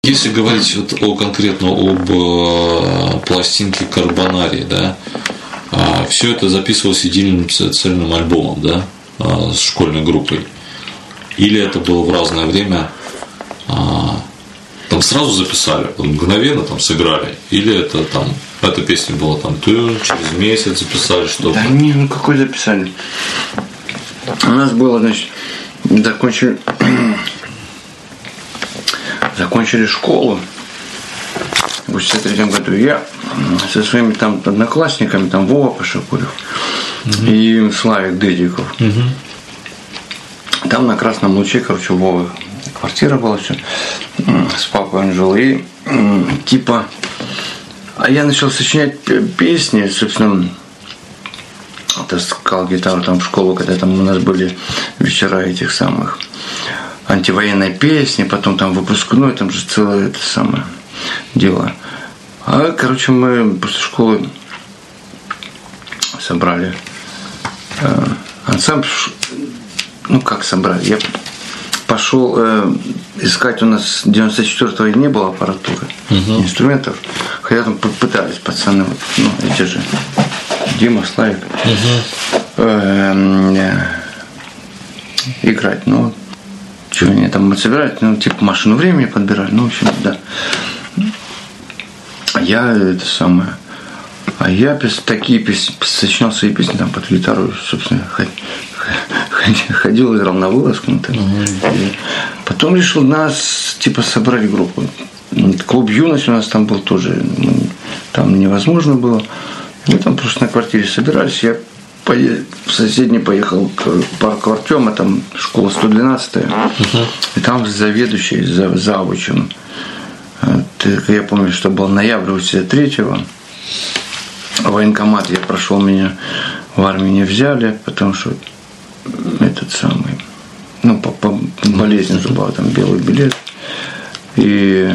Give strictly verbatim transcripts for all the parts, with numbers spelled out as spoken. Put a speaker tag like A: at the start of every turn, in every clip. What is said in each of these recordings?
A: Если говорить вот о, конкретно об э, пластинке Карбонарий, да, э, все это записывалось единым цельным альбомом, да, э, с школьной группой, или это было в разное время, э, там сразу записали, мгновенно там сыграли, или это там, эта песня была там, то через месяц записали что-то?
B: Да не, ну какой записали? У нас было, значит, закончили, закончили школу в шестьдесят третьем году. Я со своими там одноклассниками, там Вова Пашакурев угу. и Славик Дедиков. Угу. Там на Красном Луче, короче, у Вовы квартира была, все, с папой он жил. И типа, а я начал сочинять песни, собственно, таскал гитару там в школу, когда там у нас были вечера этих самых антивоенной песни, потом там выпускной, там же целое это самое дело. А, короче, мы после школы собрали э, ансамбль, ну как собрали, я пошел э, искать, у нас девяносто четвёртого не было аппаратуры, угу. инструментов, хотя там пытались пацаны, ну эти же Дима, Славик, угу. э, э, играть, ну что они там собирать, ну типа машину времени подбирали, ну в общем, да. Я это самое, а я такие песни, сочинял свои песни там под гитару, собственно, ходил, играл на вылазку, угу. и потом решил нас типа собрать группу. Клуб «Юность» у нас там был тоже, там невозможно было. Мы там просто на квартире собирались, я в соседний поехал к парку Артема, там школа сто двенадцатая, uh-huh. и там заведующий, за, завучем, я помню, что был ноябрь восемьдесят третьего, военкомат я прошел, меня в армию не взяли, потому что этот самый, ну, по, по болезни зуба, там белый билет, и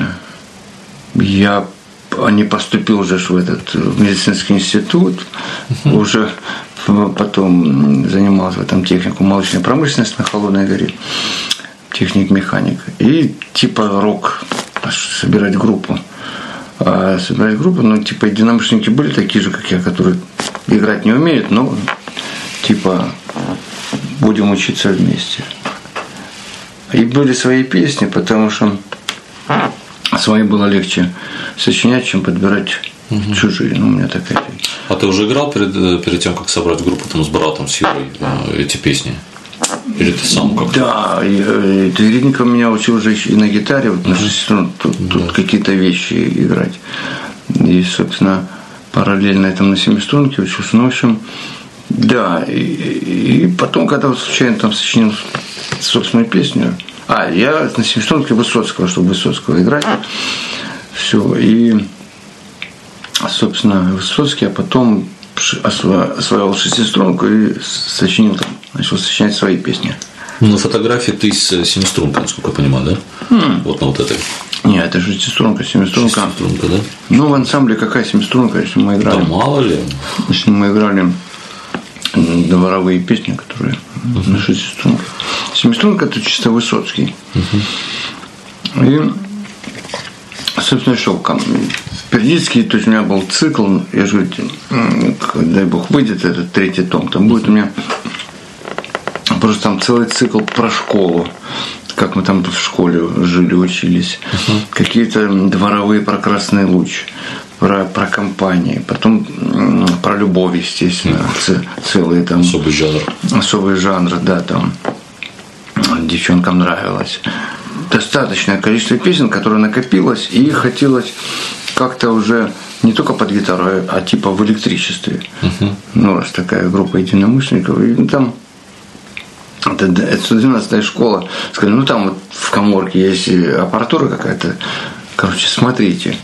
B: я не поступил уже в этот в медицинский институт, uh-huh. уже потом занимался в этом технику молочной промышленности на Холодной горе, техник-механик. И типа рок, собирать группу. А собирать группу, ну типа единомышленники были такие же, как я, которые играть не умеют, но типа будем учиться вместе. И были свои песни, потому что свои было легче сочинять, чем подбирать угу. чужие. Ну, у меня такая.
A: А ты уже играл перед, перед тем, как собрать группу там, с братом, с Юрой, эти песни? Или ты сам как-то?
B: Да, Тверидников меня учил уже и на гитаре, вот, угу. на шестером, тут, тут да. какие-то вещи играть. И, собственно, параллельно этому на семиструнке учился. Ну, в общем, да. И, и потом, когда вот случайно там сочинил собственную песню, а, я на семиструнке Высоцкого, чтобы Высоцкого играть. Все. И, собственно, Высоцкий, а потом освоил шестиструнку и сочинил там, начал сочинять свои песни.
A: На фотографии ты с семистрункой, насколько я понимаю, да? Mm. Вот на вот этой.
B: Нет, это шестиструнка, семиструнка.
A: Шестиструнка, да?
B: Ну, в ансамбле какая семиструнка, если мы играли?
A: Да мало ли.
B: Если мы играли дворовые песни, которые uh-huh. на шестиструнке. Семиструнка – это чисто Высоцкий. Uh-huh. И, собственно, шел ко мне. Периодически, то есть у меня был цикл, я же, дай бог, выйдет этот третий том, там будет у меня просто там целый цикл про школу, как мы там в школе жили, учились, uh-huh. какие-то дворовые про Красный Луч, про, про компании, потом про любовь, естественно, uh-huh. целые там
A: особый жанр.
B: Особый жанр, да, там девчонкам нравилось. Достаточное количество песен, которое накопилось, и хотелось как-то уже не только под гитару, а, а типа в электричестве. Uh-huh. Ну, у нас такая группа единомышленников, и ну, там это сто двенадцатая школа, сказали, ну там вот в каморке есть аппаратура какая-то, короче, смотрите,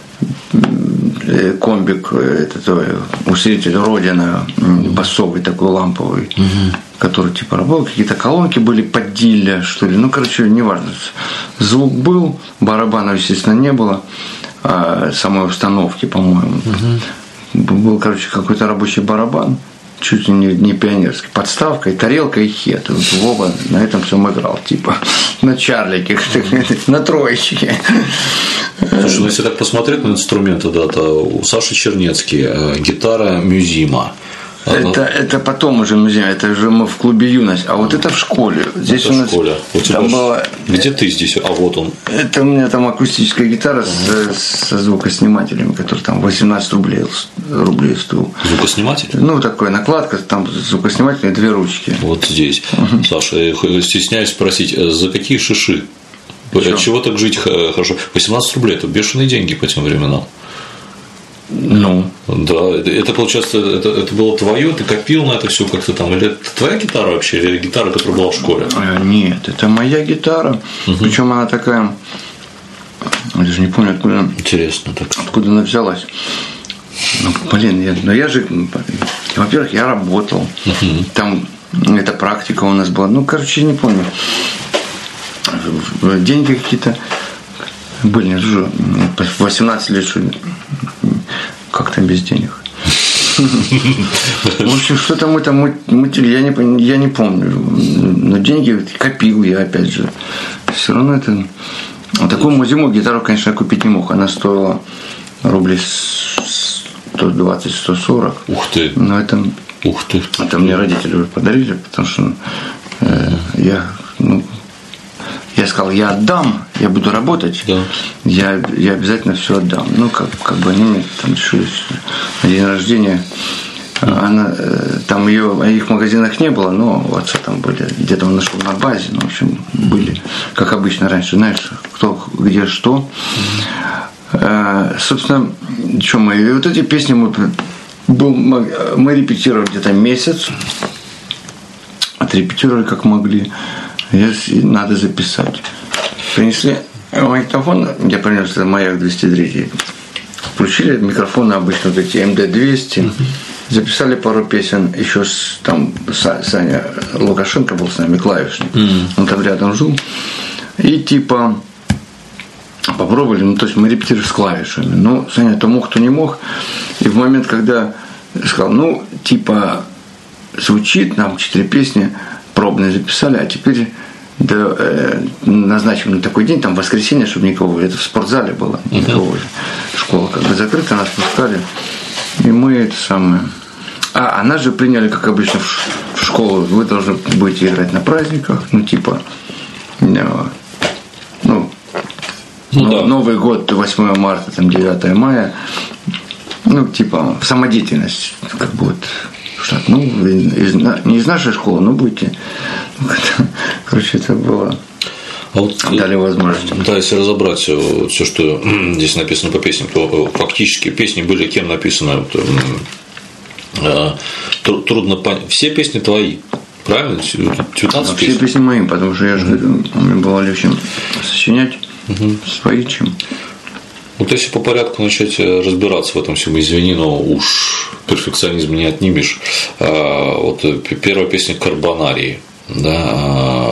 B: комбик, это усилитель Родина, басовый такой ламповый, uh-huh. который типа работал, какие-то колонки были под дилля, что ли, ну, короче, неважно. Звук был, барабанов, естественно, не было, а самой установки, по-моему. Uh-huh. Был, короче, какой-то рабочий барабан, чуть ли не, не пионерский. Подставка, и тарелка, и хет. Вот Вова на этом всем играл, типа на чарлике, на троечке.
A: Слушай, ну если так посмотреть на инструменты, да, то у Саши Чернецкий гитара Мюзима.
B: Это, это потом уже музей, это уже мы в клубе «Юность», а вот это в школе. Здесь
A: это
B: у нас
A: в школе. У тебя
B: там
A: ж...
B: было...
A: Где ты здесь? А вот он.
B: Это у меня там акустическая гитара с, со звукоснимателем, который там восемнадцать рублей, рублей стоил.
A: Звукосниматель?
B: Ну, такая накладка, там звукосниматель и две ручки.
A: Вот здесь. Угу. Саша, я стесняюсь спросить, за какие шиши? От чего так жить хорошо? восемнадцать рублей – это бешеные деньги по тем временам.
B: Ну.
A: Да, это получается, это, это было твое, ты копил на это все как-то там, или это твоя гитара вообще, или гитара, которая была в школе?
B: Нет, это моя гитара. Угу. Причем она такая, я даже не помню, откуда.
A: Интересно так.
B: Откуда она взялась. Ну, блин, я, ну я же, во-первых, я работал. Угу. Там эта практика у нас была. Ну, короче, я не помню. Деньги какие-то были, не знаю, восемнадцать лет, что ли. Как там без денег? В общем, что-то мы там мутили, я не, я не помню. Но деньги копил я, опять же. Все равно это... Такую Музиму гитару, конечно, я купить не мог. Она стоила рублей сто двадцать - сто сорок.
A: Ух ты!
B: Но это...
A: Ух ты!
B: Это мне родители уже подарили, потому что э, я... Ну, я сказал, я отдам, я буду работать, да. я, я обязательно все отдам. Ну, как, как бы они мне там решили на день рождения. Она, там ее, в их магазинах не было, но у отца там были, где-то он нашел на базе, ну, в общем, были, как обычно раньше, знаешь, кто, где, что. А, собственно, что мы, и вот эти песни мы, был, мы репетировали где-то месяц, отрепетировали как могли. Надо записать. Принесли магнитофон, я принес это Маяк двести три. Включили микрофоны обычно, вот эти эм дэ двести. Записали пару песен. Еще с, там Саня Лукашенко был с нами, клавишник. Он там рядом жил. И типа попробовали, ну то есть мы репетировали с клавишами. Ну, Саня то мог, то не мог. И в момент, когда сказал, ну, типа звучит, нам четыре песни пробные записали, а теперь да, э, назначим на такой день, там воскресенье, чтобы никого, это в спортзале было, никого, uh-huh. Школа как бы закрыта, нас пускали, и мы это самое, а, а нас же приняли, как обычно, в, в школу, вы должны будете играть на праздниках, ну, типа, ну, ну да. Новый год, восьмое марта, там, девятое мая, ну, типа, самодеятельность, как бы вот, штат, ну, из, не из нашей школы, но будете. Короче, это было.
A: А вот,
B: дали возможность.
A: Да, если разобрать все, все, что здесь написано по песням, то фактически песни были кем написаны. Вот, трудно понять. Все песни твои, правильно? девятнадцать
B: Все песни мои, потому что я же говорю, мне было легче сочинять угу. свои, чем.
A: Вот если по порядку начать разбираться в этом всем, извини, но уж перфекционизм не отнимешь. Вот первая песня «Карбонарии». Да,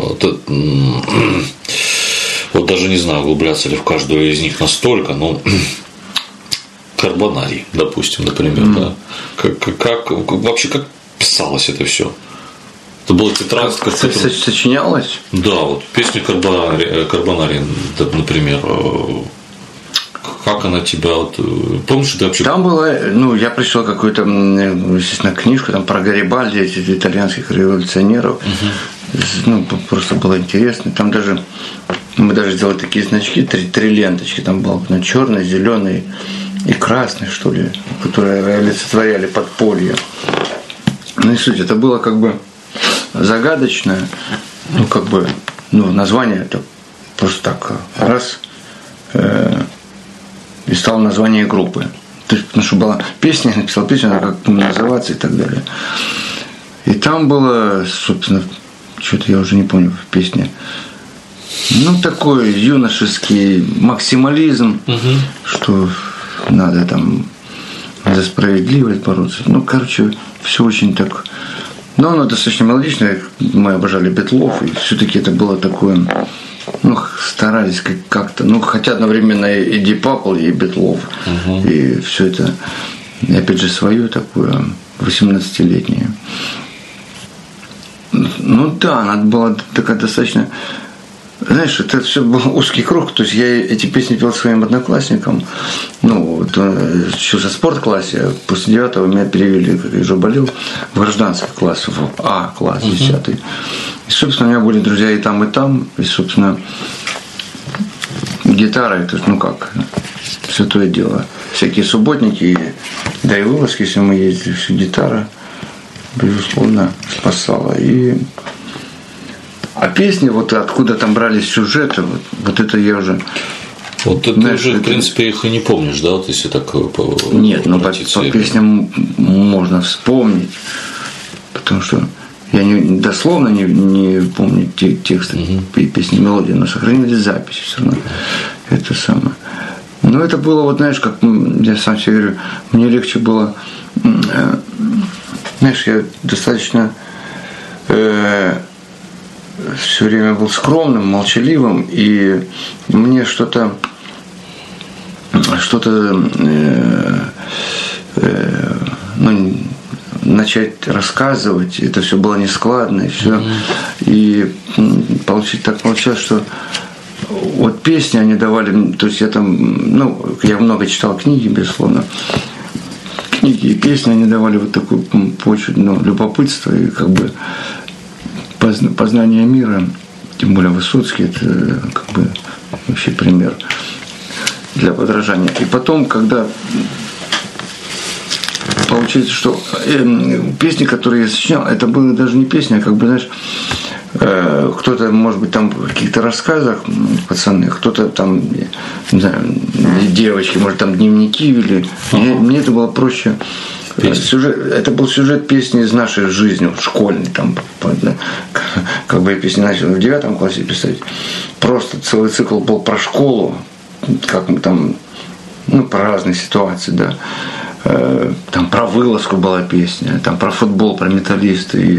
A: вот даже не знаю, углубляться ли в каждую из них настолько, но «Карбонарий», допустим, например, mm. да. Как, как, как вообще как писалось это все? Это была тетрадь,
B: как которая... сочинялось?
A: Да, вот песня «Карбонарий», «Карбонарий», например. Как она тебя вот, помнишь, ты вообще?
B: Там было, ну, я прочитал какую-то, естественно, книжку там про Гарибальди, этих итальянских революционеров. Угу. Ну, просто было интересно. Там даже мы даже сделали такие значки, три, три ленточки, там был ну, черный, зеленый и красный, что ли, которые олицетворяли подполье. Ну и суть, это было как бы загадочное, ну, как бы, ну, название это просто так раз. Э- И стало название группы. То есть, потому что была песня, я написал песню, она как называться и так далее. И там было, собственно, что-то я уже не помню в песне. Ну, такой юношеский максимализм, угу. что надо там за справедливость бороться. Ну, короче, все очень так. Но оно достаточно мелодичное. Мы обожали Битлов, и все-таки это было такое. Ну, старались как-то, ну, хотя одновременно и Deep Purple, и Битлов, угу. и все это И опять же свое такое, восемнадцатилетнее. Ну да, она была такая достаточно... Знаешь, это все был узкий круг, то есть я эти песни пел своим одноклассникам. Ну, вот, учился в спортклассе, после девятого меня перевели, как я уже болел, в гражданский класс, в А класс, десятый. И, собственно, у меня были друзья и там, и там. И, собственно, гитара, это, ну как, святое дело. Всякие субботники, да и вылазки, если мы ездили, все гитара, безусловно, спасала. И... А песни, вот откуда там брались сюжеты, вот, вот это я уже...
A: Вот ты, знаешь, ты уже, это... в принципе, их и не помнишь, да, вот если так по...
B: Нет, но по, по песням можно вспомнить, потому что я не, дословно не, не помню те, тексты угу. песни, мелодии, но сохранились записи все равно. Это самое. Но это было, вот знаешь, как я сам себе говорю, мне легче было, знаешь, я достаточно... Э, все время был скромным, молчаливым, и мне что-то что-то э, э, ну, начать рассказывать, это все было нескладно, и все. Mm-hmm. И получить, так получилось, что вот песни они давали, то есть я там, ну, я много читал книги, безусловно, книги и песни они давали вот такую почву, ну, любопытство и как бы познание мира, тем более Высоцкий, это как бы вообще пример для подражания. И потом, когда получается, что э, песни, которые я сочинял, это были даже не песни, а как бы, знаешь, э, кто-то, может быть, там в каких-то рассказах, пацаны, кто-то там, не знаю, девочки, может, там дневники вели. Мне, мне это было проще. Сюжет, это был сюжет песни из нашей жизни, вот, школьной, там, как бы я песни начал в девятом классе писать. Просто целый цикл был про школу, как мы там, ну, про разные ситуации, да. Там про вылазку была песня, там про футбол, про металлиста, и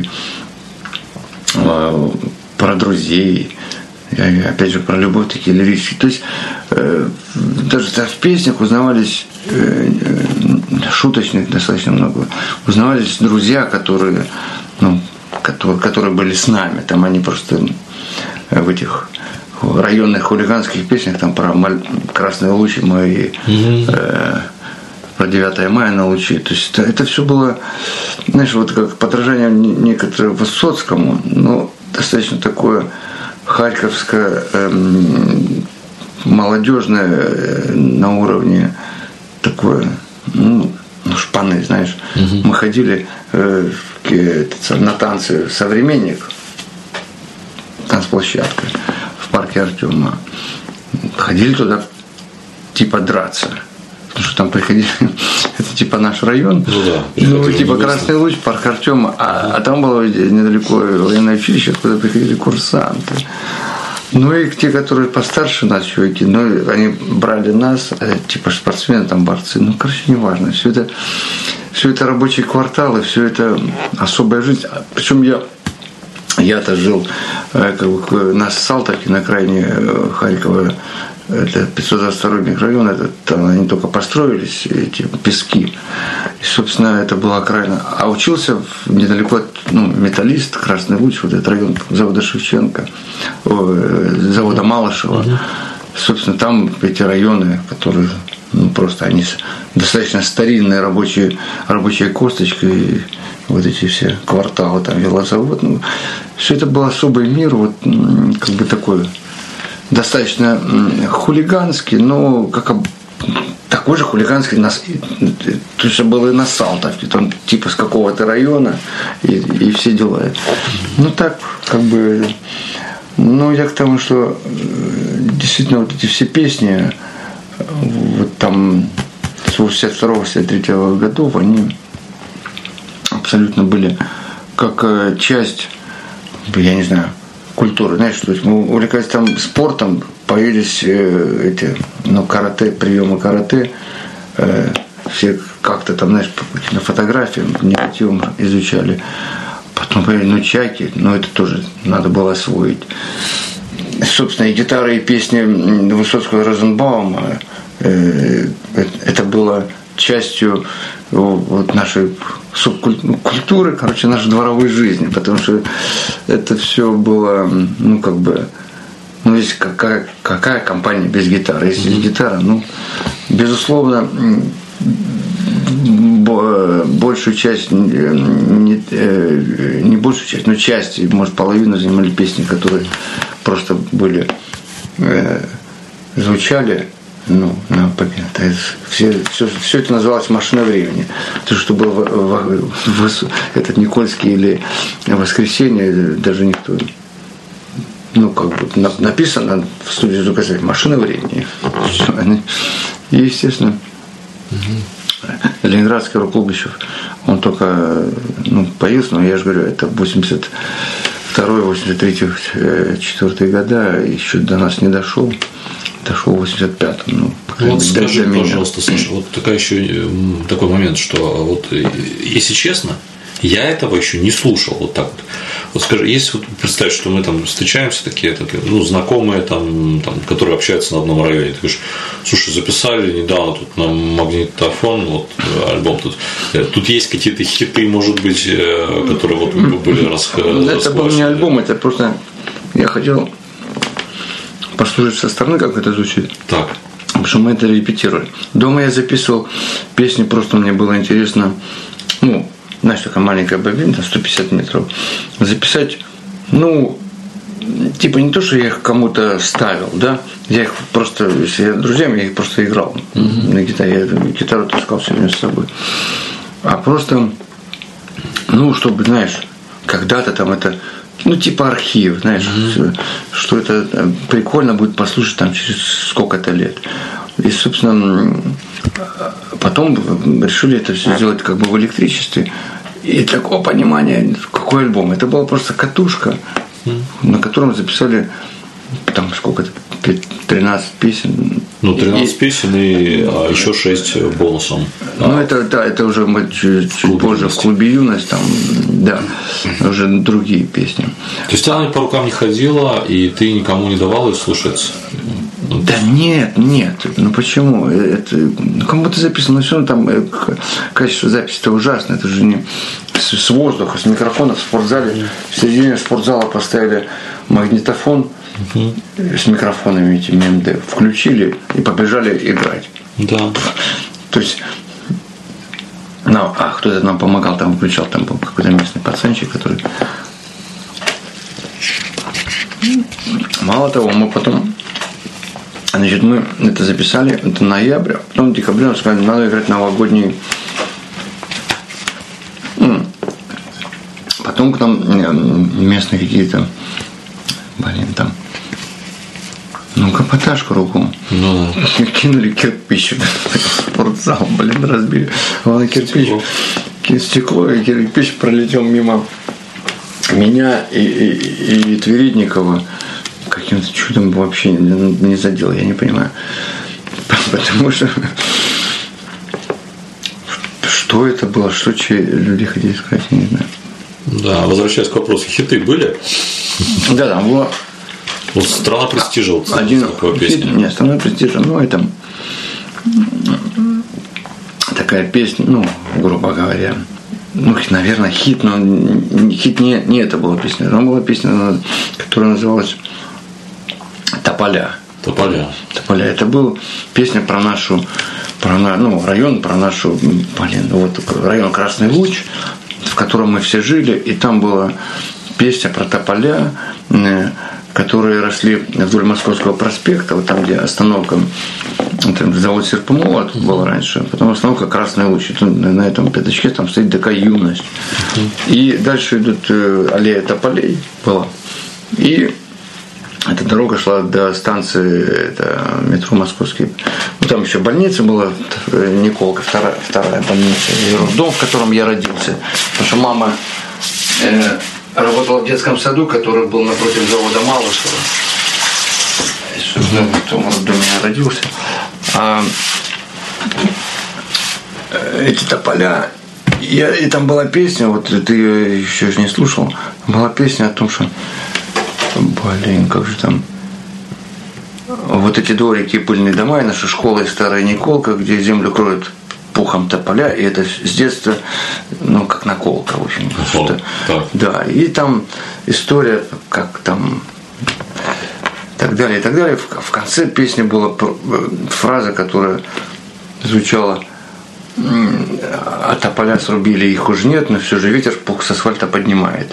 B: про друзей. И, опять же, про любовь, такие лирические. То есть э, даже в песнях узнавались, э, шуточных достаточно много, узнавались друзья, которые, ну, которые, которые были с нами. Там они просто в этих районных хулиганских песнях, там про красные лучи мои, э, про девятое мая на лучи. То есть это, это все было, знаешь, вот как подражание некоторому Высоцкому, но достаточно такое харьковское, эм, молодежное, э, на уровне такое, ну, шпаны, знаешь. Угу. Мы ходили э, на танцы «Современник», танцплощадка в парке Артема. Ходили туда типа драться. Потому что там приходили, это типа наш район, ну, да, ну типа Красный Луч, парк Артема, а, а там было недалеко военное училище, куда приходили курсанты. Ну и те, которые постарше нас, чуваки, ну они брали нас, типа спортсмены, там борцы, ну короче, неважно, все это, все это рабочие кварталы, все это особая жизнь. Причем я, я-то жил как бы на Салтовке, на окраине Харькова. Это пятьсот двадцать второй микрорайон, это, там они только построились, эти пески. И, собственно, это была окраина. А учился недалеко от, ну, Металлист, Красный Луч, вот этот район завода Шевченко, завода Малышева. Угу. Собственно, там эти районы, которые, ну, просто они достаточно старинные, рабочие, рабочая косточка, и вот эти все кварталы, там велозавод. Ну, все это был особый мир, вот как бы такой достаточно хулиганский, но как такой же хулиганский, то есть было и на Салтовке, там типа с какого-то района и, и все дела. Ну так, как бы, ну я к тому, что действительно вот эти все песни, вот там с восемьдесят второго — восемьдесят третьего годов, они абсолютно были как часть, я не знаю, культуры, знаешь, то есть мы увлекались там спортом, появились э, эти, ну, карате, приемы карате, э, все как-то там, знаешь, по каким-то фотографиям, негативом изучали, потом появились, ну, чайки, но это тоже надо было освоить. Собственно, и гитары, и песни Высоцкого и Розенбаума, э, это было частью вот нашей субкультуры, короче, нашей дворовой жизни, потому что это все было, ну, как бы, ну, есть какая, какая компания без гитары? Если mm-hmm. гитара, ну, безусловно, большую часть, не, не большую часть, но часть, может, половину занимали песни, которые просто были, звучали, ну, на победу. Все, все, все это называлось «Машина времени». То, что было в, в, в, этот Никольский или Воскресенье, даже никто, ну, как бы написано в студии звукозаписи «Машина времени». И, естественно, Ленинградский рок-клуб еще, он только, ну, появился, но я же говорю, это восемьдесят второй, восемьдесят третий, четвёртый года, еще до нас не дошел. Дошел в восемьдесят пятом. Ну,
A: вот скажи, пожалуйста, Саша, вот такая еще, такой момент, что вот, если честно, я этого еще не слушал вот так вот. Вот скажи, если вот представить, что мы там встречаемся, такие, такие ну, знакомые, там, там, которые общаются на одном районе, ты говоришь, слушай, записали недавно тут на магнитофон, вот альбом тут, тут есть какие-то хиты, может быть, которые вот были расхвачены.
B: Это был не альбом, это просто я хотел послушать со стороны, как это звучит.
A: Так.
B: Потому что мы это репетировали. Дома я записывал песни, просто мне было интересно, ну, знаешь, такая маленькая бобина, сто пятьдесят метров, записать, ну, типа не то, что я их кому-то ставил, да, я их просто, если я друзьями, я их просто играл mm-hmm. на гитаре, я гитару таскал все время с собой. А просто, ну, чтобы, знаешь, когда-то там это, ну, типа архив, знаешь, mm-hmm. что это прикольно будет послушать там через сколько-то лет. И, собственно, потом решили это все сделать как бы в электричестве. И такого понимания, какой альбом. Это была просто катушка, mm. на котором записали там сколько-то, тринадцать песен.
A: Ну, тринадцать и, песен и а, еще шесть бонусом.
B: Ну, а, это, да, это уже мы чуть, чуть позже юность. В клубе «Юность», там, да, уже другие песни.
A: То есть она по рукам не ходила, и ты никому не давал ее слушать?
B: Да нет, нет. Ну почему? Это, ну, кому-то записано, но все равно там качество записи-то ужасное. Это же не с, с воздуха, с микрофона в спортзале. В середине спортзала поставили магнитофон угу. с микрофонами этими эм дэ, включили и побежали играть.
A: Да.
B: То есть, ну, а кто-то нам помогал, там включал, там был какой-то местный пацанчик, который. Мало того, мы потом. Значит, мы это записали, это ноябрь, а потом в декабре нам сказали, надо играть новогодний. Потом к нам местные какие-то, блин, там, ну, капотаж кругом.
A: Ну да.
B: Кинули кирпич в спортзал, блин, разбили. Ладно, кирпич, стекло и кирпич пролетел мимо меня и, и, и Тверидникова. Каким-то чудом вообще не задел, я не понимаю. Потому что что это было, что люди хотели сказать, я не знаю.
A: Да, возвращаясь к вопросу, хиты были?
B: Да, там было.
A: Вот «Страна престижа», вот
B: один хит, нет, «Страна престижа», ну это такая песня, ну, грубо говоря, ну, наверное, хит, но хит не, не это была песня, но была песня, которая называлась «Тополя».
A: Тополя.
B: Тополя. Это была песня про нашу, про, ну, район, про нашу, блин, вот район Красный Луч, в котором мы все жили, и там была песня про тополя, которые росли вдоль Московского проспекта, вот там, где остановка, там завод Серпомова тут был раньше, потом остановка Красный Луч, и на этом пятачке там стоит такая «Юность». И дальше идут аллея тополей была, и эта дорога шла до станции это, метро Московский. Ну, там еще больница была, Николка, вторая, вторая больница, и роддом, в котором я родился. Потому что мама э, работала в детском саду, который был напротив завода Малышева. И, собственно, в том роддоме я родился. А, эти тополя. Я, и там была песня, вот ты ее еще не слушал, была песня о том, что блин, как же там. Вот эти дворики и пыльные дома, и наша школа и старая Николка, где землю кроют пухом тополя, и это с детства, ну, как наколка, в общем.
A: О,
B: да, и там история, как там, и так далее, и так далее. В конце песни была фраза, которая звучала: а тополя срубили, их уже нет, но все же ветер пух с асфальта поднимает.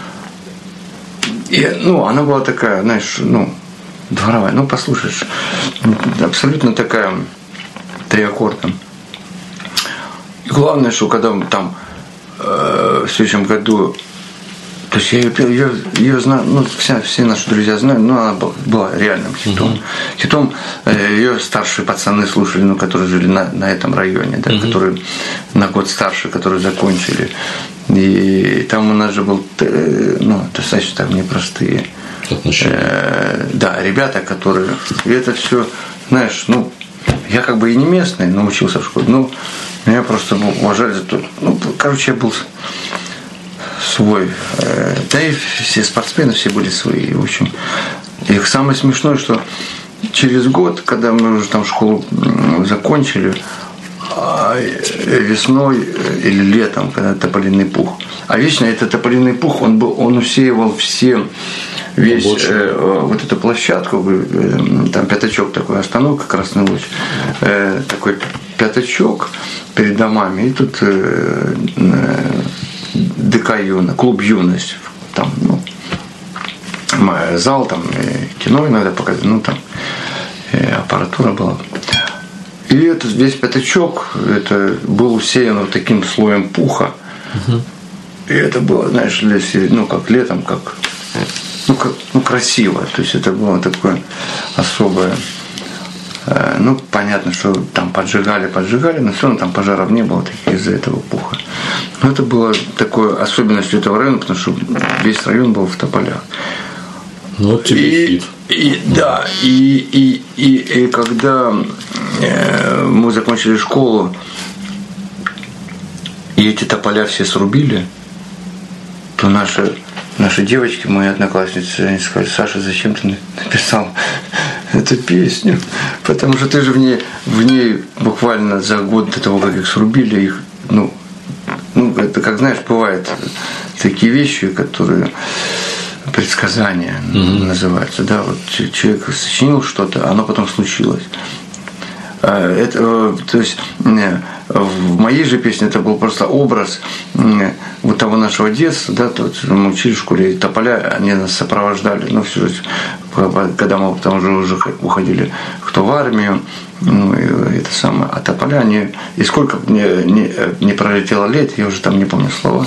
B: И, ну, она была такая, знаешь, ну, дворовая, ну, послушаешь, абсолютно такая триаккордная. И главное, что когда там э, в следующем году, то есть я ее пел, ее, ее знаю, ну, все, все наши друзья знают, но она была, была реальным хитом. Uh-huh. Хитом э, ее старшие пацаны слушали, ну, которые жили на, на этом районе, да, uh-huh. которые на год старше, которые закончили. И там у нас же был, ну, достаточно там непростые э, да, ребята, которые. И это все, знаешь, ну, я как бы и не местный, но учился в школе. Ну, меня просто ну, уважали за то. Ну, короче, я был свой. Э, да и все спортсмены, все были свои. В общем. И самое смешное, что через год, когда мы уже там школу закончили, весной или летом, когда тополиный пух. А вечно этот тополиный пух, он был, он усеивал все, весь э, вот эту площадку, э, там пятачок такой, остановка, Красный Луч, э, такой пятачок перед домами, и тут э, э, ДК Юна, клуб Юность, там, ну, зал, там, э, кино иногда показывали, ну, там, э, аппаратура была. И этот весь пятачок, это был усеян вот таким слоем пуха. Угу. И это было, знаешь, ну, как летом, как, ну, как, ну, красиво. То есть это было такое особое. Ну, понятно, что там поджигали, поджигали, но все равно там пожаров не было таких из-за этого пуха. Но это было такой особенностью этого района, потому что весь район был в тополях.
A: Ну, вот тебе
B: и,
A: хит.
B: И, да, и, и, и, и когда э, мы закончили школу, и эти тополя все срубили, то наши, наши девочки, мои одноклассницы, они сказали: Саша, зачем ты написал эту песню? Потому что ты же в ней, в ней буквально за год до того, как их срубили, их, ну, ну это, как знаешь, бывают такие вещи, которые... предсказания mm-hmm. называется, да, вот человек сочинил что-то, оно потом случилось. Это, то есть в моей же песне это был просто образ вот того нашего детства, да, то мы учили в школе, тополя, они нас сопровождали, ну, всю жизнь, когда мы потом уже, уже уходили, кто в армию, ну, и это самое, а тополя, они, и сколько не, не, не пролетело лет, я уже там не помню слова,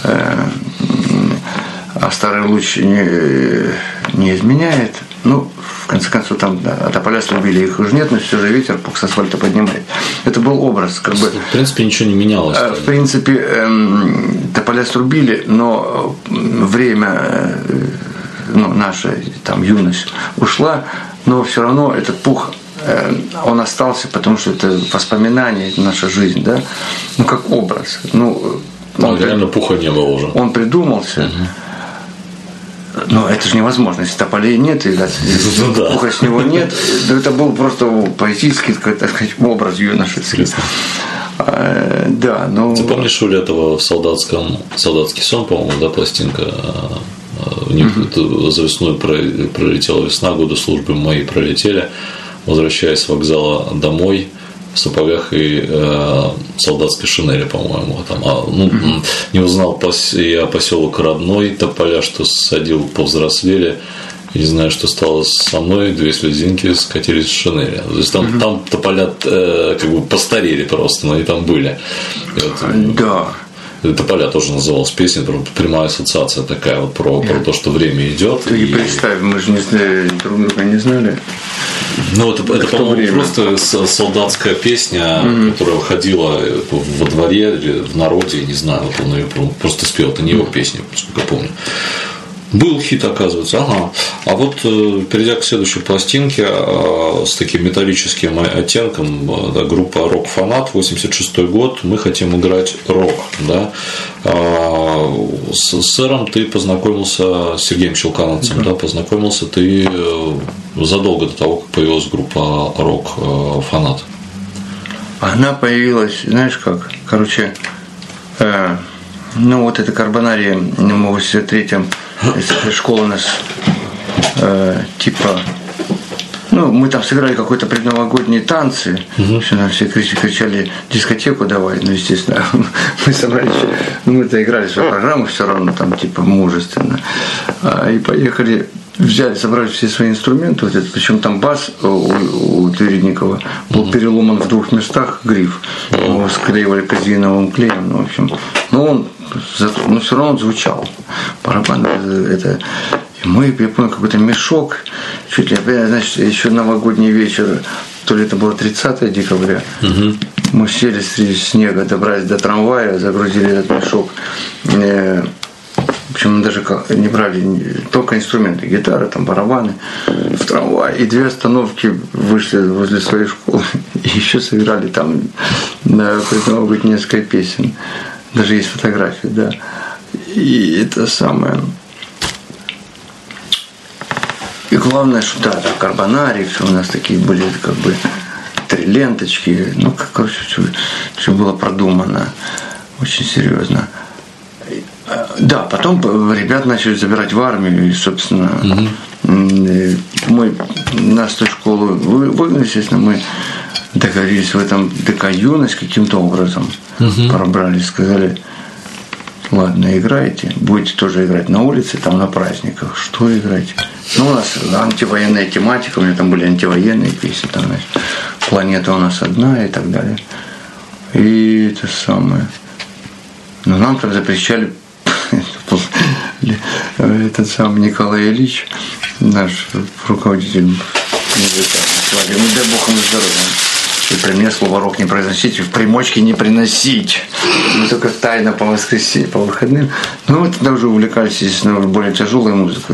B: а старый луч не, не изменяет. Ну, в конце концов, там, да, тополя срубили, их уже нет, но все же ветер пух с асфальта поднимает. Это был образ, как бы.
A: В принципе, ничего не менялось.
B: В принципе, эм, тополя срубили, но время, ну, наша там юность ушла, но все равно этот пух, э, он остался, потому что это воспоминание, это наша жизнь, да, ну, как образ. Ну,
A: он, а реально пуха не было уже.
B: Он придумался. Угу. Но это же невозможно, если тополей нет, и ну, да. пуха с него нет, это был просто поэтический, так сказать, образ юношеский. А, да, но...
A: Ты помнишь у Летова в солдатском, солдатский сон, по-моему, да, пластинка, у них uh-huh. за весной пролетела весна, годы службы мои пролетели, возвращаясь с вокзала домой, в сапогах и э, солдатской шинели, по-моему, там, а, ну, mm-hmm. не узнал пос... я поселок родной, тополя, что садил, повзрослели, и не знаю, что стало со мной, две слезинки скатились в шинели. То есть там, mm-hmm. там тополя э, как бы постарели просто, но они там были. И вот,
B: да.
A: Тополя тоже называлась песня, прямая ассоциация такая вот про, про то, что время идет.
B: Ты и... представь, мы же не знали, друг друга не знали.
A: Ну, это, это по-моему, просто солдатская песня, mm-hmm. которая ходила во дворе или в народе, не знаю, вот он ее просто спел. Это не его песня, насколько я помню. Был хит, оказывается, ага. А вот, перейдя к следующей пластинке с таким металлическим оттенком, да, группа «Рок Фанат», восемьдесят шестой год, мы хотим играть рок, да. С сэром ты познакомился, с Сергеем Щелкановцем, mm-hmm. да, познакомился ты задолго до того, как появилась группа «Рок Фанат».
B: Она появилась, знаешь как, короче, э, ну вот эта карбонария в восемьдесят третьем, школа у нас э, типа, ну мы там сыграли какой-то предновогодние танцы, угу. Все, нам все кричали дискотеку давай, ну естественно, мы собрались, ну мы-то играли свою программу все равно там типа мужественно, а, и поехали. Взяли, собрали все свои инструменты, вот это, причем там бас у, у Тверидникова был mm-hmm. переломан в двух местах, гриф, его склеивали казеиновым клеем, ну, в общем, но он, но все равно он звучал, барабан, это, и мы, я помню, какой-то мешок, чуть ли, значит, еще новогодний вечер, то ли это было тридцатое декабря, mm-hmm. мы сели среди снега, добрались до трамвая, загрузили этот мешок, в общем, мы даже не брали только инструменты, гитары, там, барабаны в трамвай. И две остановки вышли возле своей школы. И еще сыграли там на предновогодь несколько песен. Даже есть фотографии, да. И это самое. И главное, что да, да, карбонарий, все у нас такие были, как бы, три ленточки. Ну, короче, все, все было продумано. Очень серьезно. Да, потом ребят начали забирать в армию, и, собственно, угу. мы нас с той школы выгнали, естественно, мы договорились в этом ДК «Юность» каким-то образом, угу. пробрались, сказали, ладно, играйте, будете тоже играть на улице, там на праздниках, что играть? Ну, у нас антивоенная тематика, у меня там были антивоенные песни, там, значит, планета у нас одна и так далее. И это самое. Но нам там запрещали этот сам Николай Ильич, наш руководитель музыкальный, ну дай бог ему здоровья. И при мне слово рок не произносить, в примочке не приносить. Мы только тайно по воскресеньям, по выходным. Ну вот тогда уже увлекались, естественно, более тяжелой музыкой.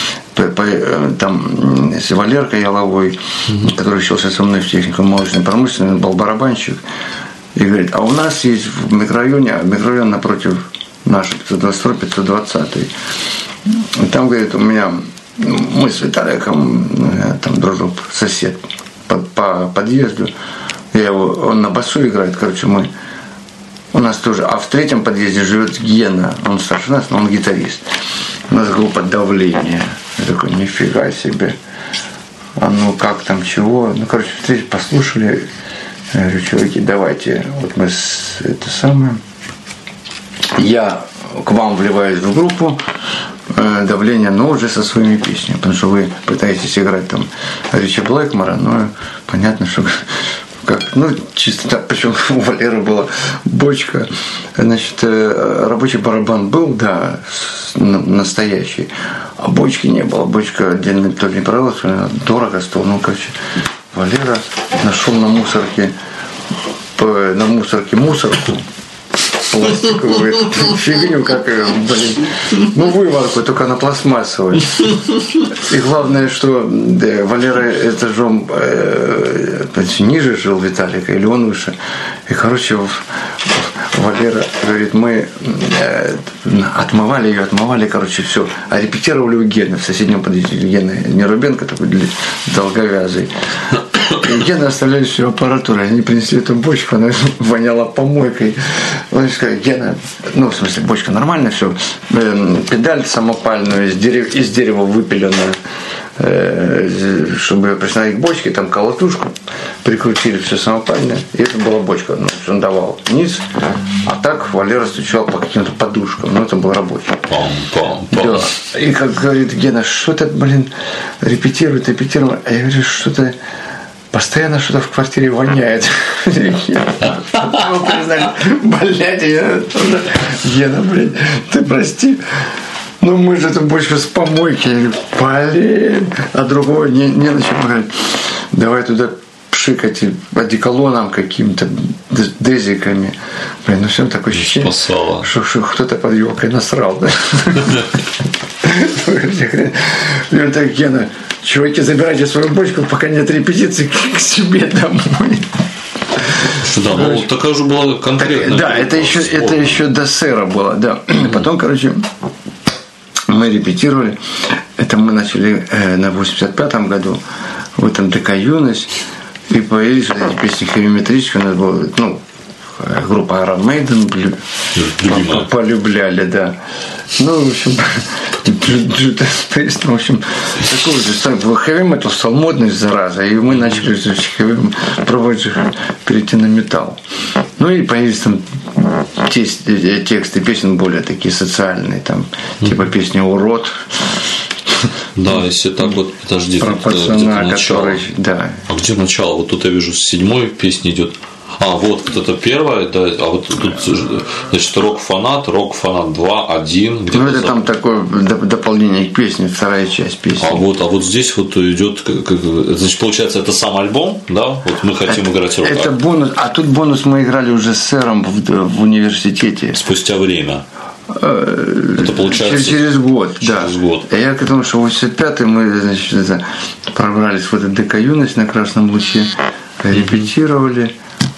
B: Там Валерка Яловой, который учился со мной в техникум молочной промышленности, был барабанщик. И говорит, а у нас есть в микрорайоне, микрорайон напротив наш, пятьсот двадцать второй, пятьсот двадцатый. И там, говорит, у меня, мы с Виталиком, там дружил сосед по, по подъезду, я его, он на басу играет, короче, мы, у нас тоже, а в третьем подъезде живет Гена, он старше нас, но он гитарист. У нас группа «Давление». Я такой, нифига себе. А ну как там, чего? Ну, короче, встретились, послушали. Я говорю, чуваки, давайте, вот мы с, это самое, я к вам вливаюсь в группу э, «Давление», но уже со своими песнями, потому что вы пытаетесь играть там Ричи Блэкмора, но понятно, что как, ну, чисто так, причем у Валеры была бочка, значит, э, рабочий барабан был, да, настоящий, а бочки не было, бочка отдельно то ли не продалась, дорого стоила, ну, короче, Валера нашел на мусорке, на мусорке мусорку пластиковую фигню, как, блин, ну, выварку, только на пластмассовой. И главное, что да, Валера этажом э, ниже жил Виталика, или он выше. И, короче, Валера говорит, мы э, отмывали ее, отмывали, короче, все. А репетировали у Гены в соседнем подъезде. Гена не Рубенко, такой долговязый. И Гена оставляли всю аппаратуру. Они принесли эту бочку, она воняла помойкой. Он сказал, Гена, ну, в смысле, бочка нормальная, все. Педаль самопальную из дерева, из дерева выпиленную, чтобы приставить к бочке, там колотушку прикрутили, все самопальное. И это была бочка. Ну, он давал низ, а так Валера стучал по каким-то подушкам. Ну, это был рабочий. Да. И как говорит Гена, что-то, блин, репетирует, репетирует. А я говорю, что-то постоянно что-то в квартире воняет. Блядь, я... Гена, блядь, ты прости. Ну мы же эту бочку с помойки. Я говорю, блин. А другого не, не на чем говорить. Давай туда пшикать одеколоном каким-то, дезиками. Блин, ну всем такое ощущение, что, что кто-то под елкой насрал. Да? Я так, Гена, чуваки, забирайте свою бочку, пока нет репетиции, к себе домой.
A: Да, ну такая уже была конкретная.
B: Да, это еще, это еще до сэра было, да. Потом, короче, мы репетировали. Это мы начали э, на восемьдесят пятом году в этом ДК «Юность». И появились вот эти песни хэви-метрические. У нас была, ну, группа Iron Maiden полюбляли, да. Ну, в общем, Judas Priest, в общем, такой же хэви-метал стал модный, зараза, и мы начали пробовать перейти на металл. Ну и появились там тексты песен более такие социальные, там, типа песни «Урод».
A: Да, если так вот, подожди,
B: про пацана, который, да.
A: А где начало? Вот тут я вижу, с седьмой песни идет. А, вот, вот это первое, да, а вот тут, значит, рок-фанат, рок-фанат два, один.
B: Ну, это за... там такое дополнение к песне, вторая часть песни.
A: А вот, а вот здесь вот идет, значит, получается, это сам альбом, да? Вот мы хотим
B: это,
A: играть рок.
B: Это бонус, а тут бонус мы играли уже с сэром в, в университете.
A: Спустя время. Это получается
B: через, через год,
A: через
B: да.
A: год.
B: Я к тому, что в восемьдесят пятый мы, значит, пробрались в этот ДК «Юность» на Красном Луче, репетировали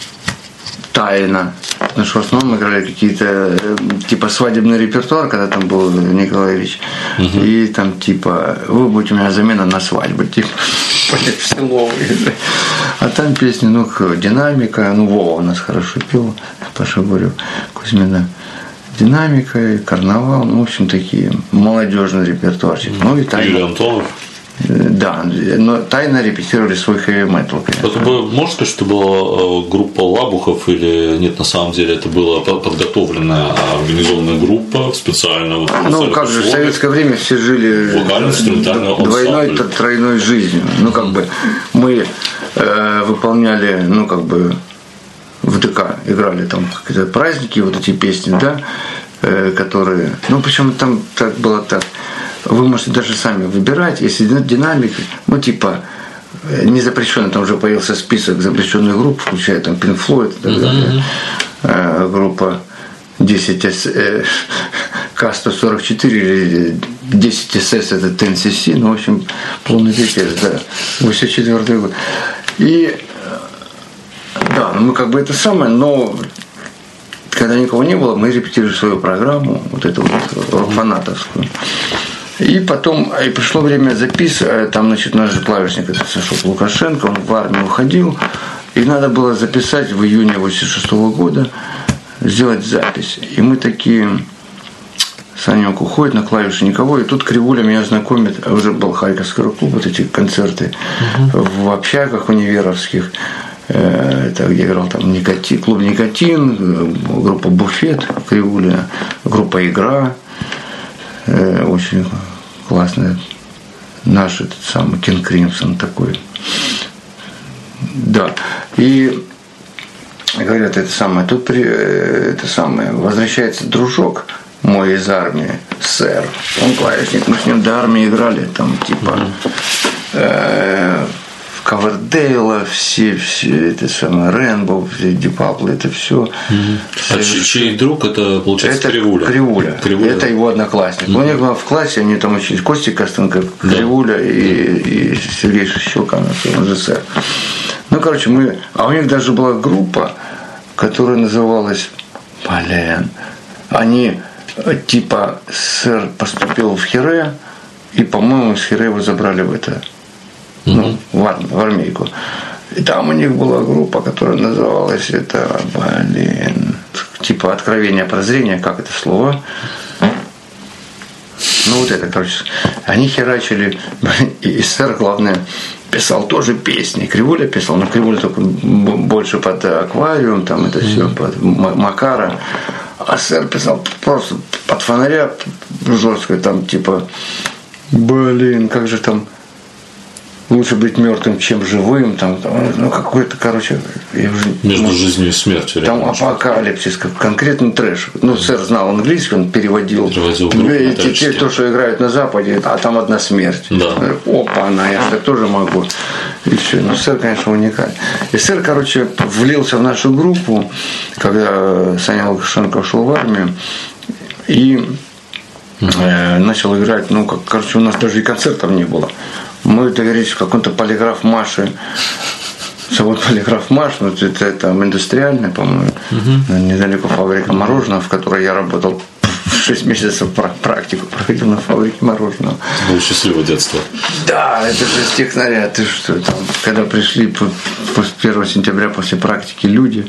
B: тайно. Потому что в основном мы играли какие-то типа свадебный репертуар, когда там был Николаевич. Uh-huh. И там типа вы будете у меня замена на свадьбу, типа в село. А там песни, ну, динамика, ну, Вова у нас хорошо пел, Паша Бурев, Кузьмина. Динамика, карнавал, ну, в общем, такие молодежный репертуарчик. Ну и тайно.
A: Юрий Антонов.
B: Да, но тайно репетировали свой хэви-метал.
A: Это было, можно сказать, что это была группа Лабухов или нет, на самом деле это была подготовленная организованная группа специально? Вот,
B: ну, как же, в советское время все жили двойной, тройной жизнью. Ну, как бы мы э, выполняли, ну, как бы в ДК играли там какие-то праздники, вот эти песни, да, э, которые, ну, причем там так было так. Вы можете даже сами выбирать, если динамика, ну, типа, не запрещенный, там уже появился список запрещенных групп, включая там Pink Floyd и так далее. Uh-huh. Группа десять эс, К сто сорок четыре или десять эс эс это десять си си, ну, в общем, полный ветер, да, восемьдесят четвёртый год. И, да, мы как бы это самое, но когда никого не было, мы репетировали свою программу, вот эту вот рок-фанатовскую. И потом, и пришло время записывать, там, значит, наш же клавишник, это Сашок Лукашенко, он в армию уходил, и надо было записать в июне восемьдесят шестого года, сделать запись. И мы такие, Санек уходит, на клавиши никого, и тут Кривуля меня знакомит, а уже был Харьковский рок-клуб, вот эти концерты uh-huh. в общагах универовских, это где играл там Никотин, клуб «Никотин», группа «Буфет», Кривуля, группа «Игра», очень классная, наш этот самый Кинг Кримсон такой, да, и говорят, это самое, тут при, это самое, возвращается дружок мой из армии, сэр, он клавишник, мы с ним до армии играли, там типа э, Ковердейла, все, все это самое, Рэнбо, все Дипаплы, это все.
A: Mm-hmm. А чей друг, это получается
B: это
A: Кривуля?
B: Кривуля. Кривуля. Это его одноклассник. Mm-hmm. У них был в классе, они там учились, Костя Костенко, Кривуля yeah. и, и Сергей Шещука, он же сэр. Ну, короче, мы. А у них даже была группа, которая называлась, блин, они типа сэр поступил в Хире, и, по-моему, с Хире его забрали в это. Ну, в, армию, в армейку. И там у них была группа, которая называлась это, блин, типа «Откровение, прозрение», как это слово? Ну, вот это, короче. Они херачили, и сэр, главное, писал тоже песни. Кривуля писал, но Кривуля только больше под «Аквариум», там это все, под Макара. А сэр писал просто под фонаря жестко, там типа, блин, как же там, лучше быть мертвым, чем живым, там, ну, какой-то, короче, я уже,
A: между
B: ну,
A: жизнью и смертью.
B: Там апокалипсис, конкретный трэш. Ну, сэр знал английский, он переводил.
A: Переводил
B: и те, то, что играют на Западе, а там одна смерть.
A: Да.
B: Опа, она, я так тоже могу. И все. Ну, сэр, конечно, уникальный. И сэр, короче, влился в нашу группу, когда Саня Лукашенко ушел в армию, и э, начал играть, ну, как, короче, у нас даже и концертов не было. Мы договорились в каком-то полиграф Маши. Завод полиграф Маш, ну, это там индустриальный, по-моему, угу. недалеко фабрика мороженого, в которой я работал шесть месяцев практику проходил на фабрике мороженого.
A: Было счастливое детство.
B: Да, это же с технаря. Ты что, там, когда пришли после первого сентября после практики люди,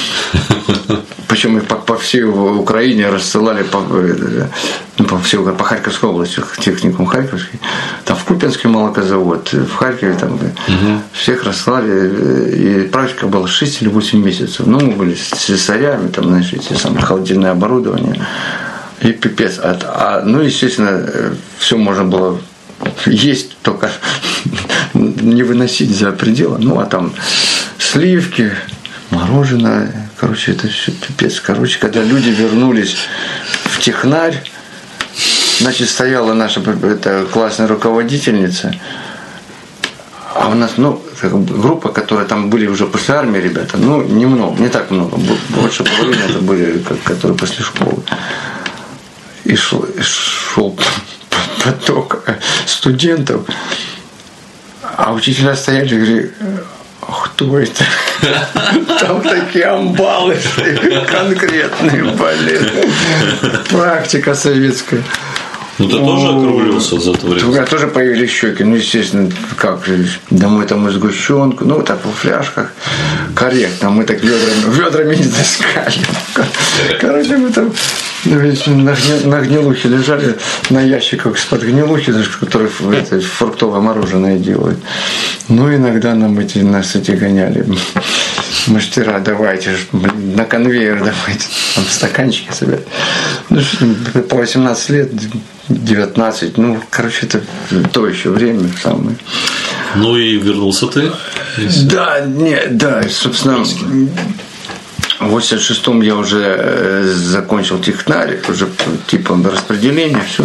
B: причем их по, по всей Украине рассылали по, ну, по всей по Харьковской области, техникум Харьковский, там в Купинский молокозавод, в Харькове там угу. всех рассылали, и практика была шесть или восемь месяцев. Ну, мы были с слесарями, там, знаешь, эти самые холодильное оборудование, и пипец. А, а, ну, естественно, все можно было есть, только не выносить за пределы. Ну, а там сливки, мороженое, короче, это все пипец. Короче, когда люди вернулись в технарь, значит, стояла наша это, классная руководительница, а у нас, ну, группа, которая там были уже после армии ребята, ну, немного, не так много, больше половины это были, которые после школы. И шел, и шел поток студентов, а учителя стояли и говорили: кто это? Там такие амбалы конкретные, блин. Практика советская.
A: Ну, ты тоже округлился за это время?
B: У меня тоже появились щеки. Ну, естественно, как домой там и сгущенку, ну, так в фляжках. Корректно. Мы так ведрами, ведрами не таскали. Короче, мы там на, на гнилухе лежали, на ящиках из-под гнилухи, которые это, фруктовое мороженое делают. Ну, иногда нам эти, нас эти гоняли. Мастера, давайте, блин, на конвейер давайте, там стаканчики собирать. Ну, что по восемнадцать лет, девятнадцать, ну, короче, это то еще время самое.
A: Ну и вернулся ты? Если...
B: Да, нет, да, собственно, в восемьдесят шестом я уже закончил технарь, уже типа распределение, все.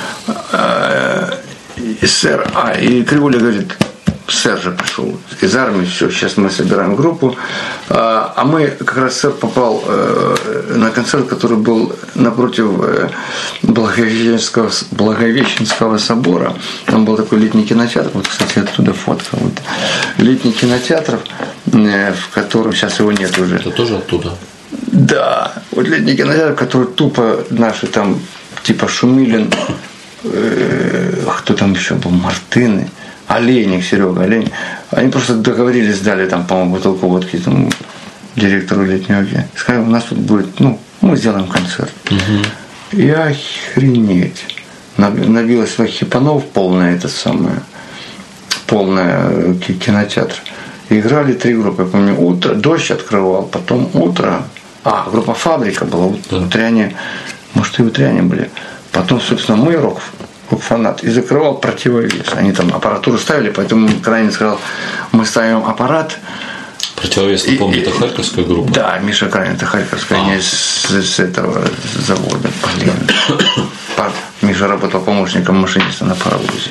B: И сэр, а, и Кривуля говорит: сэр же пришел из армии, все, сейчас мы собираем группу. А мы, как раз сэр попал на концерт, который был напротив Благовещенского, Благовещенского собора. Там был такой летний кинотеатр, вот, кстати, оттуда фотка. Вот. Летний кинотеатр, в котором сейчас его нет уже.
A: Это тоже оттуда?
B: Да, вот летний кинотеатр, который тупо наши там, типа Шумилин, кто там еще был, Мартыны, Олейник, Серега Олейник, они просто договорились, дали там, по-моему, бутылку водки там, директору летнего кино. Сказали: у нас тут будет, ну, мы сделаем концерт. Угу. И охренеть. Набилось своих хипанов полное это самое, полное кинотеатр. И играли три группы. Я помню, утро, дождь открывал, потом утро. А, группа «Фабрика» была, да. Утряне, может, и утряне были. Потом, собственно, мы рок. Фанат, и закрывал противовес. Они там аппаратуру ставили, поэтому Кранин сказал: мы ставим аппарат.
A: Противовес, напомню, это харьковская группа? Да,
B: Миша Кранин, это харьковская, а. не с, с этого завода. Блин. Миша работал помощником машиниста на паровозе.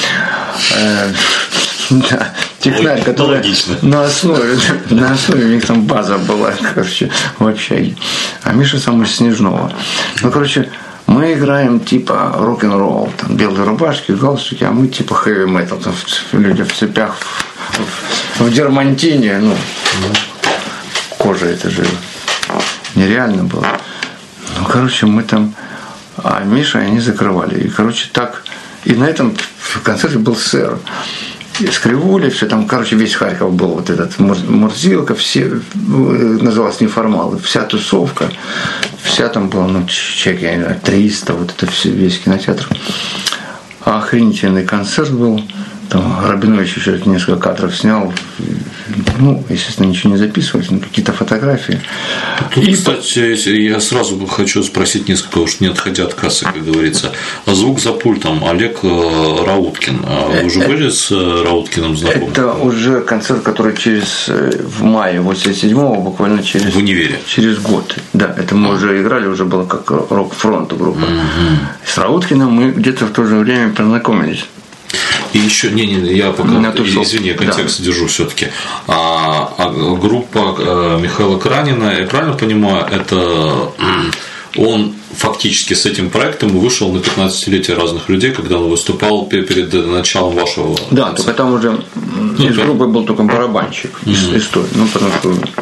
B: Да, технарь, который на основе, на основе у них там база была, короче, в общаге. А Миша сам из Снежного. Ну, короче, мы играем типа рок-н-ролл, там белые рубашки, галстуки, а мы типа хэви-метал, там люди в цепях, в, в дермантине, ну, кожа это же нереально было. Ну, короче, мы там, а Миша они закрывали. И, короче, так, и на этом концерте был сэр. И с Кривулей, все там, короче, весь Харьков был, вот этот Мурзилка, все, называлось неформалы, вся тусовка, вся там была, ну, человек, я не знаю, триста, вот это все, весь кинотеатр. Охренительный концерт был, там Рабинович еще несколько кадров снял, ну, естественно, ничего не записывалось, но какие-то фотографии.
A: Тут, и, кстати, я сразу хочу спросить несколько, уж не отходя от кассы, как говорится. Звук за пультом. Олег Рауткин. Вы уже были с Рауткиным знакомы?
B: Это уже концерт, который через в мае восемьдесят седьмого, буквально через,
A: в универе.
B: Через год. Да, это мы а. уже играли, уже было как рок-фронт группа. Угу. С Рауткиным мы где-то в то же время познакомились.
A: И еще, не, не, я пока, извини, я контекст да. держу все-таки. А, а группа Михаила Кранина, я правильно понимаю, это он фактически с этим проектом вышел на пятнадцатилетие разных людей, когда он выступал перед началом вашего.
B: Да, концерта. Только там уже ну, из группы был только барабанщик, mm-hmm. из, из той, ну потому что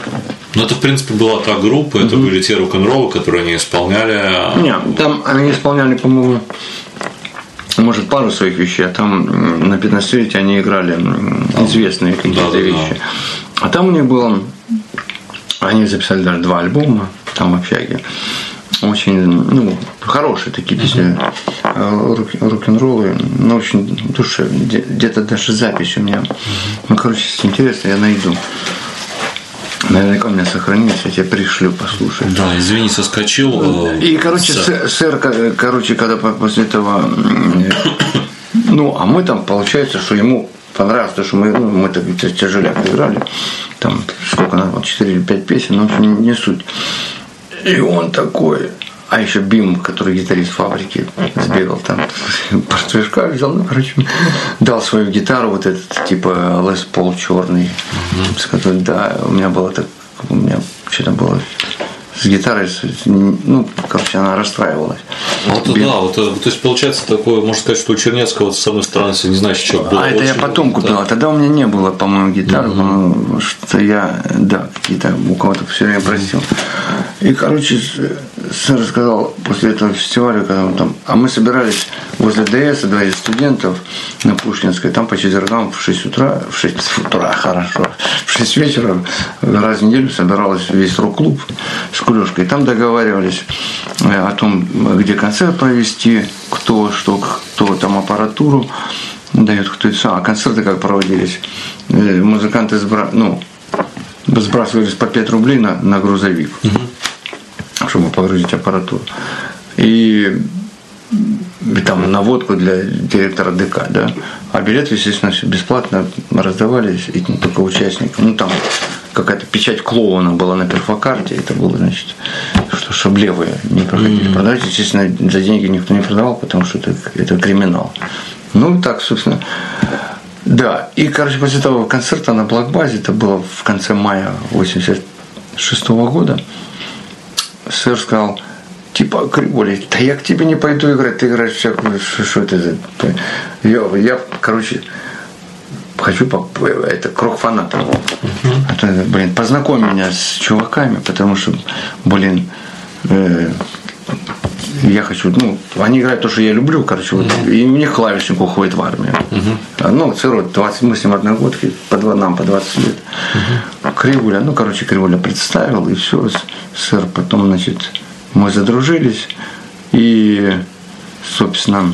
A: Ну, это, в принципе, была та группа, это угу. были те рок-н-роллы, которые они исполняли.
B: Нет, там они исполняли, по-моему, может, пару своих вещей, а там на пятнадцатилетие они играли известные какие-то да, вещи. Да. А там у них было, они записали даже два альбома, там в общаге. Очень, ну, хорошие такие песни, рок-н-роллы, ну, очень душевные. Где-то даже запись у меня. Ну, короче, если интересно, я найду. Наверняка у меня сохранилось, я тебе пришлю, послушай.
A: Да, извини, соскочил.
B: И, короче, сэр, сэр, короче, когда после этого, ну, а мы там, получается, что ему понравилось, потому что мы, ну, мы так тяжеляк играли, там, сколько надо, четыре или пять песен, но не, не суть. И он такой, а еще Бим, который гитарист Фабрики, сбегал там, портвишка взял, ну, короче, дал свою гитару, вот этот, типа, Лес Пол черный, uh-huh. с которой, да, у меня было так, у меня что-то было с гитарой, ну, короче, она расстраивалась.
A: Вот, да, вот, то есть, получается, такое, можно сказать, что у Чернецкого, с одной стороны, если не знаешь, что было.
B: А это я потом купил, а тогда у меня не было, по-моему, гитары, uh-huh. что я, да, какие-то у кого-то все время просил. И, короче, сэр сказал после этого фестиваля, когда он там, а мы собирались возле ДС, двое студентов на Пушкинской, там по четвергам в шесть утра, в шесть утра, хорошо, в шесть вечера раз в неделю собиралась весь рок-клуб с Клёшкой. Там договаривались о том, где концерт провести, кто, что, кто там аппаратуру дает, кто это. А концерты как проводились? Музыканты сбра... ну, сбрасывались по пять рублей на, на грузовик, угу. чтобы погрузить аппаратуру. И, и там наводку для директора ДК, да. А билеты, естественно, все бесплатно раздавались, и только участникам. Ну, там какая-то печать клоуна была на перфокарте, это было, значит, что, чтобы левые не проходили. Mm-hmm. Продавать, естественно, за деньги никто не продавал, потому что это, это криминал. Ну, так, собственно. Да, и, короче, после того концерта на Блокбазе, это было в конце мая восемьдесят шестого года, сэр сказал, типа, Криволи, да я к тебе не пойду играть, ты играешь всякую, что это за... Я, я, короче, хочу, это, крок фанатов. Uh-huh. Блин, познакомь меня с чуваками, потому что, блин, э, я хочу, ну, они играют то, что я люблю, короче, вот, uh-huh. и у них клавишник уходит в армию. Uh-huh. Ну, сэр, двадцать, мы с ним одногодки, по два, нам по двадцать лет. Uh-huh. Кривуля, ну, короче, Кривуля представил, и все, сэр, потом, значит, мы задружились, и, собственно,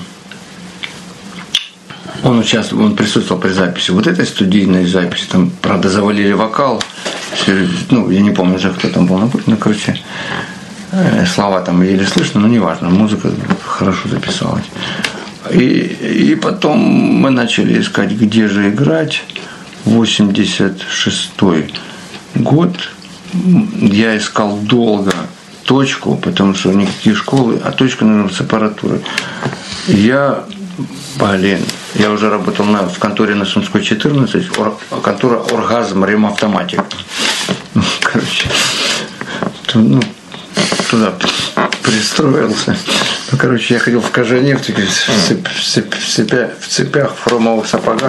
B: он участвовал, он присутствовал при записи вот этой студийной записи, там, правда, завалили вокал, все, ну, я не помню уже, кто там был на пути, но, короче, слова там еле слышно, но неважно, музыка хорошо записалась. И, и потом мы начали искать, где же играть. восемьдесят шестой год. Я искал долго точку, потому что никакие школы, а точка нужна с аппаратурой. Я, блин, я уже работал на, в конторе на Сумской четырнадцать, ор, контора «Оргазм Ремавтоматик». Короче, ну, туда пристроился. Ну, короче, я ходил в Кожанефтике в, цеп, в, цеп, в, цепях, в цепях, в хромовых сапогах.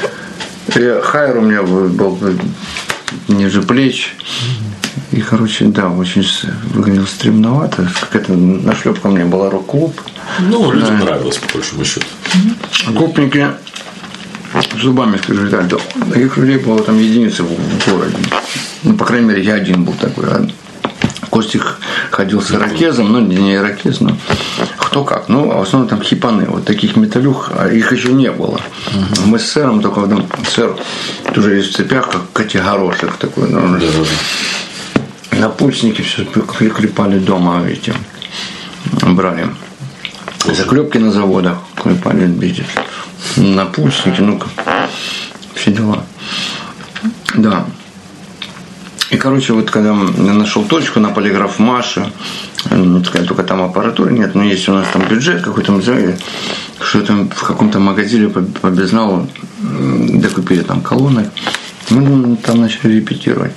B: И хайр у меня был ниже плеч. И, короче, да, очень выглядел стремновато. Какая-то нашлепка у меня была, рок-клуб.
A: Ну, людям да. нравилось, по большому счету.
B: Гопники зубами, скажу так, да. Таких людей было там единицы в городе. Ну, по крайней мере, я один был такой. А Костик ходил с ирокезом, ну, не ирокез, но кто как. Ну, а в основном там хипаны. Вот таких металюх, а их еще не было. Uh-huh. Мы с сэром только, когда сэр тоже есть в цепях, как котигорошек такой. Ну, uh-huh. Напульсники все клепали дома эти. Брали. Заклепки на заводах клепали, видите. Напульсники, ну-ка. Все дела. Да. И, короче, вот когда я нашел точку на полиграф Маша, ну, только там аппаратуры нет, но есть у нас там бюджет какой-то, что там в каком-то магазине по, по безналу докупили там колонны, мы там начали репетировать.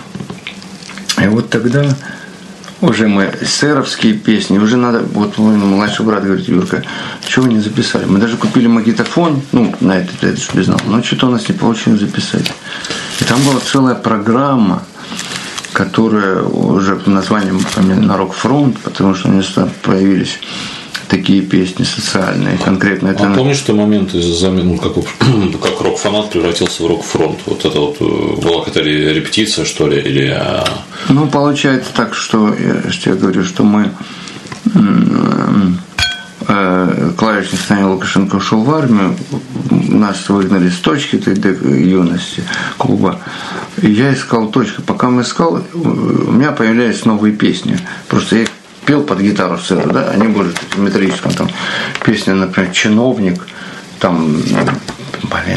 B: И вот тогда уже мы сэровские песни, уже надо, вот мой младший брат говорит, Юрка, что вы не записали? Мы даже купили магнитофон, ну, на этот, этот безнал, но что-то у нас не получилось записать. И там была целая программа, которая уже по названием на Рок-фронт, потому что у нас там появились такие песни социальные, конкретно это.
A: А помнишь, что момент из ну, как, как рок-фанат превратился в рок-фронт? Вот это вот была какая-то репетиция, что ли, или.
B: Ну, получается так, что что я говорю, что мы клавишник Саня Лукашенко ушел в армию, нас выгнали с точки юности клуба. И я искал точку. Пока мы искал, у меня появлялись новые песни. Просто я их пел под гитару сцену, да, они были в металлическом, там песня, например, «Чиновник», там, блин.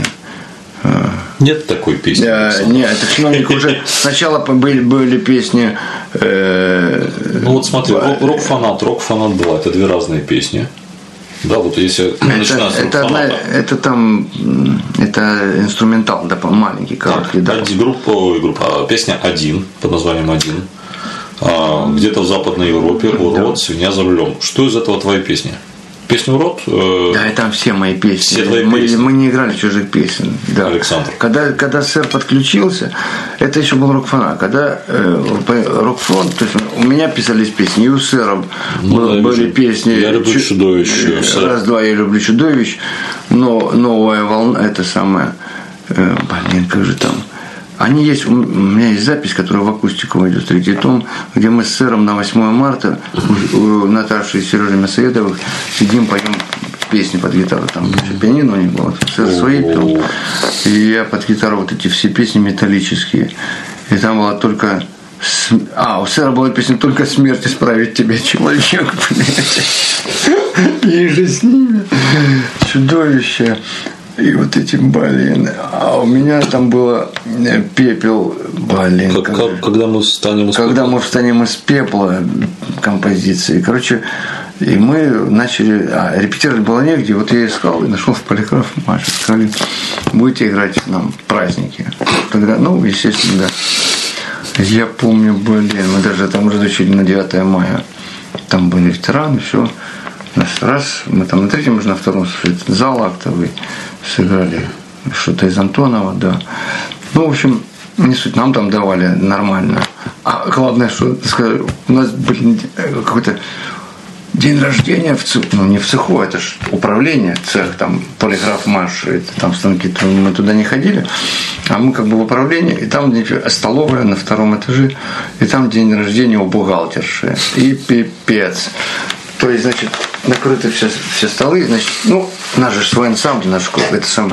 A: Нет такой песни.
B: Э, нет, это «Чиновник» уже сначала были, были песни. Э,
A: ну вот смотри, рок-фанат, рок-фанат была, это две разные песни. Да, вот если
B: это, это, одна, это там это инструментал, да, маленький, короткий,
A: да. Группа, группа, песня «Один» под названием «Один». А, где-то в Западной Европе «Урод», да. «Свинья за рулем». Что из этого твои песни? Песня «Урод»? Э...
B: Да, и там все мои песни.
A: Все твои
B: мы,
A: песни.
B: Мы не играли чужих песен. Да.
A: Александр.
B: Когда, когда сэр подключился, это еще был рок-фанат. Когда э, рок-фронт, то есть у меня писались песни, и у сэра ну, да, были песни.
A: Я люблю Чу... чудовищ.
B: Раз-два, я люблю чудовищ. Но новая волна, это самое. Э, блин, как же там. Они есть, у меня есть запись, которая в акустику идет, третий том, где мы с сэром на восьмое марта у, у Наташи и Сережи Мясоедовых сидим, поем песни под гитару, там пианино у них было, сэр свои пел, и я под гитару вот эти все песни металлические, и там была только, а, у сэра была песня «Только смерть исправит тебя, человек», блядь, и же с ними чудовище. И вот эти, блин, а у меня там было «Пепел», блин.
A: Как, как, когда мы встанем из
B: когда
A: пепла.
B: мы встанем из пепла композиции. Короче, и мы начали, а репетировать было негде, вот я искал и нашел в полиграф Маша, сказали, будете играть нам праздники. Тогда, ну, естественно, да. Я помню, блин, мы даже там разучили на девятое мая. Там были ветераны, все. Раз, мы там на третьем, уже на втором зал актовый сыграли что-то из Антонова, да. Ну, в общем, не суть, нам там давали нормально. А главное, что сказали, у нас, блин, какой-то день рождения в цеху, ну не в цеху, это же управление, цех, там полиграф Маш, это, там станки, мы туда не ходили, а мы как бы в управлении, и там столовая на втором этаже, и там день рождения у бухгалтерши, и пипец. То есть, значит, накрыты все, все столы, значит, ну, наш же свой ансамбль, наш это самое.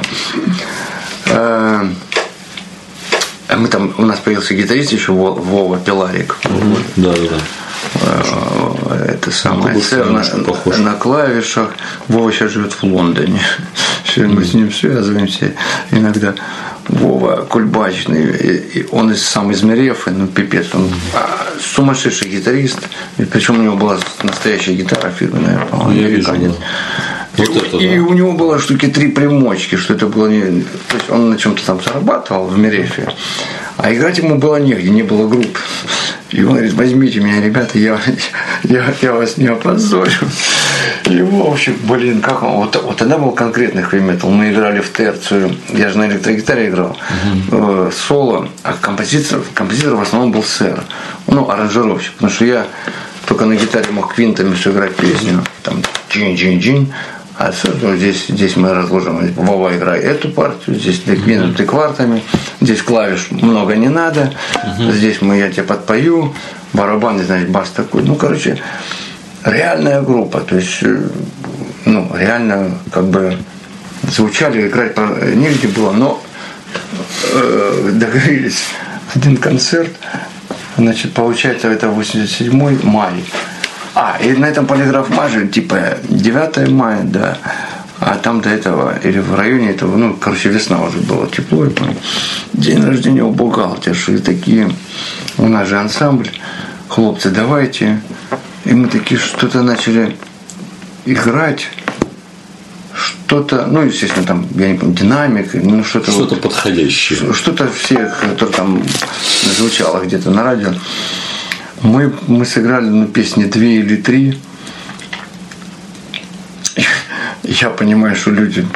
B: Мы там, у нас появился гитарист еще Вова Пиларик.
A: Mm-hmm. Да, да, да.
B: Это самое. Сэр на, на клавишах. Вова сейчас живет в Лондоне. Mm-hmm. Мы с ним связываемся иногда. Вова Кульбачный, он из сам из Мерефы, ну пипец, он сумасшедший гитарист, и причем у него была настоящая гитара фирменная, по-моему, американец. Вот и, это, и да. У него было штуки три примочки, что это было не. То есть он на чем-то там зарабатывал в Мерефе, а играть ему было негде, не было групп. И он говорит, возьмите меня, ребята, я, я, я вас не опозорю. И в общем, блин, как он. Вот, вот тогда был конкретный хэви-метал. Мы играли в терцию. Я же на электрогитаре играл. Uh-huh. Соло. А композитор, композитор в основном был сэр. Ну, аранжировщик. Потому что я только на гитаре мог квинтами все играть песню. Там джин-джин-джин. А сэр, ну, здесь, здесь мы разложим. Вова, играй эту партию. Здесь ты квинтами, ты квартами. Здесь клавиш много не надо. Uh-huh. Здесь мы, я тебе подпою. Барабан, значит, бас такой. Ну, короче, реальная группа, то есть, ну, реально, как бы, звучали, играть негде было, но э, договорились один концерт, значит, получается, это восемьдесят седьмой май. А, и на этом полиграф Маже, типа, девятое мая, да, а там до этого, или в районе этого, ну, короче, весна уже была, тепло, день рождения у бухгалтерши, такие, у нас же ансамбль, хлопцы, давайте. И мы такие что-то начали играть, что-то, ну, естественно, там, я не помню, динамик, ну, что-то...
A: Что-то
B: вот,
A: подходящее.
B: Что-то все, которое там звучало где-то на радио. Мы, мы сыграли, ну, песни две или три. Я понимаю, что люди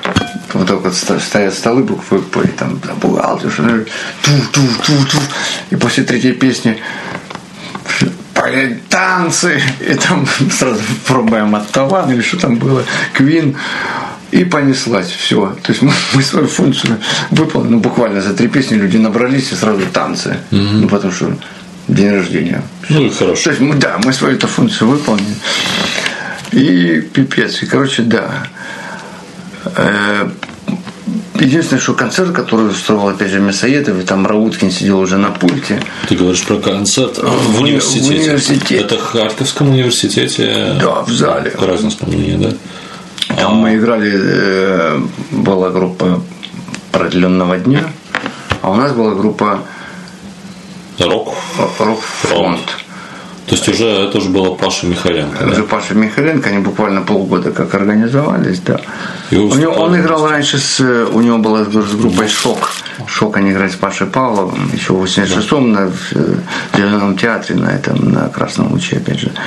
B: вот так вот стоят столы буквы П, и там бухгалтер, ту-ту-ту-ту, и после третьей песни танцы, и там сразу пробуем от Тавана, или что там было, Квин, и понеслась, все. То есть мы, мы свою функцию выполнили, ну, буквально за три песни люди набрались, и сразу танцы, mm-hmm. ну, потому что день рождения.
A: Ну, и хорошо.
B: То есть, мы, да, мы свою эту функцию выполнили, и пипец, и, короче, да. Единственное, что концерт, который устроил, опять же, Мясоедов, и там Рауткин сидел уже на пульте.
A: Ты говоришь про концерт в, в университете.
B: В университете.
A: Это в Харьковском университете.
B: Да, в зале.
A: В Красненском, да?
B: Там а... мы играли, была группа «Продленного дня», а у нас была группа
A: «Рок».
B: «Рок-фронт».
A: То есть уже это уже было Паша Михайленко.
B: Уже
A: да?
B: Паша Михайленко, они буквально полгода как организовались, да. У него, он играл раньше с, у него была с группой «Шок». «Шок» они играли с Пашей Павловым еще в восемьдесят шестом да. на в Зеленом театре, на этом, на Красном луче, опять же.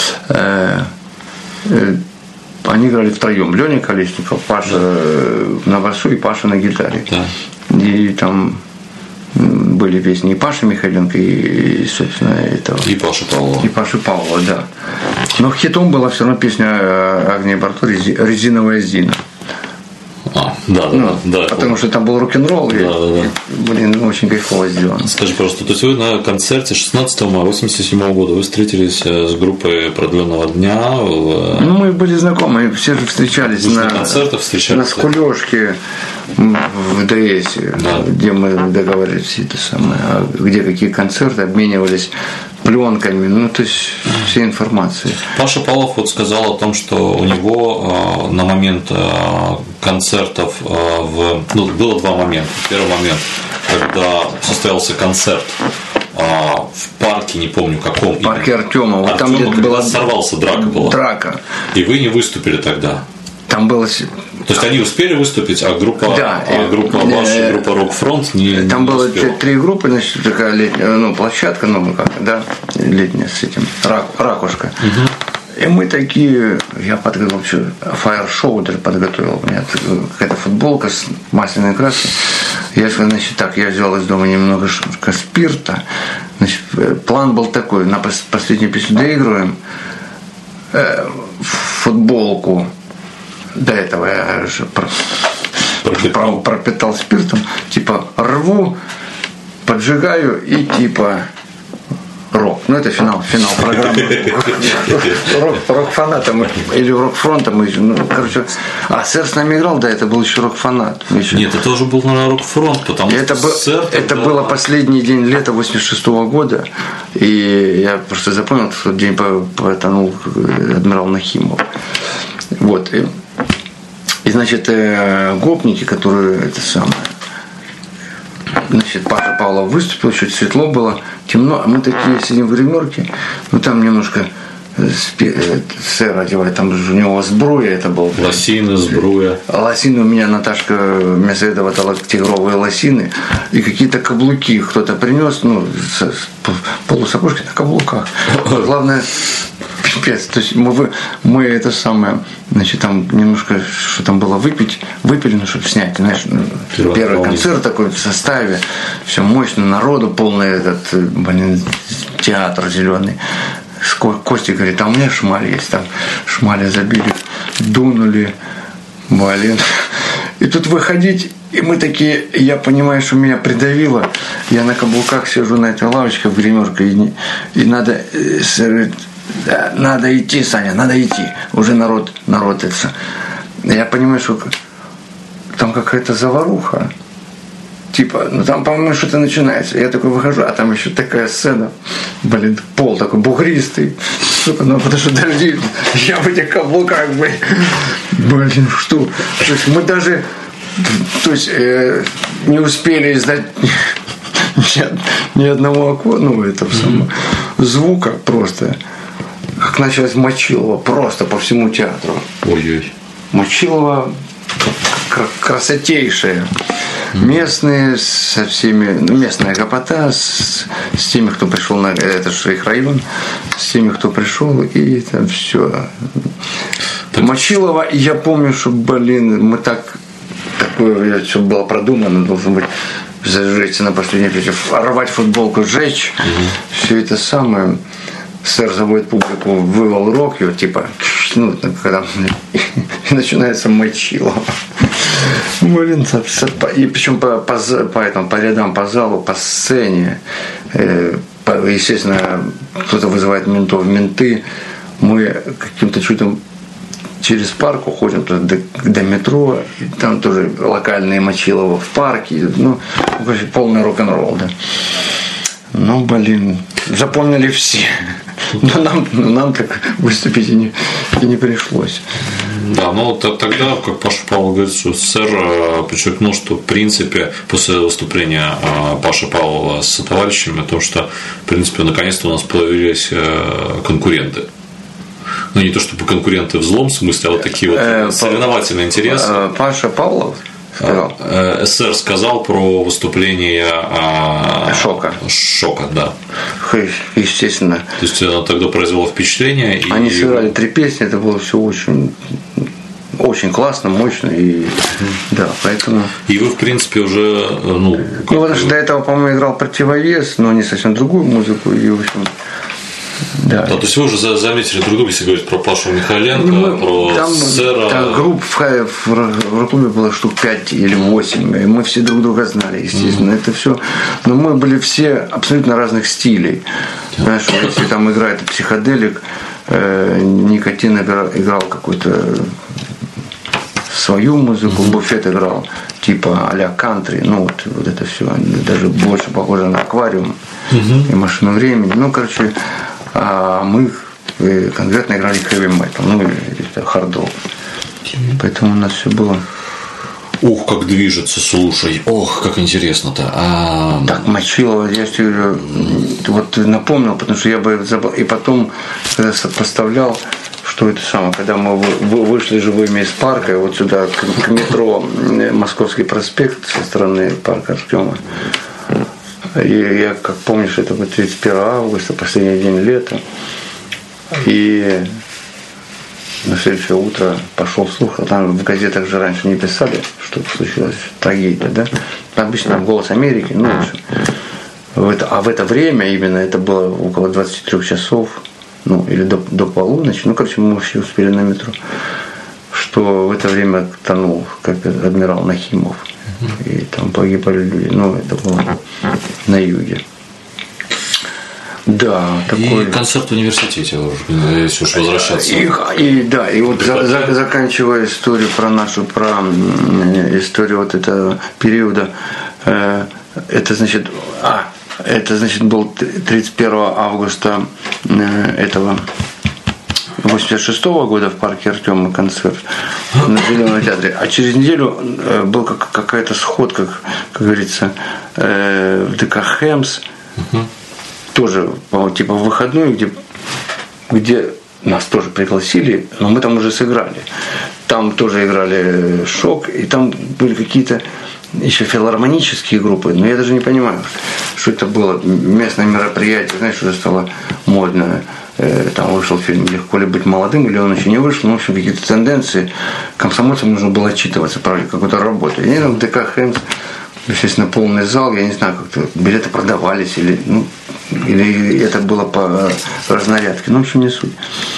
B: Они играли втроем. Леня Колесников, Паша да. на басу и Паша на гитаре. Да. И там были песни и Паши Михайленко, и, собственно, этого.
A: И Паши Павлова.
B: И Паши Павлова, да. Но хитом была все равно песня Агнии Барто «Резиновая Зина».
A: А, да, да,
B: ну,
A: да.
B: Потому что там был рок-н-ролл, да, и,
A: да, да.
B: И, блин, очень кайфово сделано.
A: Скажи просто, то есть вы на концерте шестнадцатого мая восемьдесят седьмого года вы встретились с группой «Продленного дня»? В...
B: Ну, мы были знакомы, все же встречались на,
A: на концертах, встречались
B: на Скулёшке в ДСе, да. где мы договаривались, это самое, где какие концерты, обменивались пленками, ну, то есть всей информацией.
A: Паша Павлов вот сказал о том, что у него э, на момент э, концертов э, в, ну, было два момента. Первый момент, когда состоялся концерт э, в парке, не помню каком.
B: В парке Артема. Вот
A: Артема,
B: там где
A: была сорвался, драка была.
B: Драка.
A: И вы не выступили тогда.
B: Там было.
A: То есть они успели выступить, а группа, да, а группа ваша, э, группа «Рок-фронт» не
B: Там
A: не
B: было
A: успела.
B: три группы, значит, такая летняя, ну, площадка, ну, как, да, летняя с этим, рак, ракушка. Угу. И мы такие, я подготовил, что, фаер-шоу даже подготовил, у меня какая-то футболка с масляной краской. Я сказал, значит, так, я взял из дома немного спирта. Значит, план был такой, на последнюю песню доигрываем э, футболку. До этого я же пропитал. пропитал спиртом, типа рву, поджигаю и типа рок. Ну, это финал, финал программы. Рок-фаната мы, или рок-фронта мы, ну, короче, а сэр с нами играл, да, это был еще рок-фанат.
A: Нет, это тоже был, наверное, рок-фронт, потому
B: это
A: что сэр...
B: Это было последний день лета восемьдесят шестого года, и я просто запомнил, что в тот день потонул адмирал Нахимов. Вот, и И, значит, гопники, которые это самое, значит, Паша Павлов выступил, чуть светло было, темно, а мы такие сидим в гримерке, ну там немножко сэр одевает, там у него сбруя, это был.
A: Лосины, сбруя.
B: Лосины у меня Наташка Мясоедова дала тигровые лосины и какие-то каблуки кто-то принес, ну, полусапожки на каблуках. Главное, пипец, то есть мы, мы это самое, значит, там немножко, что там было, выпить, выпили, ну, чтобы снять, знаешь, первый, первый концерт такой в составе, все мощно, народу полный этот, блин, театр зеленый. Костя говорит, а у меня шмаль есть, там шмаля забили, дунули, блин. И тут выходить, и мы такие, я понимаю, что меня придавило, я на каблуках сижу на этой лавочке в гримерке, и, и надо, да, надо идти, Саня, надо идти, уже народ, народ это. Я понимаю, что там какая-то заваруха. Типа, ну там, по-моему, что-то начинается. Я такой выхожу, а там еще такая сцена. Блин, пол такой бугристый. Сука, ну потому что дожди. Я в этих каблуках, блин. Блин, что? То есть мы даже то есть, э, не успели издать ни, ни одного аккорда, ну, этого самого звука просто. Как началось Мочилова просто по всему театру.
A: Ой-ой.
B: Мочилова красотейшая. Местные со всеми, ну, местная гопота с, с теми, кто пришел на это же их район, с теми, кто пришел, и там все. Так... Мочилова, я помню, что, блин, мы так такое все было продумано, должен быть зажечься на последний плече, рвать футболку, сжечь, угу. Все это самое. Сэр заводит публику, вывал рок, его типа, ну, когда и начинается мочило. Блин, и причем по, по, по, этому, по рядам, по залу, по сцене, э, по, естественно, кто-то вызывает ментов, менты, мы каким-то чудом через парк уходим до, до метро, и там тоже локальные мочилово в парке, ну, полный рок-н-ролл, да. Ну, блин, запомнили все. Но нам, но нам так выступить и не, и не пришлось.
A: Да, но тогда, как Паша Павлов говорит, что сэр подчеркнул, что в принципе после выступления Паши Павлова с товарищами, о том, что в принципе наконец-то у нас появились конкуренты. Ну, не то чтобы конкуренты в злом смысле, а вот такие вот соревновательные интересы.
B: Паша Павлов сказал?
A: СССР сказал про выступление
B: Шока.
A: Шока, да.
B: Естественно.
A: То есть она тогда произвела впечатление.
B: Они
A: и...
B: сыграли три песни, это было все очень, очень классно, мощно. И, да, поэтому...
A: и вы, в принципе, уже. Ну,
B: как... ну потому что до этого, по-моему, играл противовес, но не совсем другую музыку. И, в общем, да.
A: Да, то есть вы уже заметили друг друга, если говорить про Пашу Михайленко, мы, про
B: там,
A: сэра.
B: Там групп в, в, в Ротубе было штук пять или восемь, и мы все друг друга знали, естественно. Mm-hmm. Это все. Но мы были все абсолютно разных стилей. Yeah. Знаешь, если там играет психоделик, э, Никотин играл, играл какую-то свою музыку, mm-hmm. Буфет играл типа а-ля кантри, ну вот, вот это все, даже больше похоже на аквариум mm-hmm. и машину времени. Ну, короче, а мы конкретно играли хэви-метал, ну или хард-рок. Поэтому у нас все было.
A: Ух, как движется, слушай, ох, как интересно-то. А...
B: Так, Мочилова, я тебе говорю, вот напомнил, потому что я бы забыл. И потом, когда сопоставлял, что это самое, когда мы вышли живыми из парка, вот сюда, к, к метро Московский проспект со стороны парка Артема. И я, как помнишь, это был тридцать первого августа, последний день лета. И на следующее утро пошел слух, а там в газетах же раньше не писали, что случилось трагедия, да? Обычно там «Голос Америки», ну, в это, а в это время именно, это было около двадцати трёх часов, ну, или до, до полуночи, ну, короче, мы все успели на метро, что в это время тонул, как адмирал Нахимов. И там погибали люди. Ну, это было на юге. Да, такой.
A: И концерт в университете, если уж возвращаться.
B: И, и да, и вот за, за, заканчивая историю про нашу, про историю вот этого периода, э, это значит, а, это значит был тридцать первого августа э, этого восемьдесят шестого года в парке Артема концерт на Зеленом театре. А через неделю был как, какая-то сходка, как, как говорится, э, в ДК «Хэмс». Uh-huh. Тоже, типа, в выходной, где, где нас тоже пригласили, но мы там уже сыграли. Там тоже играли «Шок», и там были какие-то еще филармонические группы, но я даже не понимаю, что это было. Местное мероприятие, знаешь, уже стало модно. Там вышел фильм «Легко ли быть молодым», или он еще не вышел, но, в общем, какие-то тенденции. Комсомольцам нужно было отчитываться, правда, какой-то работой. И они там в ДК «Хэмс», естественно, полный зал, я не знаю, как-то билеты продавались, или, ну, или это было по разнарядке, ну, в общем, не суть.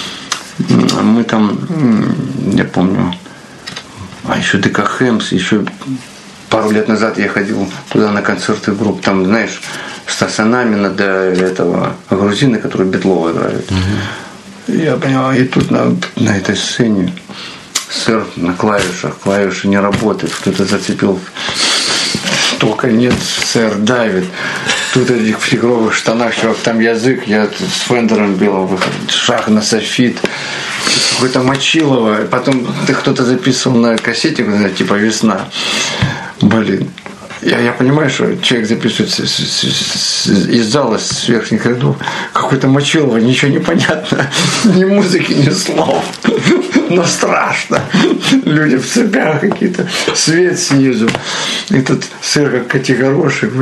B: Мы там, я помню, а еще ДК «Хэмс», еще пару лет назад я ходил туда на концерты групп, там, знаешь, Стаса Намина до этого грузины, которые Бетлова играют. Угу. Я понял, и тут на, на этой сцене сэр на клавишах, клавиши не работают, кто-то зацепил, только нет, сэр давит. Тут в этих фигровых штанах, чувак, там язык, я с Фендером бил, шаг на софит, какой-то Мочилово, потом кто-то записывал на кассете, типа «Весна». Блин. Я, я понимаю, что человек записывает с, с, с, из зала, с верхних рядов, какой-то Мочилово, ничего не понятно, ни музыки, ни слов, но страшно. Люди в цепях какие-то, свет снизу. И тут сыр, как котигорошек,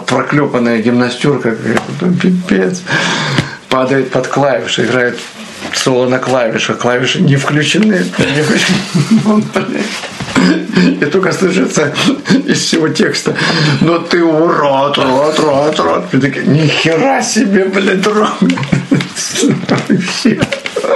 B: проклепанная гимнастерка, какая-то, пипец. Падает под клавиши, играет соло на клавишах, клавиши не включены. И только слышится из всего текста: но ты урод, урод, урод, урод. И такие: нихера себе, блядь, урод. Все.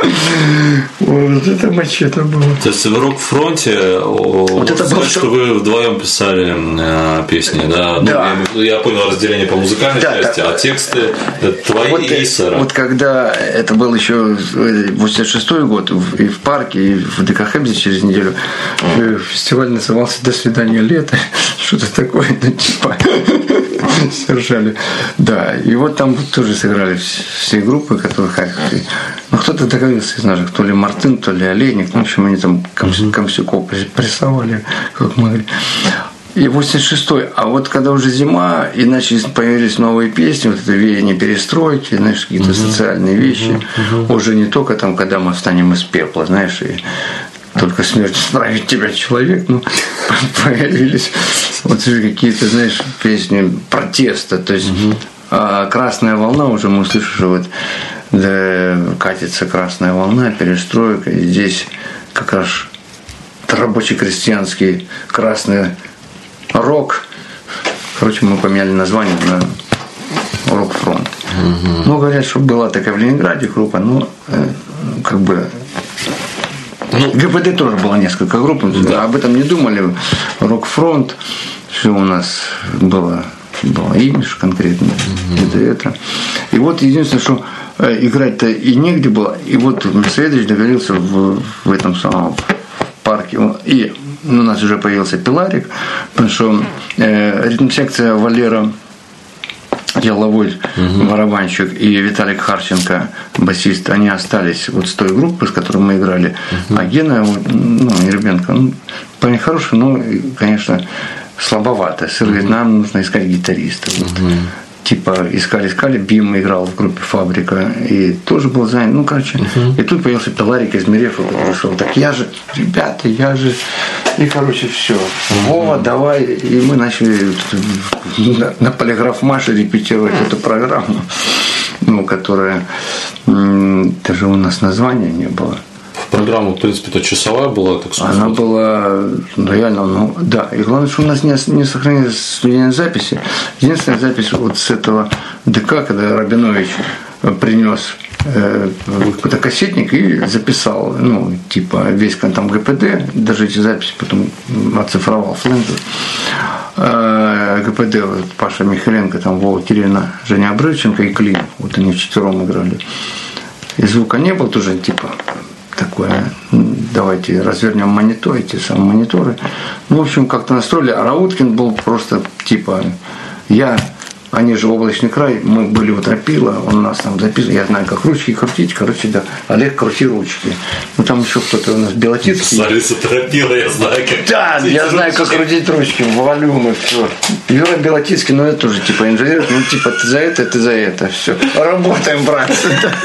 B: Вот это мачете было.
A: То есть в Рок-фронте вот это было, что вы вдвоем писали э, песни, да?
B: Да.
A: Ну, я, я понял разделение по музыкальной да, части, да. А тексты твои
B: вот,
A: и Сэра.
B: Вот когда это был еще восемьдесят шестой год, и в парке, и в ДК Хэмзе через неделю фестиваль назывался «До свидания, лето». Что-то такое, ну, типа сержали. Да, и вот там тоже сыграли все группы, которые хотели. Ну, кто-то договорился из наших, то ли Мартын, то ли Олейник. Ну, в общем, они там Комсюков прессовали, как могли. И восемьдесят шестой. А вот когда уже зима, и начались, появились новые песни, вот это веяние перестройки, знаешь, какие-то uh-huh. социальные вещи. Uh-huh. Uh-huh. Уже не только там, когда мы встанем из пепла, знаешь, и только смерть справит тебя человек, ну, появились вот какие-то, знаешь, песни протеста. То есть uh-huh. а «Красная волна» уже мы услышали, что вот да, катится красная волна, перестройка, и здесь как раз рабоче-крестьянский красный рок. Короче, мы поменяли название на Рок-фронт. Угу. Ну, говорят, что была такая в Ленинграде группа, но э, как бы ну, ГПД тоже было несколько групп, да. Об этом не думали. Рок-фронт, все у нас было, было имидж конкретно, угу. это это. И вот единственное, что играть-то и негде было. И вот Медведевич договорился в, в этом самом парке. И у нас уже появился Пиларик, потому что э, ритм-секция Валера Яловой, угу. барабанщик, и Виталик Харченко, басист, они остались вот с той группы, с которой мы играли. Угу. А Гена, вот, ну, Ербенко, ну, парень хороший, но, конечно, слабовато. Сыр говорит, угу. нам нужно искать гитариста. Вот. Угу. Типа искали-искали, Бим играл в группе «Фабрика», и тоже был занят. Ну, короче, uh-huh. и тут появился Пиларик из Мирефа, пришел. Так я же, ребята, я же. И, короче, все. Uh-huh. Вова, давай. И мы начали на, на полиграф Маше репетировать uh-huh. эту программу, ну, которая даже у нас названия не было.
A: Программа, в принципе, это часовая была, так сказать.
B: Она была реально, ну, да. И главное, что у нас не, не сохранились студийные записи. Единственная запись вот с этого ДК, когда Рабинович принес э, какой-то кассетник и записал, ну, типа, весь там ГПД, даже эти записи потом оцифровал фленджер. Э, ГПД, вот, Паша Михаленко, там, Вова Кирина, Женя Обрывченко и Клин. Вот они вчетвером играли. И звука не было, тоже, типа, такое, давайте развернем монитор, эти самые мониторы. Ну, в общем, как-то настроили. А Рауткин был просто типа, я, они же облачный край, мы были у Тропила, он нас там записывал, я знаю, как ручки крутить, короче, да, Олег, крути ручки. Ну, там еще кто-то у нас Белотицкий.
A: Царица Тропила, я знаю, как
B: да, я знаю, как крутить ручки, волюмы, все. Юра Белотицкий, ну, это тоже, типа, инженер, ну, типа, ты за это, ты за это, все. Работаем, братцы.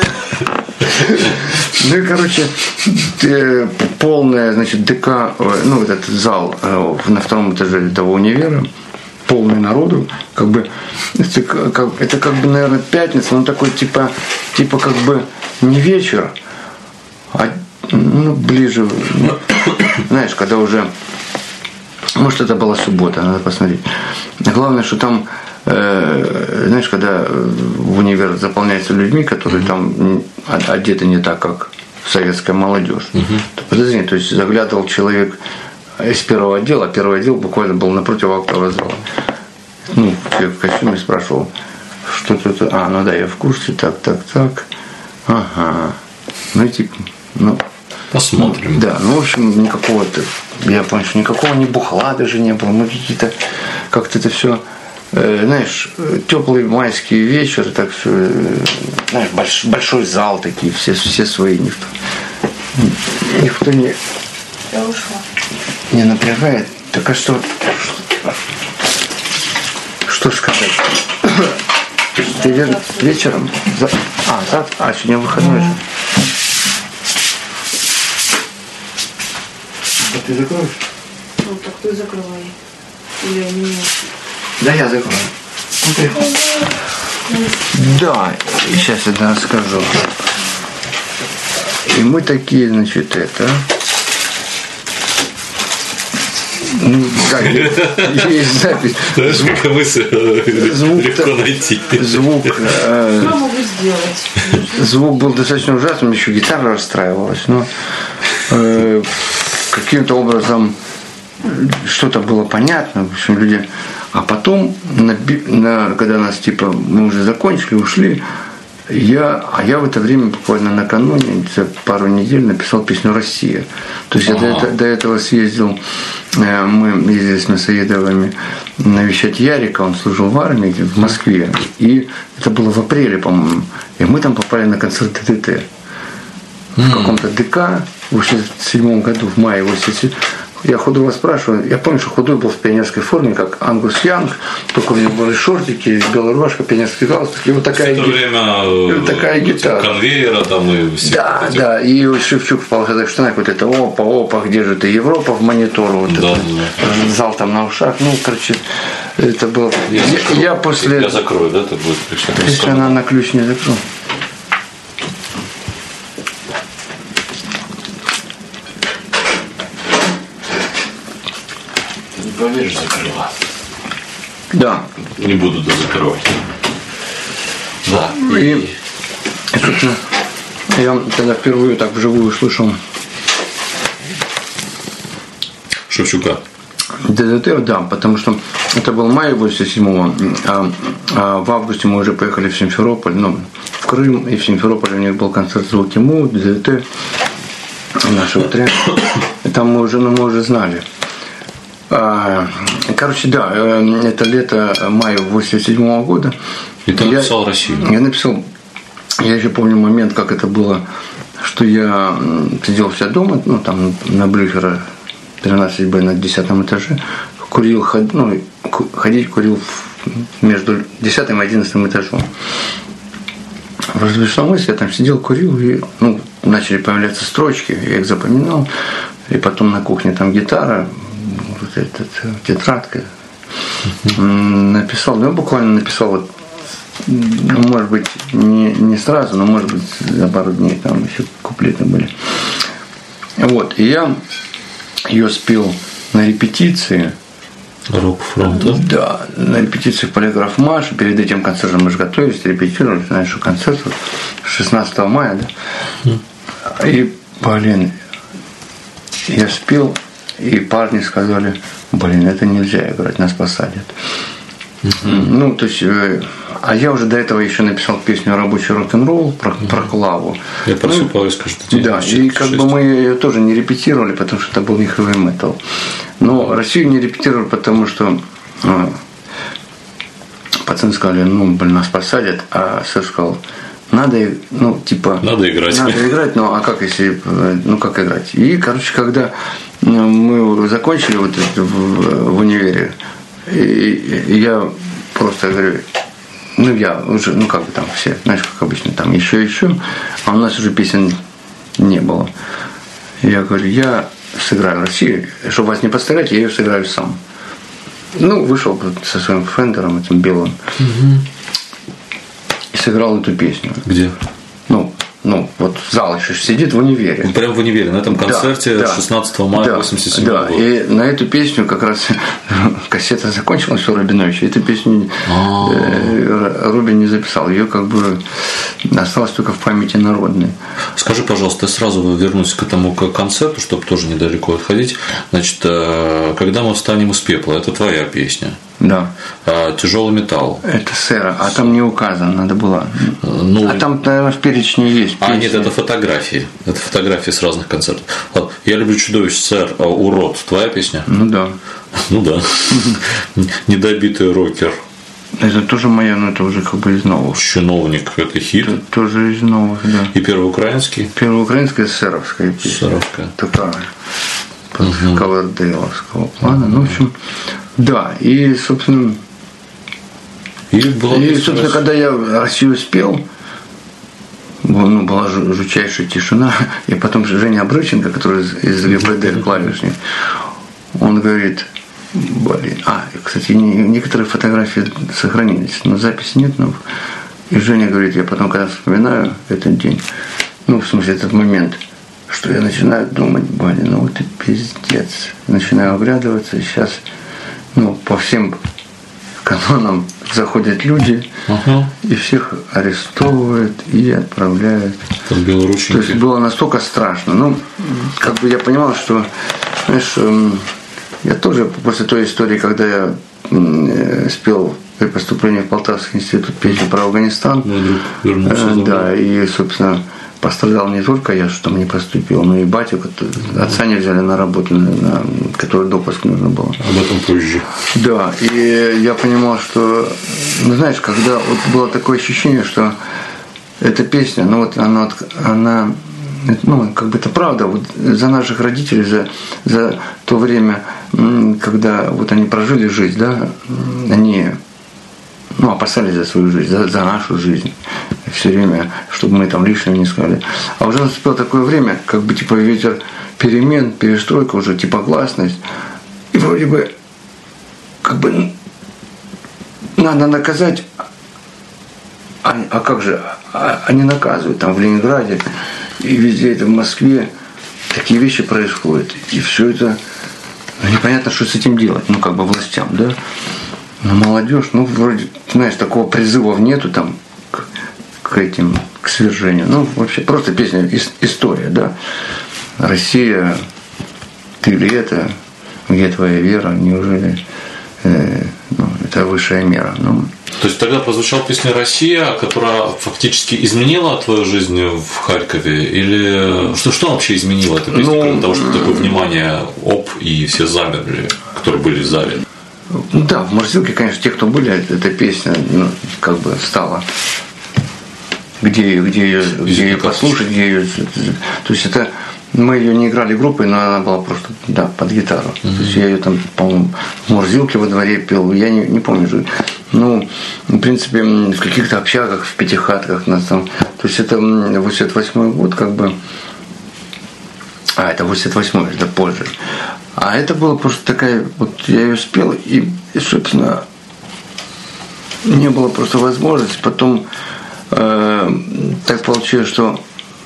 B: Ну и, короче, полная, значит, ДК, ну, этот зал на втором этаже того универа, полный народу, как бы, это как, это как бы, наверное, пятница, но такой, типа, типа, как бы, не вечер, а, ну, ближе, ну, знаешь, когда уже, может, это была суббота, надо посмотреть. Главное, что там, знаешь, когда в универ заполняется людьми, которые mm-hmm. там одеты не так, как советская молодежь, mm-hmm. то подозрение, то есть заглядывал человек из первого отдела, а первый отдел буквально был напротив актового зала. Ну, человек в костюме спрашивал, что тут, а, ну да, я в курсе, так, так, так, ага, ну и типа, ну,
A: посмотрим.
B: Да, ну, в общем, никакого, я понял, что никакого ни бухла даже не было, ну, какие-то, как-то это все. Знаешь, теплый майский вечер, так все, знаешь, большой, большой зал такие, все, все свои, никто, никто не, не напрягает. Так а что, что сказать? Ты вер, вечером, за, а, завтра, а сегодня выходной же. А ты закроешь?
C: Ну так ты закрывай. Или не.
B: Да, я закрою. Да, сейчас я расскажу. И мы такие, значит, это... Ну, да, есть запись.
A: Звук, звук легко найти.
B: Звук, э,
C: Что могу сделать?
B: звук был достаточно ужасным, еще гитара расстраивалась, но э, каким-то образом что-то было понятно, в общем, люди. А потом, на, на, когда нас типа мы уже закончили, ушли, я, а я в это время буквально накануне, за пару недель написал песню «Россия». То есть ага. я до, до этого съездил, мы ездили с Мясоедовыми навещать Ярика, он служил в армии в Москве, и это было в апреле, по-моему, и мы там попали на концерт ДДТ в каком-то ДК в восемьдесят седьмом году, в мае восемьдесят седьмого. Я Худого спрашиваю, я помню, что Худой был в пионерской форме, как Ангус Янг, только у него были шортики, белая рубашка, пионерский галстук, и вот такая,
A: в это время
B: и вот такая гитара.
A: Конвейера там и все.
B: Да,
A: вот
B: да, и Шевчук в полосатых штанах, вот это опа, опа, где же ты, Европа в монитор, вот
A: да,
B: это,
A: да.
B: зал там на ушах, ну, короче, это было...
A: Я,
B: я, я после...
A: Я закрою, да, это будет ключ.
B: Если она на ключ не закрою.
A: Поверишь, закрыла.
B: Да.
A: Не буду дозакрывать. Да.
B: И, и собственно, я тогда впервые так вживую слышал
A: Шевчука.
B: ДДТ, да, потому что это был май восемьдесят седьмого, а, а в августе мы уже поехали в Симферополь, ну, в Крым, и в Симферополе у них был концерт «Звуки Му», ДДТ, нашего тренера. И там мы уже, ну, мы уже знали. Короче, да, это лето мая восемьдесят седьмого года.
A: И ты написал я, «Россию».
B: Я написал, я еще помню момент, как это было, что я сидел у себя дома, ну, там на Блюхера тринадцать бэ на десятом этаже, курил, ну, ходить курил между десятым и одиннадцатым этажом. Пришла мысль, я там сидел, курил, и ну, начали появляться строчки, я их запоминал, и потом на кухне там гитара, вот эта тетрадка, написал, ну, я буквально написал, вот, ну, может быть, не, не сразу, но, может быть, за пару дней там еще куплеты были. Вот, и я ее спел на репетиции.
A: Рок-фронт, да?
B: Да, на репетиции в Полиграф Маш. Перед этим концертом мы же готовились, репетировали, знаешь, что концерт шестнадцатого мая, да? Mm. И, блин, я спел, и парни сказали, блин, это нельзя играть, нас посадят. Mm-hmm. Ну, то есть, а я уже до этого еще написал песню «Рабочий рок-н-ролл» про, mm-hmm. про Клаву.
A: Я просыпаюсь каждый день.
B: Да, и как бы мы ее тоже не репетировали, потому что это был не хэви метал. Но Россию не репетировали, потому что ну, пацаны сказали, ну, блин, нас посадят, а сэр сказал, надо, ну, типа...
A: Надо играть.
B: Надо играть, ну, а как если, ну, как играть? И, короче, когда мы закончили вот это в, в универе, и, и я просто говорю, ну, я уже, ну, как бы там все, знаешь, как обычно, там еще, еще, а у нас уже песен не было. Я говорю, я сыграю Россию, чтобы вас не подставлять, я ее сыграю сам. Ну, вышел со своим фендером, этим белым, угу. и сыграл эту песню.
A: Где?
B: Ну, ну, вот зал еще сидит в универе.
A: Ну, прямо в универе, на этом концерте
B: да,
A: шестнадцатого мая
B: да,
A: восемьдесят седьмого
B: да,
A: года.
B: И на эту песню как раз кассета закончилась у Рабиновича. Эту песню э, Рубин не записал. Ее как бы осталось только в памяти народной.
A: Скажи, пожалуйста, я сразу вернусь к этому концерту, чтобы тоже недалеко отходить. Значит, «Когда мы встанем из пепла» – это твоя песня.
B: Да.
A: «Тяжелый металл».
B: Это сэра, а там не указано, надо было.
A: Ну,
B: а там, наверное, в перечне есть.
A: А, нет, это фотографии. Это фотографии с разных концертов. «Я люблю чудовищ, сэр», «Урод» – твоя песня?
B: Ну да.
A: Ну да. «Недобитый рокер».
B: Это тоже моя, но это уже как бы из новых.
A: «Чиновник» – это хит.
B: Это тоже из новых, да.
A: И первоукраинский?
B: Первоукраинская сэровская песня.
A: Сэровская.
B: Такая. Под угу. Кавердейловского плана. Ну, в общем, да. И, собственно,
A: и, была
B: и, собственно когда я Россию спел, ну, была жутчайшая тишина. И потом Женя Обрыченко, который из, из ГПД клавишник, он говорит, блин, а, кстати, некоторые фотографии сохранились, но записи нет. Но... И Женя говорит, я потом, когда вспоминаю этот день, ну, в смысле, этот момент, что я начинаю думать, блин, ну вот и пиздец. Начинаю оглядываться, и сейчас, ну, по всем канонам заходят люди, ага. и всех арестовывают и отправляют.
A: Там белорученьки.
B: То есть было настолько страшно. Ну, как бы я понимал, что, знаешь, я тоже после той истории, когда я спел при поступлении в Полтавский институт песню про Афганистан,
A: вернулся,
B: да, и, собственно, пострадал не только я, что там не поступил, но и батю, отца не взяли на работу, на, на который допуск нужно было.
A: Об этом позже.
B: Да, и я понимал, что, ну, знаешь, когда вот было такое ощущение, что эта песня, ну вот она, она ну, как бы это правда, вот за наших родителей, за, за то время, когда вот они прожили жизнь, да, они, ну, опасались за свою жизнь, за, за нашу жизнь. Все время, чтобы мы там лишнего не сказали. А уже наступило такое время, как бы типа ветер перемен, перестройка, уже типа гласность. И вроде бы как бы надо наказать, а, а как же, а, они наказывают там в Ленинграде и везде это в Москве такие вещи происходят. И все это, ну, непонятно, что с этим делать, ну как бы властям, да. Но молодежь, ну вроде, знаешь, такого призыва нету там к этим, к свержению. Ну, вообще, просто песня, история, да. Россия, ты ли это, где твоя вера, неужели э, ну, это высшая мера. Ну.
A: То есть тогда прозвучала песня «Россия», которая фактически изменила твою жизнь в Харькове? Или что, что вообще изменило эта песня, ну, кроме того, что такое внимание, оп, и все замерли, которые были в зале?
B: Ну да, в Морозилке, конечно, те, кто были, эта песня, ну, как бы стала. Где ее, где ее, где ее послушать, где ее. То есть это мы ее не играли группой, но она была просто, да, под гитару. Mm-hmm. То есть я ее там, по-моему, в Морозилке во дворе пел, я не, не помню же. Ну, в принципе, в каких-то общагах, в пятихатках нас там. То есть это восемьдесят восьмой год, как бы. А, это восемьдесят восьмой, это позже. А это было просто такая, вот я ее спел, и, и собственно, не было просто возможности потом. Так получилось, что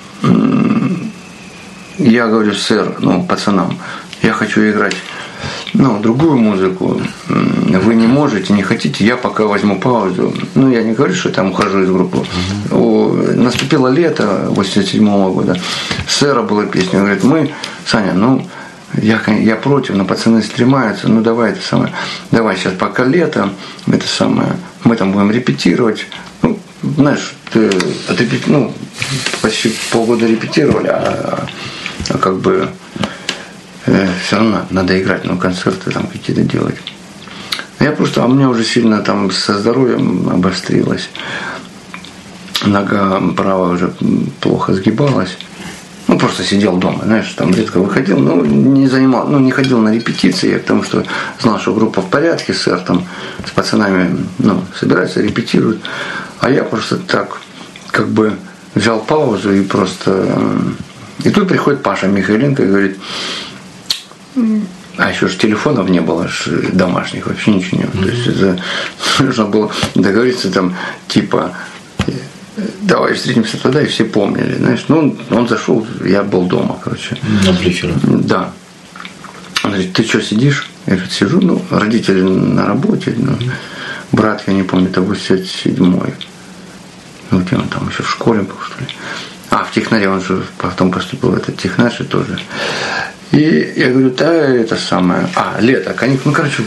B: я говорю, сэр, ну, пацанам, я хочу играть, ну, другую музыку, вы не можете, не хотите, я пока возьму паузу. Ну, я не говорю, что там ухожу из группы. Mm-hmm. Наступило лето восемьдесят седьмого года, сэра была песня, он говорит, мы, Саня, ну, я, я против, но пацаны стремаются, ну, давай это самое, давай сейчас пока лето, это самое, мы там будем репетировать. Знаешь, ты, ну, почти полгода репетировали, а, а как бы э, все равно надо играть, ну, концерты там какие-то делать. Я просто, а у меня уже сильно там со здоровьем обострилось. Нога правая уже плохо сгибалась. Ну, просто сидел дома, знаешь, там редко выходил, ну, не занимал, ну, не ходил на репетиции, потому что знал, что группа в порядке, сэр там с пацанами, ну, собираются, репетируют. А я просто так, как бы, взял паузу и просто... И тут приходит Паша Михайленко и говорит, а еще же телефонов не было, ж домашних, вообще ничего не было. Mm-hmm. То есть это нужно было договориться там, типа, давай встретимся тогда, и все помнили, знаешь. Ну, он, он зашел, я был дома, короче.
A: На брифере.
B: Да. Он говорит, ты что, сидишь? Я говорю, сижу, ну, родители на работе, ну, брат, я не помню, это восемьдесят седьмой. Ну, где он там еще в школе был, что ли? А, в технаре он же потом поступил в этот технарь тоже. И я говорю, да, это самое. А, лето, каникулы. Ну, короче,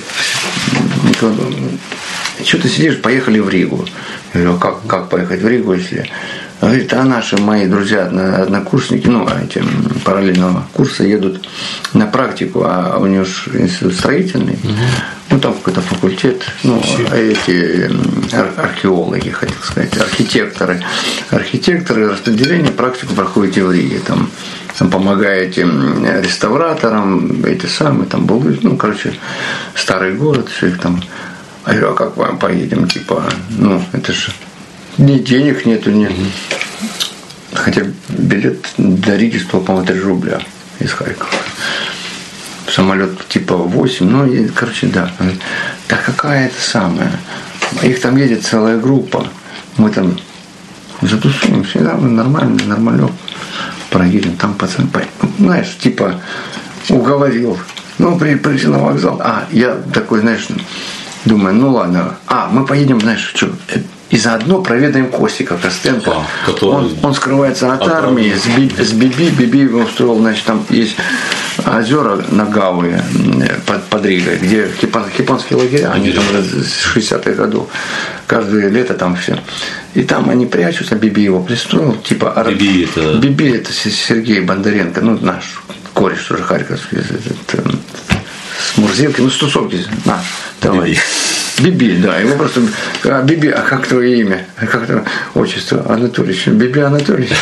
B: что ты сидишь, поехали в Ригу. Я говорю, как, как поехать в Ригу, если... Он говорит, а наши мои друзья, однокурсники, ну, эти параллельного курса едут на практику, а у него же институт строительный, угу. Ну, там какой-то факультет, ну, эти археологи, хотел сказать, архитекторы. Архитекторы, распределение, практику проходите в Риге, там, там помогаете реставраторам, эти самые, там, был, ну, короче, старый город, все их там. А я говорю, а как вам поедем, типа, ну, это же ни денег нету, ни... Хотя билет до Риги стоил, по-моему, три рубля из Харькова. Самолет типа восемь, ну, и, короче, да. Да какая это самая? Их там едет целая группа. Мы там затусуем, всегда нормально, нормально. проедем, там пацан, знаешь, типа уговорил. Ну, при, пришли на вокзал. А, я такой, знаешь, думаю, ну ладно. А, мы поедем, знаешь, что, и заодно проведаем Костика Костенко.
A: А, который...
B: он, он скрывается от, от армии, с, Би, с Биби. Биби его устроил, значит, там есть озера Нагавые под, под Ригой, где японские лагеря, они там с шестидесятых годов. Каждое лето там все. И там они прячутся, Биби его пристроил. Типа,
A: Биби это...
B: Биби это Сергей Бондаренко, ну, наш кореш тоже харьковский, с Мурзилки, ну, с тусовки наш товарищ. Биби, да, его просто, а, Биби, а как твое имя? А как твое отчество? Анатольевич. Биби Анатольевич.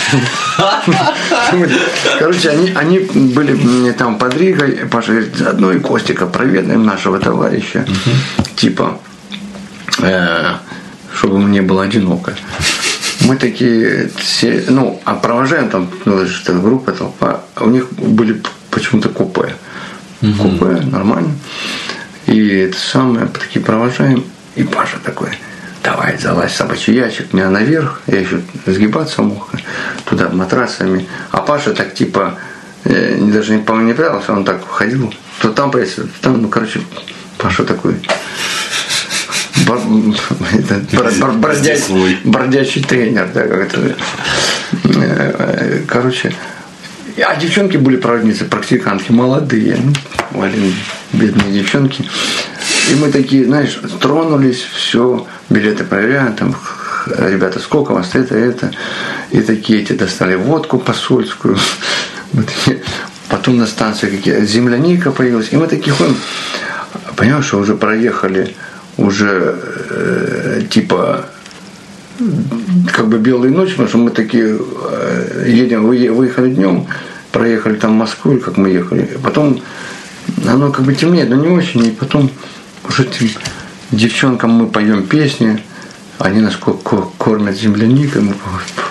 B: Короче, они, они были там под Ригой, Паша говорит, заодно и Костика проведаем нашего товарища, типа, э, чтобы мне было одиноко. Мы такие, все, ну, а провожаем там, ну, что группа, толпа, у них были почему-то купе. Купе, нормально. И это самое, такие провожаем. И Паша такой, давай, залазь в собачий ящик, меня наверх. Я еще сгибаться мог туда матрасами. А Паша так типа, э, даже, по-моему, не прятался, он так ходил. То там, то там, ну, короче, Паша такой... Бродячий, бродячий тренер, да, как это. Короче, а девчонки были проводницы, практикантки, молодые, ну, блин, бедные девчонки. И мы такие, знаешь, тронулись, все, билеты проверяем, там, ребята, сколько у вас это, это. И такие эти достали водку посольскую. Потом на станции какие земляника появилась. И мы такие ходим, понимаешь, что уже проехали уже э, типа как бы белые ночи, потому что мы такие э, едем, выехали днем, проехали там Москву, как мы ехали, потом оно как бы темнеет, но не очень, и потом уже тем, девчонкам мы поем песни, они нас кормят земляникой, мы...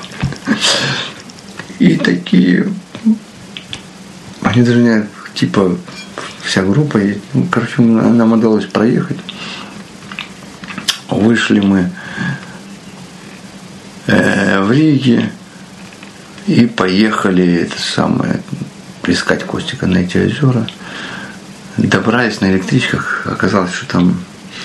B: и такие, они даже не, типа вся группа, и, ну, короче, нам удалось проехать. Вышли мы э, в Риге и поехали это самое, искать Костика на эти озера. Добрались на электричках, оказалось, что там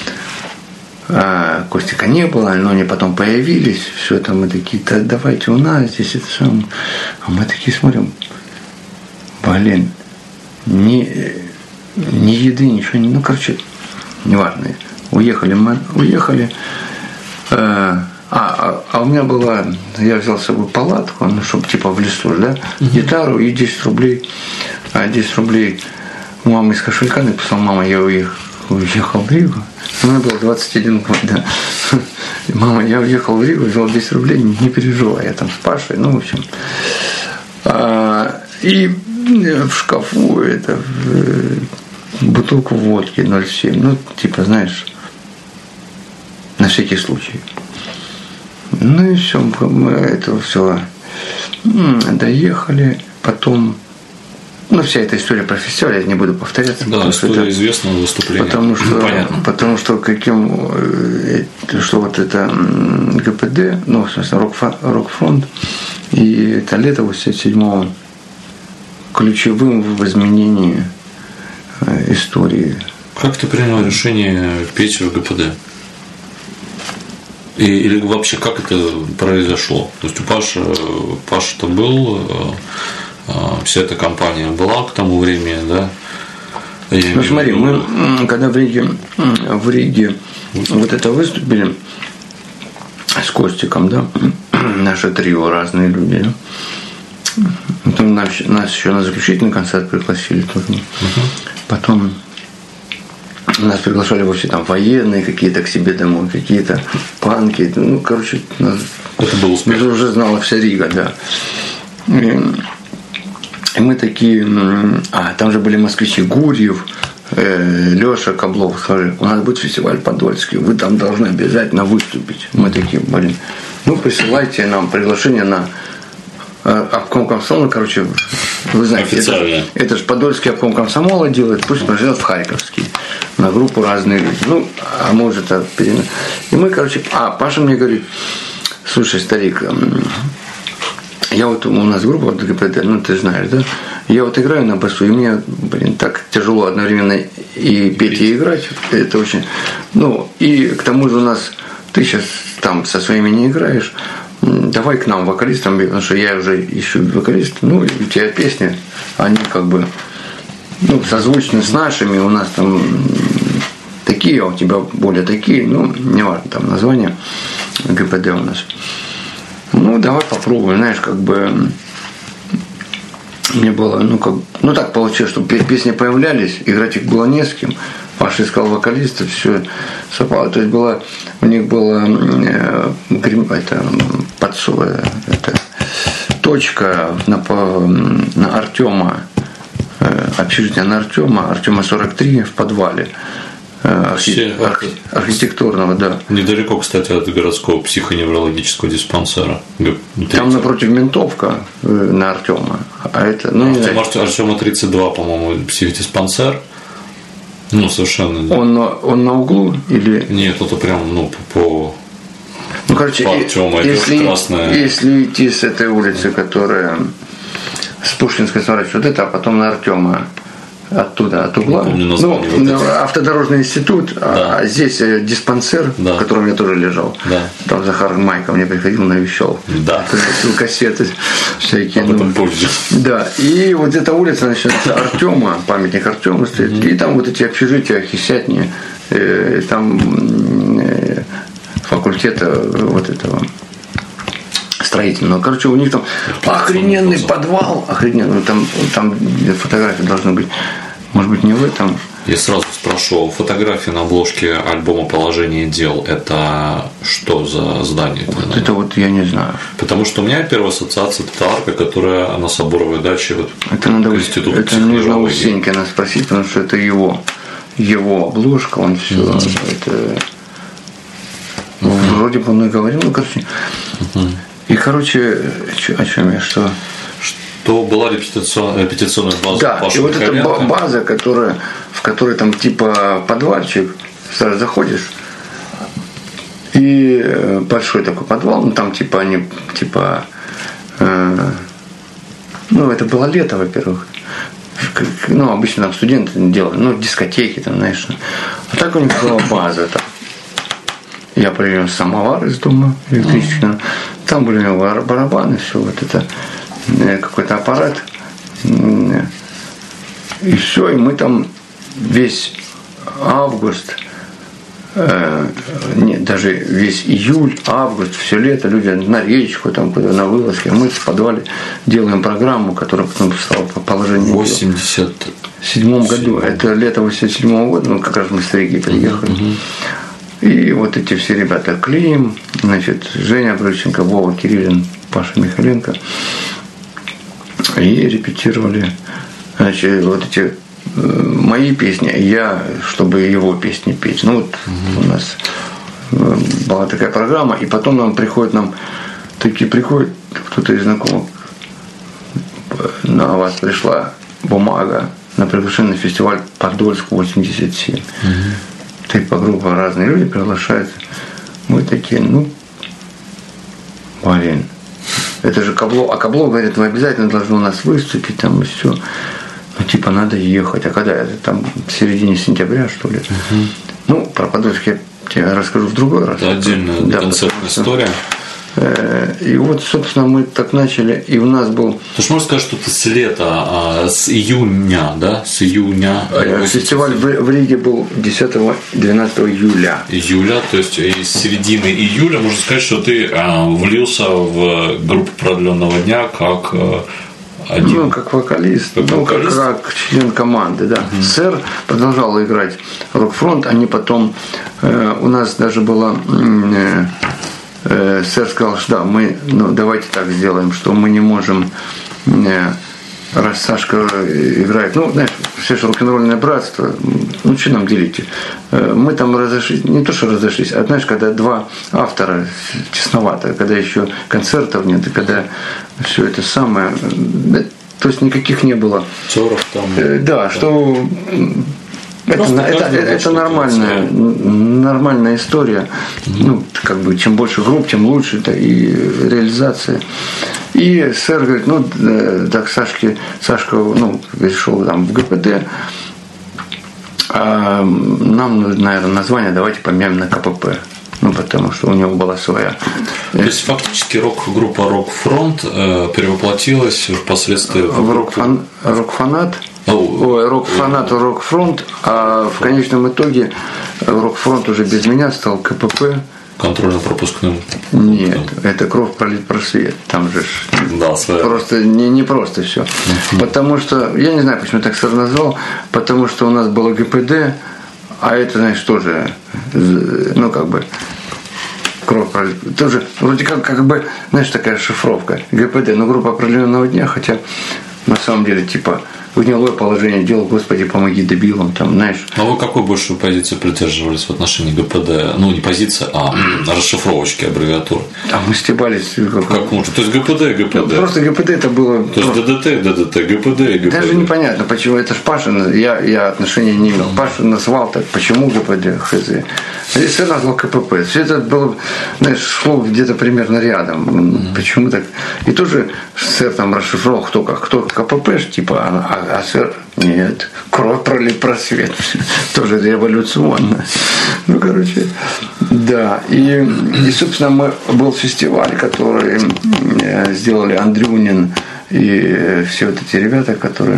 B: э, Костика не было, но они потом появились, все там мы такие, да давайте у нас здесь это самое. А мы такие смотрим, блин, ни, ни еды, ничего, не, ну короче, неважно. Уехали, мы уехали. Э, а, а у меня была, я взял с собой палатку, ну, чтобы типа в лесу, да, uh-huh. гитару и десять рублей. А десять рублей у мамы из кошелька написал, мама, я уехал, уехал в Ригу. Мне было двадцать один год, да. Мама, я уехал в Ригу, взял десять рублей, не переживай, я там с Пашей, ну, в общем. А, и в шкафу это бутылку водки ноль семь, ну, типа, знаешь, на всякий случай. Ну и все, мы это все доехали, потом, ну, вся эта история про фестиваль, я не буду повторяться.
A: Да, история это, известного выступления.
B: Потому что,
A: понятно.
B: Потому что каким, что вот это ГПД, ну, в смысле, Рок-фронт, и это лето восемьдесят седьмого ключевым в изменении истории.
A: Как ты принял решение петь в ГПД? И, или вообще как это произошло? То есть у Паши, Паша-то был, вся эта компания была к тому времени, да? Я
B: ну смотри, мы когда в Риге, в Риге вот это выступили с Костиком, да, наше трио, разные люди, да? Потом нас, нас еще на заключительный концерт пригласили тоже. Uh-huh. Потом нас приглашали вообще там военные какие-то к себе домой, какие-то панки. Ну, короче, нас
A: это был успех.
B: Уже знала вся Рига, да. И, и мы такие, а там же были москвичи Гурьев, э, Леша Каблов, сказали, у нас будет фестиваль Подольский, вы там должны обязательно выступить. Мы такие, блин, ну присылайте нам приглашение на обком комсомола, короче, вы знаете, это, это же Подольский обком комсомола делает, пусть приезжает в Харьковский на группу разные люди. Ну, а может, это... И мы, короче, а Паша мне говорит, слушай, старик, я вот, у нас группа вот ГПД, ну ты знаешь, да? Я вот играю на басу, и мне, блин, так тяжело одновременно и петь, и играть. Это очень... Ну, и к тому же у нас... Ты сейчас там со своими не играешь, давай к нам вокалистам, потому что я уже ищу вокалиста. Ну, у тебя песни, они как бы, ну, созвучны с нашими, у нас там такие, а у тебя более такие, ну, неважно, там название ГПД у нас. Ну, давай попробуем, знаешь, как бы мне было, ну, как, ну, так получилось, что песни появлялись, играть их было не с кем. Паша искал вокалистов, все совпало. То есть было, у них было э, это, подсо, это, точка на, на Артема, э, общежитие на Артема, Артема сорок три в подвале. Архи... Архи... архитектурного, да.
A: Недалеко, кстати, от городского психоневрологического диспансера.
B: Там напротив ментовка на Артема. А это, ну,
A: Артема, Артема тридцать два, по-моему, психдиспансер. Ну, совершенно.
B: Он, он на углу или.
A: Нет, это прям, ну, по.
B: Ну, короче,
A: по Артему,
B: если,
A: красная...
B: если идти с этой улицы, которая с Пушкинской сворачивает, вот это, а потом на Артема. Оттуда, от угла.
A: Помню,
B: ну, вот автодорожный институт, да. А здесь диспансер, да. В котором я тоже лежал.
A: Да.
B: Там Захар Майко мне приходил, навещал.
A: Да.
B: Кассеты всякие.
A: Об этом позже.
B: Да. И вот эта улица начинается Артема, памятник Артему стоит. Mm-hmm. И там вот эти общежития, хисятни, э, там э, факультета вот этого строительного. Короче, у них там охрененный подвал, охрененный. Там, там фотографии должны быть. Может быть, не в этом.
A: Я сразу спрошу, фотографии на обложке альбома «Положение дел» – это что за здание?
B: Вот это вот я не знаю.
A: Потому что у меня первая ассоциация – это арка, которая на Соборовой даче вот,
B: это надо, института это нужно у Сенькина спросить, потому что это его, его обложка, он все mm-hmm. это mm-hmm. вроде бы он и говорил, ну короче. Mm-hmm. И короче, о чем я что?
A: То была репетиционная, репетиционная база.
B: Да, Паша и вот Михаленко. Эта база, которая, в которой там типа подвальчик, сразу заходишь, и большой такой подвал, ну там типа они, типа, э, ну это было лето, во-первых, ну обычно там студенты делали, ну дискотеки там, знаешь, а так у них была база там. Я привез самовар из дома электрический, там были у него барабаны, все вот это. Какой-то аппарат, и все, и мы там весь август, э, нет, даже весь июль, август, все лето люди на речку, там куда на вылазке, мы в подвале делаем программу, которая потом стала по положению.
A: В восемьдесят
B: седьмом году, это лето восемьдесят седьмого года, ну как раз мы с Риги приехали. Uh-huh. И вот эти все ребята, Клим, значит, Женя Брюченко, Вова Кириллин, Паша Михаленко. И репетировали, значит, вот эти э, мои песни, я, чтобы его песни петь. Ну вот угу. у нас э, была такая программа, и потом нам приходит, нам такие приходят, кто-то из знакомых, на вас пришла бумага на приглашение на фестиваль Подольск восемьдесят семь. Угу. Ты по группам разные люди приглашаются. Мы такие, ну, блин. Это же Кабло, а Кабло говорит, вы обязательно должны у нас выступить, там и все. Ну, типа, надо ехать. А когда это? Там в середине сентября, что ли? Угу. Ну, про Подольск я тебе расскажу в другой раз.
A: Это отдельная да, концертная история.
B: И вот, собственно, мы так начали, и у нас был...
A: То есть можно сказать, что это с лета, а с июня, да? С июня.
B: Фестиваль в Риге был десятого-двенадцатого июля.
A: Июля, то есть из середины июля можно сказать, что ты влился в группу продленного дня как один.
B: Ну, как вокалист, как, ну, вокалист? Как, как член команды, да. Uh-huh. Сэр продолжал играть рок-фронт, они потом, э, у нас даже было... Э, Сэр сказал, что да, мы, ну, давайте так сделаем, что мы не можем, э, раз Сашка играет, ну, знаешь, все же рок-н-ролльное братство, ну, что нам делить? Э, мы там разошлись, не то, что разошлись, а знаешь, когда два автора, тесновато, когда еще концертов нет, и когда все это самое, э, то есть никаких не было.
A: Ссоров там.
B: Э, да, да, что Это, это, это, это нормальная, нормальная история. Ну, как бы, чем больше групп, тем лучше это и реализация. И сэр говорит, ну, так Сашке, Сашка, ну, пришел там в ГПД, а нам, наверное, название давайте поменяем на КПП. Ну, потому что у него была своя.
A: То есть фактически рок-группа «Рок-фронт» перевоплотилась впоследствии в
B: рок-фанат. Рок-фанат. Ой, рок-фанат, рок-фронт, а в конечном итоге рок-фронт уже без меня стал КПП.
A: Контрольно-пропускным.
B: Нет, это кровь пролит просвет. Там же
A: да,
B: просто не, не просто все. Uh-huh. Потому что, я не знаю, почему так сразу назвал, потому что у нас было ГПД, а это, знаешь, тоже, ну, как бы, кровь пролит. Тоже, вроде как, как бы, знаешь, такая шифровка. ГПД, ну, группа определенного дня, хотя на самом деле, типа, гнилое положение дел, Господи, помоги дебилам, там, знаешь.
A: А вы какой большую позицию придерживались в отношении ГПД? Ну, не позиция, а расшифровочки аббревиатур.
B: А мы стебались.
A: Как, как можно? То есть ГПД и ГПД.
B: Ну, просто ГПД это было.
A: То есть ДДТ, ДДТ, ГПД и ГПД.
B: Даже непонятно, почему. Это ж Паша, я, я отношения не имел. Паша назвал так, почему ГПД, хз. Здесь я назвал КПП. Все это было, знаешь, шло где-то примерно рядом. Mm-hmm. Почему так? И тоже сэр там расшифровал, кто как, кто КПП, типа, а, а сэр, нет, кровь пролит просвет. Тоже революционно. Ну, короче, да. И, и, собственно, мы, был фестиваль, который сделали Андрюнин и все вот эти ребята, которые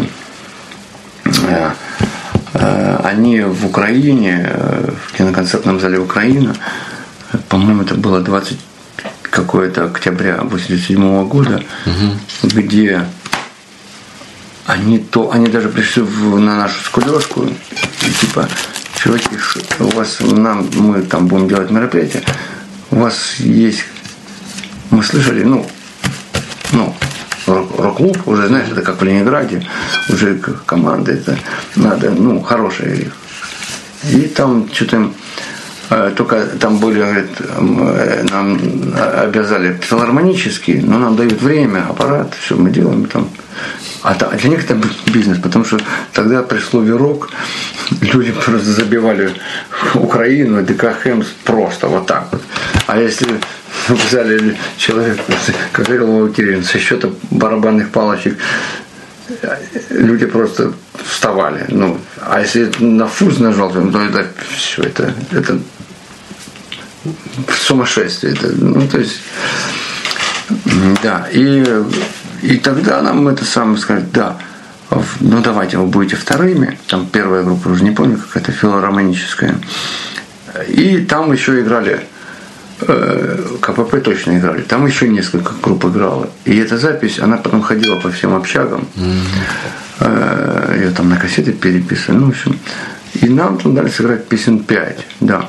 B: они в Украине, в киноконцертном зале Украина, по-моему, это было двадцать какое-то октября восемьдесят седьмого года, угу. где они то, они даже пришли в, на нашу скулёжку, и типа, чуваки, у вас, нам, мы там будем делать мероприятие, у вас есть, мы слышали, ну, ну, рок-клуб, уже, знаешь, это как в Ленинграде, уже команда, это надо, ну, хорошая. И там что-то, только там были, говорит, нам обязали филармонические, но нам дают время, аппарат, все мы делаем там. А для них это бизнес, потому что тогда при слове рок люди просто забивали Украину, ДК Хэмс просто вот так вот. А если взяли человека, как говорил Вова Кириллин, со счета барабанных палочек, люди просто вставали. Ну, а если на фуз нажал, то это все, это, это сумасшествие. Это, ну, то есть, да, и, и тогда нам это самое сказать, да, ну давайте вы будете вторыми, там первая группа, уже не помню, какая-то филармоническая, и там еще играли КПП точно играли. Там еще несколько групп играло. И эта запись, она потом ходила по всем общагам. Mm-hmm. Ее там на кассеты переписывали. Ну, в общем. И нам там дали сыграть песен пять. Да.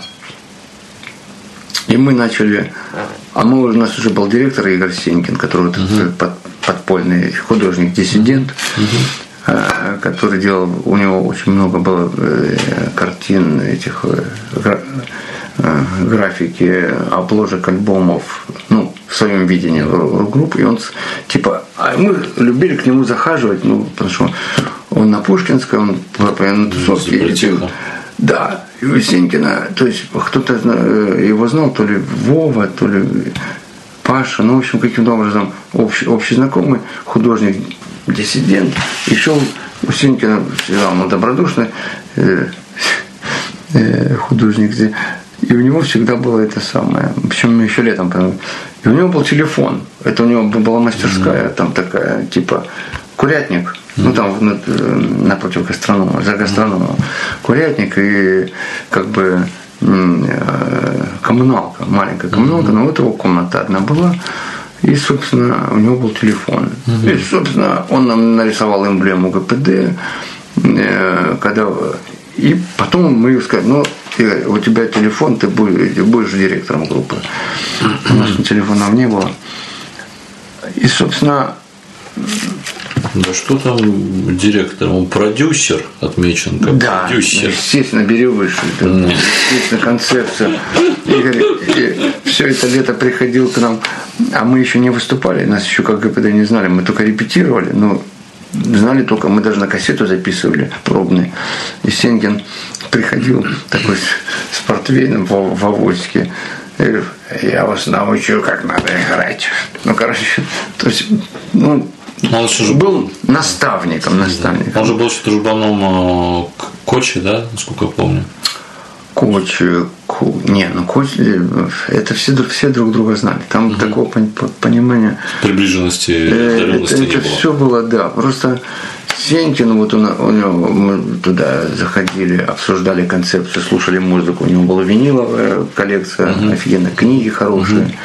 B: И мы начали. А мы, у нас уже был директор Игорь Сенькин, который mm-hmm. под, подпольный художник-диссидент, mm-hmm. который делал. У него очень много было картин этих. Графики обложек альбомов, ну, в своем видении группы, и он типа, а мы любили к нему захаживать, ну, потому что он на Пушкинской, он на тусовке. Да, и у Сенькина, то есть кто-то его знал, то ли Вова, то ли Паша, ну, в общем, каким-то образом общий, общий знакомый художник, диссидент, и шел у Сенькина, он добродушный художник, и у него всегда было это самое. Причем еще летом. И у него был телефон. Это у него была мастерская, mm-hmm. там такая, типа, курятник. Mm-hmm. Ну, там напротив гастронома, за гастрономом. Mm-hmm. Курятник и как бы коммуналка, маленькая коммуналка. Mm-hmm. Но вот его комната одна была. И, собственно, у него был телефон. Mm-hmm. И, собственно, он нам нарисовал эмблему ГПД. Когда... И потом мы сказали, ну, Игорь, у тебя телефон, ты будешь, ты будешь директором группы. У нас телефонов не было. И, собственно...
A: Да что там директор? Он продюсер отмечен как
B: да,
A: продюсер.
B: Естественно, бери выше. Mm. Естественно, концепция. Игорь, и все это лето приходил к нам, а мы еще не выступали, нас еще как ГПД не знали, мы только репетировали. Ну, знали только, мы даже на кассету записывали пробный. И Сенькин приходил такой с портвейном в, в авоське. Я говорю, я вас научу, как надо играть. Ну, короче, то есть, ну, он же был наставником, наставником.
A: Он же был что-то дружбаном э, Кочи, да, насколько я помню.
B: Коч, ко... не, ну Коч, это все, все друг друга знали. Там угу. такого понимания.
A: Приближенности,
B: отдаленности это, это все было, да. Просто Сенькин, вот он, у него, мы туда заходили, обсуждали концепцию, слушали музыку. У него была виниловая коллекция, угу. офигенные книги хорошие. Угу.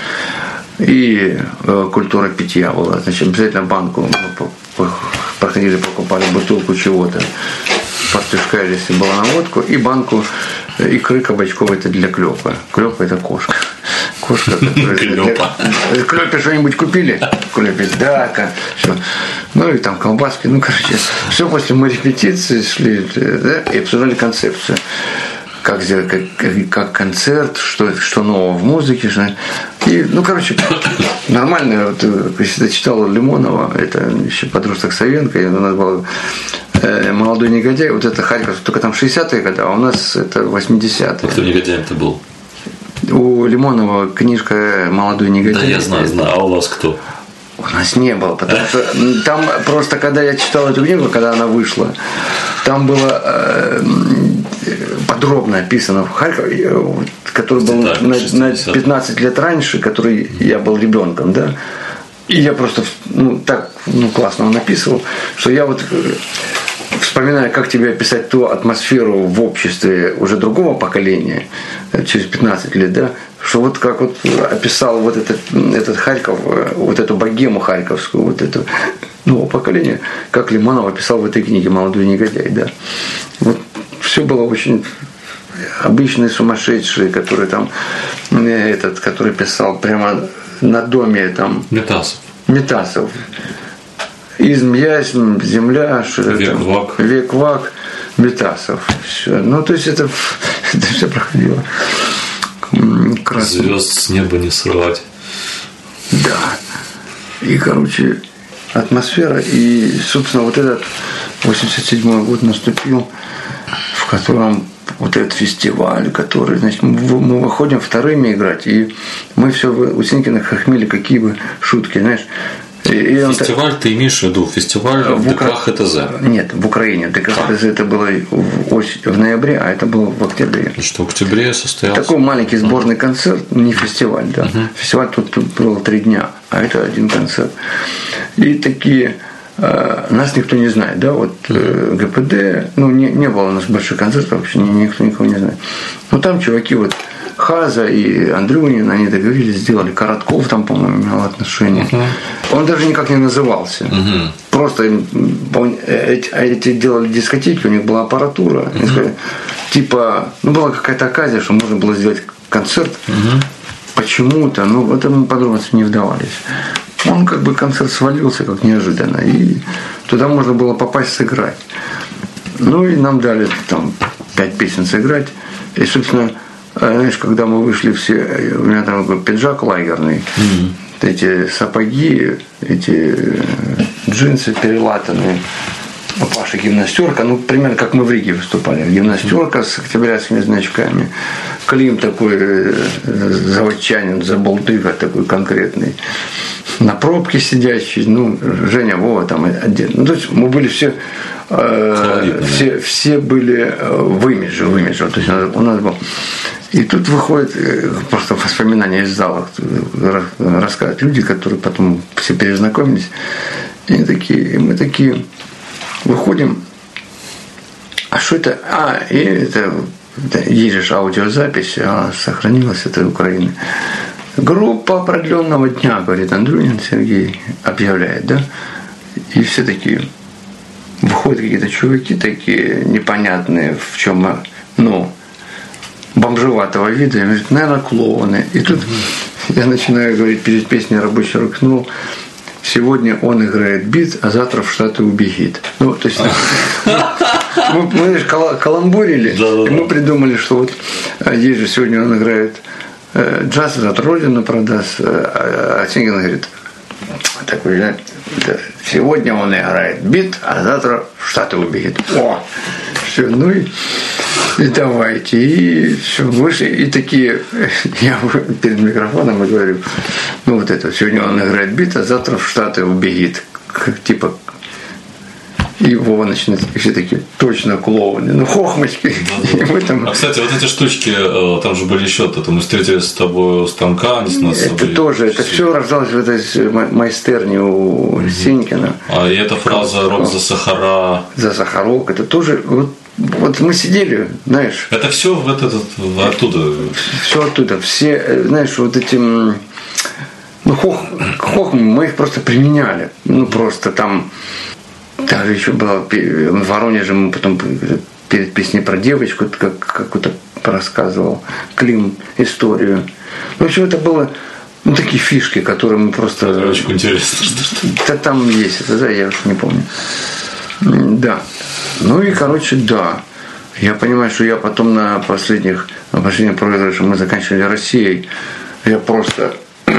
B: И э, культура питья была. Значит, обязательно банку мы проходили, покупали бутылку чего-то. Портушка, если была на водку, и банку икры кабачковой, это для клёпа. Клёпа – это кошка. Кошка, которая... Клёпа. Клёпе что-нибудь купили? Клёпе, да, все. Ну и там колбаски, ну, короче, все после мы репетиции шли, да, и обсуждали концепцию. Как сделать, как, как, как концерт, что, что нового в музыке. Что... И, ну, короче, нормально. Вот, если ты читал Лимонова, это еще подросток Савенко, и у нас был э, «Молодой негодяй», вот это Харьков, только там шестидесятые годы, а у нас это восьмидесятые.
A: Кто негодяем-то был?
B: У Лимонова книжка «Молодой негодяй».
A: Да, я знаю, знаю. А у вас кто?
B: У нас не было, потому что там просто, когда я читал эту книгу, когда она вышла, там было э, подробно описано в Харькове, который был на, на пятнадцать лет раньше, который я был ребенком, да, и я просто, ну, так, ну, классно он описывал, что я вот вспоминаю, как тебе описать ту атмосферу в обществе уже другого поколения, через пятнадцать лет, да, что вот как вот описал вот этот, этот Харьков, вот эту богему харьковскую, вот это новое поколение, как Лимонов описал в этой книге «Молодой негодяй», да. Вот все было очень обычные сумасшедшие, которые там, этот, который писал прямо на доме там.
A: Метасов.
B: Метасов. Изм, ясм, земля,
A: век-вак.
B: Век-вак, Метасов. Все. Ну, то есть это, это все проходило. Красный.
A: Звезд с неба не срывать.
B: Да. И, короче, атмосфера. И, собственно, вот этот восемьдесят седьмой год наступил, в котором вот этот фестиваль, который, значит, мы выходим вторыми играть, и мы все у Сенькина хохмели, какие бы шутки, знаешь.
A: И фестиваль, ты имеешь в виду фестиваль в ДК ХТЗ?
B: Нет, в Украине. ДК ХТЗ это было в, осень, в ноябре, а это было в октябре.
A: Что в октябре состоялся?
B: Такой маленький сборный концерт, не фестиваль, да. Uh-huh. Фестиваль тут был три дня, а это один концерт. И такие, э, нас никто не знает, да, вот э, ГПД, ну не, не было у нас больших концертов, вообще никто никого не знает. Но там чуваки вот Хаза и Андрюнин, они договорились, сделали. Коротков там, по-моему, имел отношение. Uh-huh. Он даже никак не назывался. Uh-huh. Просто он, эти, эти делали дискотеки, у них была аппаратура. Uh-huh. Сказали, типа, ну была какая-то оказия, что можно было сделать концерт. Uh-huh. Почему-то, ну в этом подробности не вдавались. Он как бы концерт свалился как неожиданно. И туда можно было попасть сыграть. Ну и нам дали там пять песен сыграть. И, собственно, знаешь, когда мы вышли все, у меня там такой пиджак лагерный, mm-hmm. эти сапоги, эти джинсы перелатанные, Паша гимнастерка, ну примерно как мы в Риге выступали, гимнастерка с октябрятскими значками, Клим такой заводчанин, заболтыга такой конкретный, на пробке сидящий, ну Женя, Вова там отдельно, ну то есть мы были все, э, все, все были в имидже, в имидже, то есть у нас был. И тут выходит просто воспоминания из зала, рассказывают люди, которые потом все перезнакомились. И они такие, и мы такие выходим. А что это? А, и это, это есть же аудиозапись, она сохранилась, это Украины. Группа определенного дня, говорит Андрюнин Сергей, объявляет, да? И все такие, выходят какие-то чуваки такие непонятные, в чем, ну, бомжеватого вида, я говорю, наверное, клоуны. И тут mm-hmm. я начинаю говорить перед песней «Рабочий рок-н-ролл», сегодня он играет бит, а завтра в Штаты убегит. Ну, то есть мы, мы каламбурили, и мы придумали, что вот есть же сегодня он играет джаз, завтра родину продаст, а Сенькин говорит, такой, да, сегодня он играет бит, а завтра в Штаты убегет. О, все, ну и, и давайте. И все, вышли, и такие, я перед микрофоном и говорю, ну вот это, сегодня он играет бит, а завтра в Штаты убегет. Как, типа, и Вова начинает, и все такие, точно клоуны, ну хохмочки.
A: Да, да. Там... А, кстати, вот эти штучки, там же были еще, то мы встретились с тобой у станка, они с нас
B: это
A: собой...
B: тоже, это все рождалось в этой майстерне у угу. Сенькина.
A: А и эта фраза «рок за сахара».
B: За сахарок, это тоже, вот, вот мы сидели, знаешь.
A: Это все в этот, оттуда?
B: Все оттуда, все, знаешь, вот эти... Ну, хох, хох, мы их просто применяли. Ну, просто там... Даже еще было в Воронеже, мы потом перед песней про девочку как, какую-то рассказывал Клим историю. В общем, это было ну, такие фишки, которые мы просто...
A: Это очень интересно.
B: Да там есть это, да, я уж не помню. Да. Ну и, короче, да. Я понимаю, что я потом на последних, на последнем проигрыше мы заканчивали Россией. Я просто...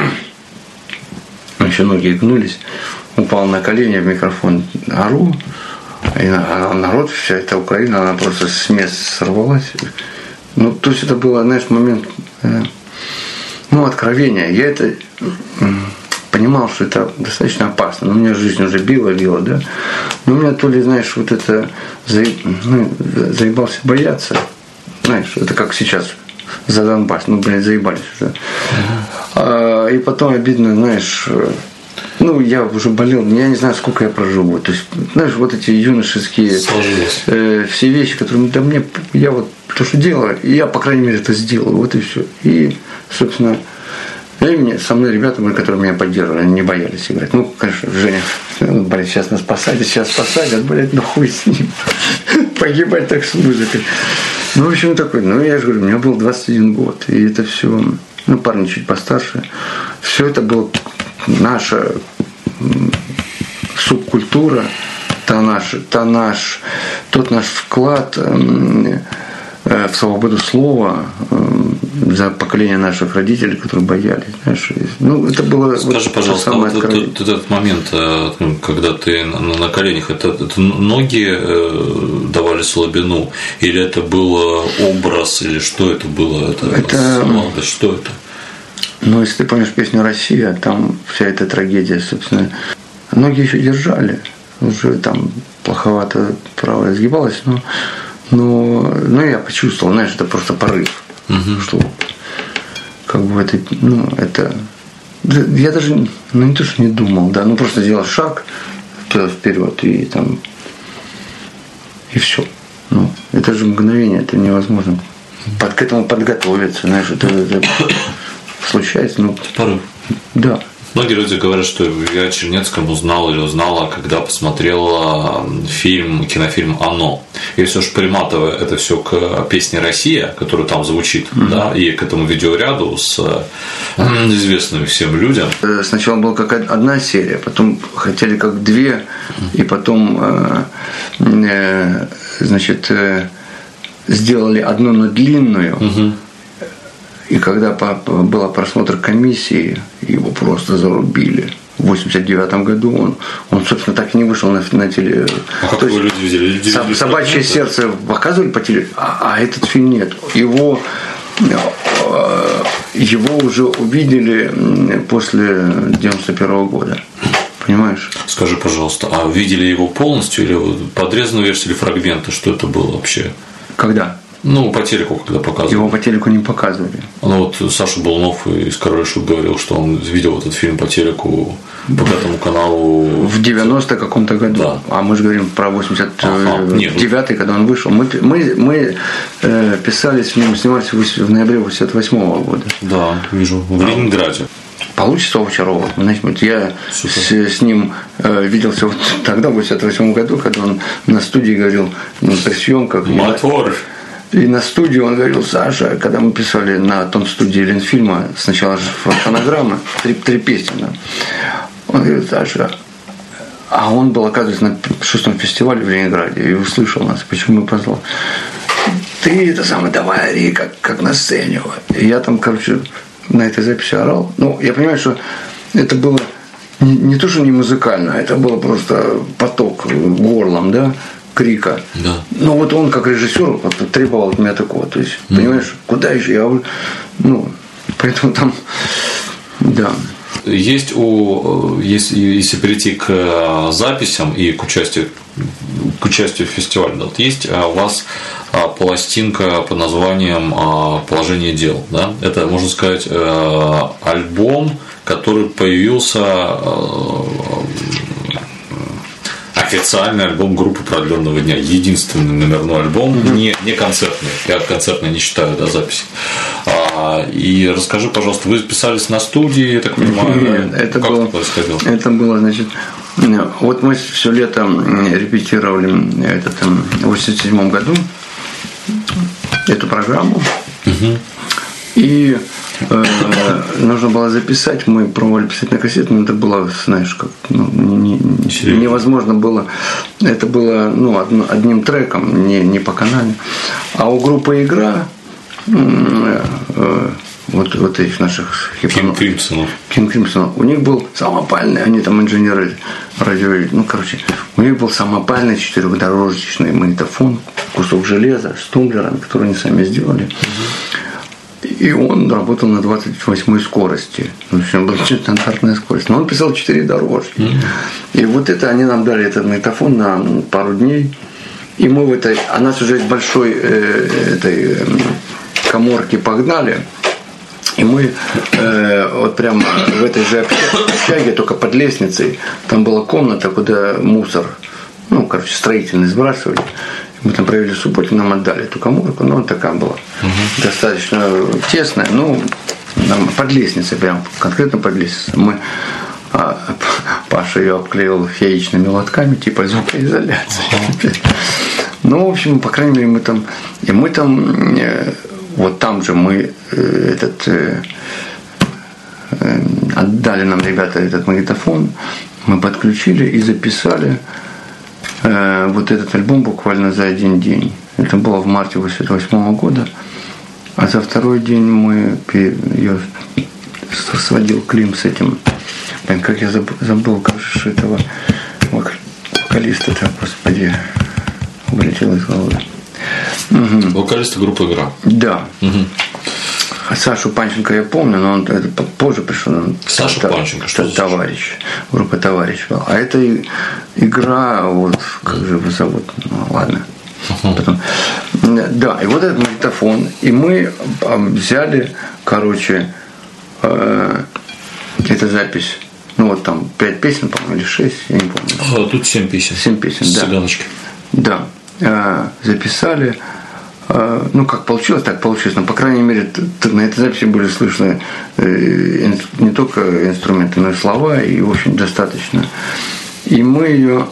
B: Еще ноги гнулись. Упал на колени в микрофон, ору, и народ, вся эта Украина, она просто с места сорвалась. Ну, то есть это было, знаешь, момент, ну, откровения. Я это понимал, что это достаточно опасно. Но у меня жизнь уже била-била, да. Но у меня то ли, знаешь, вот это ну, заебался бояться. Знаешь, это как сейчас за Донбасс. Ну, блин, заебались уже. А, и потом обидно, знаешь... Ну, я уже болел, я не знаю, сколько я проживу. То есть, знаешь, вот эти юношеские э, все вещи, которые да мне, я вот то, что делаю, я, по крайней мере, это сделаю, вот и все. И, собственно, и мне, со мной ребята, которые меня поддерживали, они не боялись играть. Ну, конечно, Женя, ну, блин, сейчас нас посадят, сейчас посадят, блядь, ну хуй с ним. Погибать так с музыкой. Ну, в общем, такой, ну, я же говорю, у меня был двадцать один год, и это все, ну, парни чуть постарше, все это было наша субкультура, та наш, та наш, тот наш вклад в свободу слова за поколение наших родителей, которые боялись. Знаешь, ну, это было
A: Скажи, вот пожалуйста, вот этот, этот момент, когда ты на коленях, это, это ноги давали слабину, или это был образ, или что это было? Это,
B: это...
A: молодость, что это?
B: Ну, если ты помнишь песню «Россия», там вся эта трагедия, собственно, ноги еще держали, уже там плоховато правая сгибалась, но, но, но я почувствовал, знаешь, это просто порыв, угу. Что как бы это, ну, это, я даже, ну, не то, что не думал, да, ну, просто сделал шаг вперед и там, и все. Ну, это же мгновение, это невозможно под, к этому подготовиться, знаешь, это, это случается, ну,
A: порыв.
B: Да.
A: Многие люди говорят, что я Чернецком узнал или узнала, когда посмотрела фильм, кинофильм «Оно». Если уж приматывая это все к песне «Россия», которая там звучит, mm-hmm. да, и к этому видеоряду с известными всем людям.
B: Сначала была как одна серия, потом хотели как две, и потом, значит, сделали одну, но длинную. Mm-hmm. И когда был просмотр комиссии, его просто зарубили. В восемьдесят девятом году он, он, собственно, так и не вышел на, на теле.
A: А как вы люди видели? Люди видели
B: «Собачье
A: фрагменты?
B: сердце» показывали по телевизору, а, а этот фильм нет. Его, его уже увидели после девяносто первого года. Понимаешь?
A: Скажи, пожалуйста, а видели его полностью или подрезанную версию или фрагменты? Что это было вообще?
B: Когда?
A: Ну, по телеку, когда показывали.
B: Его по телеку не показывали.
A: Ну, вот Саша Болнов из «Король и Шут» говорил, что он видел этот фильм по телеку, по пятому каналу.
B: В девяностом каком-то году.
A: Да.
B: А мы же говорим про восемьдесят девятый,
A: ага.
B: когда он вышел. Мы, мы, мы э, писали с ним, снимались в ноябре восемьдесят восьмого года.
A: Да, вижу. В Ленинграде.
B: Получится Овчарова. Знаете, я с, с ним э, виделся вот тогда, в восемьдесят восьмом году, когда он на студии говорил ну, при съемках.
A: Мотор.
B: И на студию он говорил: Саша, когда мы писали на том студии Ленфильма, сначала же фонограмма, три, три песни. Да. Он говорит: Саша, а он был, оказывается, на шестом фестивале в Ленинграде и услышал нас, почему мы позвал. Ты это самое, давай ори, как, как на сцене. И я там, короче, на этой записи орал. Ну, я понимаю, что это было не, не то, что не музыкально, это было просто поток горлом, да, крика.
A: Да.
B: Но вот он, как режиссер, вот, требовал от меня такого. То есть, mm. понимаешь, куда еще? Я, ну, поэтому там, да.
A: Есть у, если, если перейти к записям и к участию, к участию в фестивале, вот есть у вас пластинка под названием «Положение дел». Да? Это, можно сказать, альбом, который появился, официальный альбом группы «Продленного дня», единственный номерной альбом, mm-hmm. не, не концертный, я концертный не считаю, да, записи. А, и расскажи, пожалуйста, вы записались на студии, я так понимаю,
B: Нет,
A: да?
B: это
A: как
B: было,
A: это происходило?
B: Это было, значит, вот мы все лето репетировали этот, в восемьдесят седьмом году эту программу, mm-hmm. и э, нужно было записать, мы пробовали писать на кассету, но это было, знаешь, как ну, не, невозможно было, это было ну, одним треком, не, не по канале. А у группы «Игра», э, э, вот, вот этих наших
A: Кинг Кримсонов.
B: Кинг Кримсонов, у них был самопальный, они там инженеры радио, ну, короче, у них был самопальный четырехдорожечный магнитофон, кусок железа с тумблерами, которые они сами сделали. И он работал на двадцать восьмой скорости. В общем, была стандартная скорость. Но он писал четыре дорожки. Mm-hmm. И вот это они нам дали этот магнитофон на пару дней. И мы в этой... А нас уже из большой э, этой э, каморки погнали. И мы э, вот прямо в этой же общаге, только под лестницей, там была комната, куда мусор, ну, короче, строительный сбрасывали. Мы там провели субботу, нам отдали эту каморку, но она такая была угу. достаточно тесная, ну, под лестницей, прям конкретно под лестницей. Мы, а, Паша ее обклеил феечными лотками, типа звукоизоляции. Угу. Ну, в общем, по крайней мере, мы там, и мы там, вот там же мы этот, отдали нам ребята этот магнитофон, мы подключили и записали вот этот альбом буквально за один день. Это было в марте восемьдесят восьмого года. А за второй день мы я сводил Клим с этим. Блин, как я забыл, забыл как же этого вокалиста-то, господи, вылетел из головы. Угу.
A: Вокалиста группы «Игра».
B: Да.
A: Угу.
B: Сашу Панченко я помню, но он это позже пришел. Он,
A: Саша
B: та,
A: Панченко, что
B: та, товарищ, группа «Товарищ». А это «Игра», вот, как же его зовут, ну, ладно. Uh-huh. Потом, да, и вот этот магнитофон, и мы взяли, короче, э, эту запись, ну вот там пять песен, по-моему, или шесть, я не помню.
A: А, тут семь песен.
B: Семь песен,
A: с
B: да.
A: цыганочки.
B: Да, э, записали. Ну, как получилось, так получилось. Но, по крайней мере, на этой записи были слышны не только инструменты, но и слова, и, в общем, достаточно. И мы ее,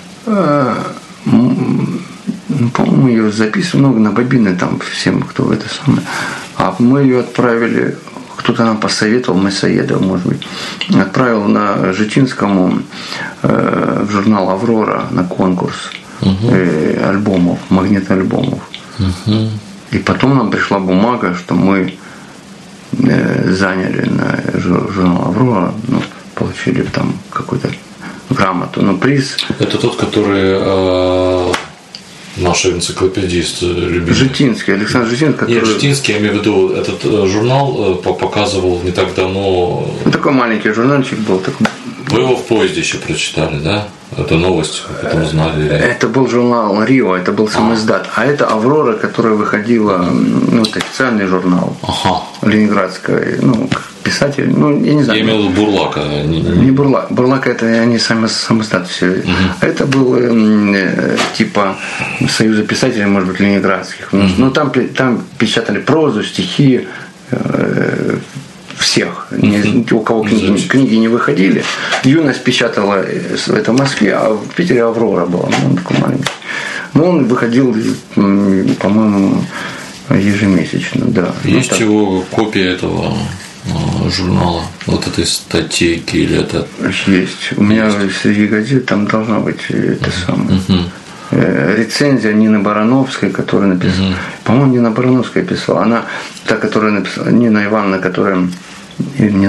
B: по-моему, ее записывали много на бобины, там, всем, кто это самое. А мы ее отправили, кто-то нам посоветовал, Мясоедов, может быть, отправил на Житинскому в журнал «Аврора» на конкурс угу. альбомов, магнит-альбомов. Uh-huh. И потом нам пришла бумага, что мы э, заняли на журнал «Аврора», ну, получили там какую-то грамоту, но приз. Это
A: тот, который э, наш энциклопедист любимый.
B: Житинский, Александр Житинский. Который...
A: Нет, Житинский, я имею в виду, этот журнал показывал не так давно.
B: Ну, такой маленький журнальчик был. Такой...
A: Вы его в поезде еще прочитали, да? Это новость, вы потом знали.
B: Это был журнал «Рио», это был сам издат. А это «Аврора», которая выходила, ну, это официальный журнал. Ага. Ленинградская, ну, писатель, ну, я не знаю.
A: Я имел в виду Бурлака.
B: Не, не Бурлак. Бурлак это они сами сам издат все. Угу. А это был э, типа Союза писателей, может быть, ленинградских. Угу. Ну, там, там печатали прозу, стихи, э, всех, у кого книги, книги не выходили. «Юность» печатала это в Москве, а в Питере «Аврора» была. Ну, он такой маленький. Но он выходил, по-моему, ежемесячно, да.
A: Есть
B: ну,
A: его копия этого журнала, вот этой статейки или это?
B: Есть. У меня есть. Среди газет там должна быть это uh-huh. самое. Uh-huh. Рецензия Нины Барановской, которая написала. Uh-huh. По-моему, Нина Барановская писала. Она, та, которая написала, Нина Ивановна, которая, или Нина Николаевна,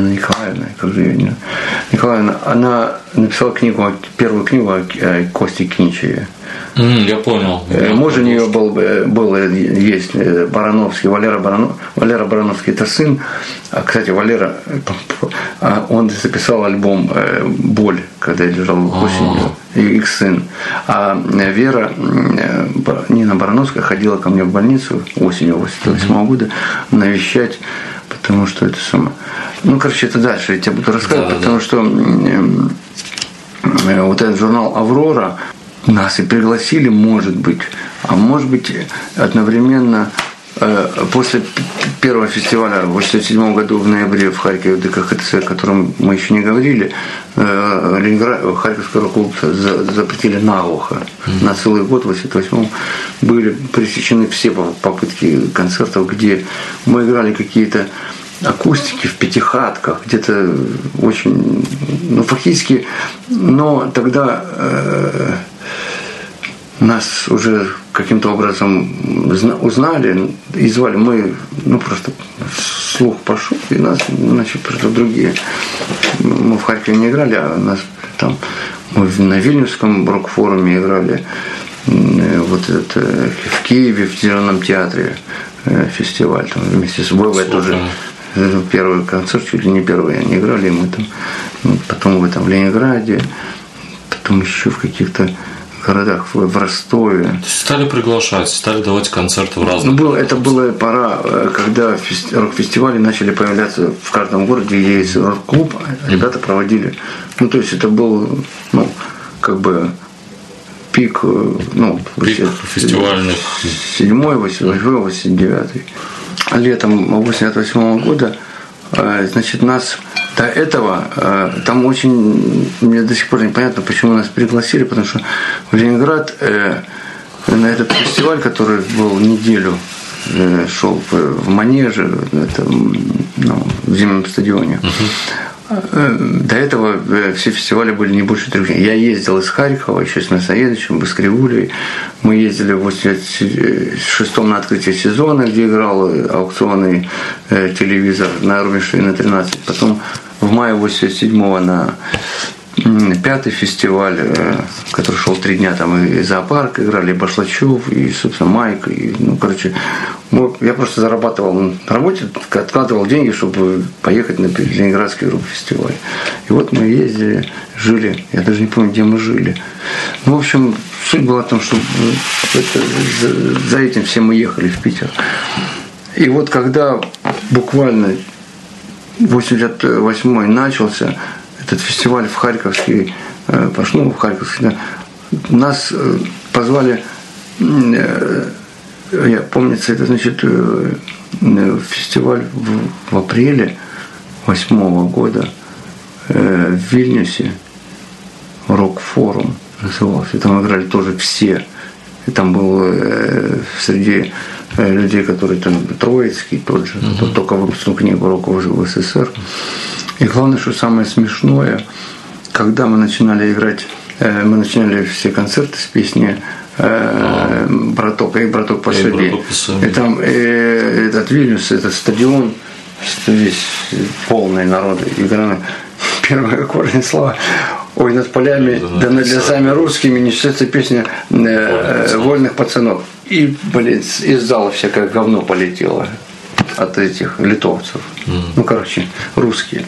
B: Николаевна, как же ее не... Николаевна, она написала книгу, первую книгу о Косте Кинчеве.
A: Mm, я понял.
B: Муж у нее был, был есть Барановский, Валера Барановский. Валера Барановский – это сын. А, кстати, Валера, он записал альбом «Боль», когда я лежал осенью, и их сын. А Вера, Нина Барановская, ходила ко мне в больницу осенью восемьдесят восьмого года навещать, потому что это сама... Ну, короче, это дальше я тебе буду рассказывать, да, потому да. что вот этот журнал «Аврора» нас и пригласили, может быть, а может быть одновременно э, после первого фестиваля в восемьдесят седьмом году в ноябре в Харькове в ДКХТЦ, о котором мы еще не говорили, э, Ленинград, Харьковский рок-клуб запретили наглухо. Mm-hmm. На целый год в восемьдесят восьмом были пресечены все попытки концертов, где мы играли какие-то акустики в пятихатках, где-то очень, ну, фактически, но тогда э, нас уже каким-то образом узнали и звали. Мы, ну, просто слух пошел, и нас, значит, просто другие. Мы в Харькове не играли, а нас там, мы на Вильнюсском рок-форуме играли, вот это, в Киеве, в Зеленом театре фестиваль, там вместе с Вовой тоже. Первый концерт, чуть ли не первый они играли, и мы там, ну, потом в этом в Ленинграде, потом еще в каких-то городах, в, в Ростове.
A: Стали приглашать, стали давать концерты в разных.
B: Ну, было, это была пора, когда фести, рок-фестивали начали появляться в каждом городе, где есть рок-клуб, ребята проводили. Ну, то есть это был, ну, как бы пик, ну,
A: пик фестивальных.
B: седьмой, восьмой, восемьдесят девятый. Летом восемьдесят восьмого года, значит, нас до этого, там очень, мне до сих пор непонятно, почему нас пригласили, потому что в Ленинград на этот фестиваль, который был неделю, шел в Манеже, это, ну, в зимнем стадионе. До этого все фестивали были не больше трех дней. Я ездил из Харькова еще с Мясоедовичем, Баскревулей. Мы ездили в восемьдесят шестом на открытие сезона, где играл аукционный телевизор на Рубинштейна тринадцать. Потом в мае восемьдесят седьмого на пятый фестиваль, который шел три дня, там и зоопарк играли, и Башлачев, и, собственно, Майк, и, ну, короче, я просто зарабатывал на работе, откладывал деньги, чтобы поехать на Ленинградский рок-фестиваль. И вот мы ездили, жили, я даже не помню, где мы жили. Ну, в общем, суть была в том, что это, за, за этим все мы ехали в Питер. И вот когда буквально восемьдесят восьмой начался, этот фестиваль в Харьковский, пошел в Харьковский, да, нас позвали, я помнится, это, значит, фестиваль в, в апреле восьмого года в Вильнюсе, рок-форум назывался, и там играли тоже все, и там был среди людей, которые там, Троицкий тот же, uh-huh. тот только выпустил книгу «Рок в СССР». И главное, что самое смешное, когда мы начинали играть, мы начинали все концерты с песни «Браток» и «Браток пособи». И там и этот Вильнюс, этот стадион, весь полный народа, играли первые аккордные слова. Ой, над полями, да над лесами русскими несется песня э, «Вольных пацанов». И, блин, из зала всякое говно полетело от этих литовцев. Mm. Ну, короче, русские.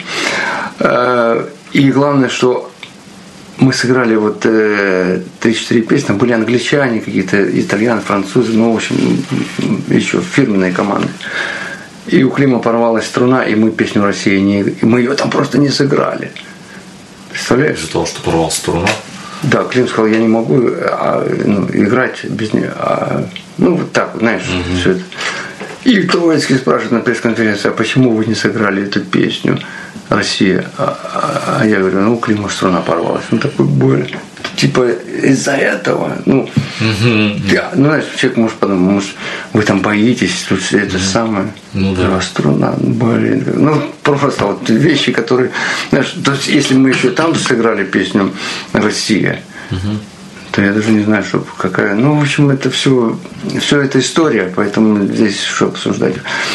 B: И главное, что мы сыграли вот три-четыре песни, там были англичане, какие-то итальяны, французы, ну, в общем, еще фирменные команды. И у Клима порвалась струна, и мы песню «Россия» не... И мы ее там просто не сыграли. Представляешь?
A: Из-за того, что порвалась струна?
B: Да, Клим сказал, я не могу а, ну, играть без нее. А, ну, вот так, знаешь, угу. все это. И Троицкий спрашивает на пресс-конференции, а почему вы не сыграли эту песню «Россия»? А, а, а я говорю, ну, у Клима струна порвалась. Ну, такой боль. Типа из-за этого, ну, угу. да, ну, знаешь, человек может подумать, может, вы там боитесь, тут все это угу. самое, ну, да. струна, блин, ну, просто вот вещи, которые, знаешь, то есть, если мы еще там сыграли песню «Россия», угу. то я даже не знаю, что какая, ну, в общем, это все, все это история, поэтому здесь что обсуждать.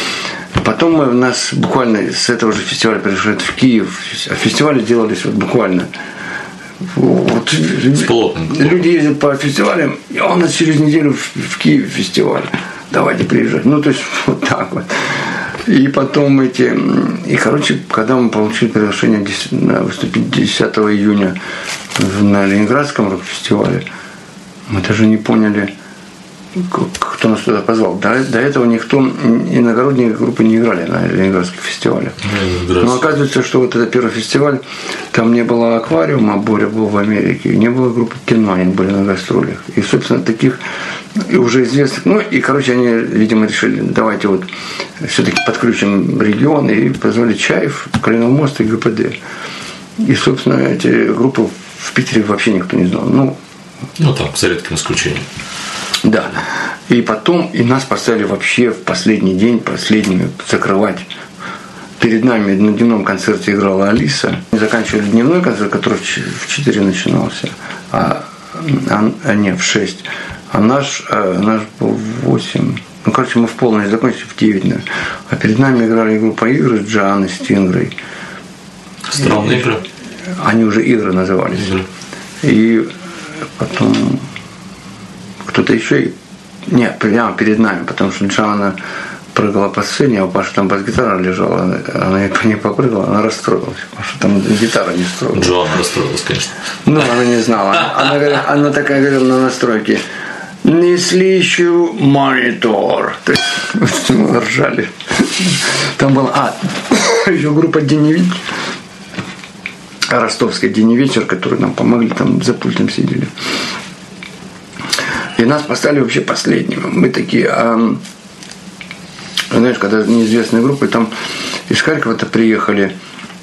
B: Потом мы, у нас буквально с этого же фестиваля пришли в Киев. Фестивали делались вот буквально. Вот, люди ездят по фестивалям, и он нас через неделю в, в Киев фестиваль. Давайте приезжать. Ну, то есть, вот так вот. И потом эти... И, короче, когда мы получили приглашение выступить десятого июня на Ленинградском рок-фестивале, мы даже не поняли, кто нас туда позвал. До, до этого никто, иногородние группы не играли на Ленинградских фестивалях. Но оказывается, что вот этот первый фестиваль, там не было аквариума, Боря был в Америке, не было группы кино, они были на гастролях. И, собственно, таких и уже известных, ну и, короче, они, видимо, решили, давайте вот все-таки подключим регион, и позвали Чаев, Калиновый мост и ГПД. И, собственно, эти группы в Питере вообще никто не знал. Ну,
A: ну так, за редким исключением.
B: Да. И потом, и нас поставили вообще в последний день, последними закрывать. Перед нами на дневном концерте играла Алиса. Мы заканчивали дневной концерт, который в четыре начинался, а, а, а не в шесть. А наш, а наш был в восемь. Ну, короче, мы в полночь закончили в девять, наверное. А перед нами играли группа «Игры» с Джоанной, с Тингрой.
A: Странные игры.
B: Они уже «Игры» назывались.
A: Игры.
B: И потом кто-то еще и... Нет, прямо перед нами, потому что Джоанна прыгала по сцене, а у Паши там бас-гитара лежала, она по ней попрыгала, она расстроилась, потому что там гитара не строилась.
A: Джоанна расстроилась, конечно.
B: Ну, она не знала. Она, она такая говорила на настройке: «Не слышу монитор». То есть мы ржали. Там была... А, еще группа «День и вечер», ростовская «День и вечер», которые нам помогли, там за пультом сидели. И нас поставили вообще последними. Мы такие, а, знаешь, когда неизвестные группы, там из Харькова-то приехали,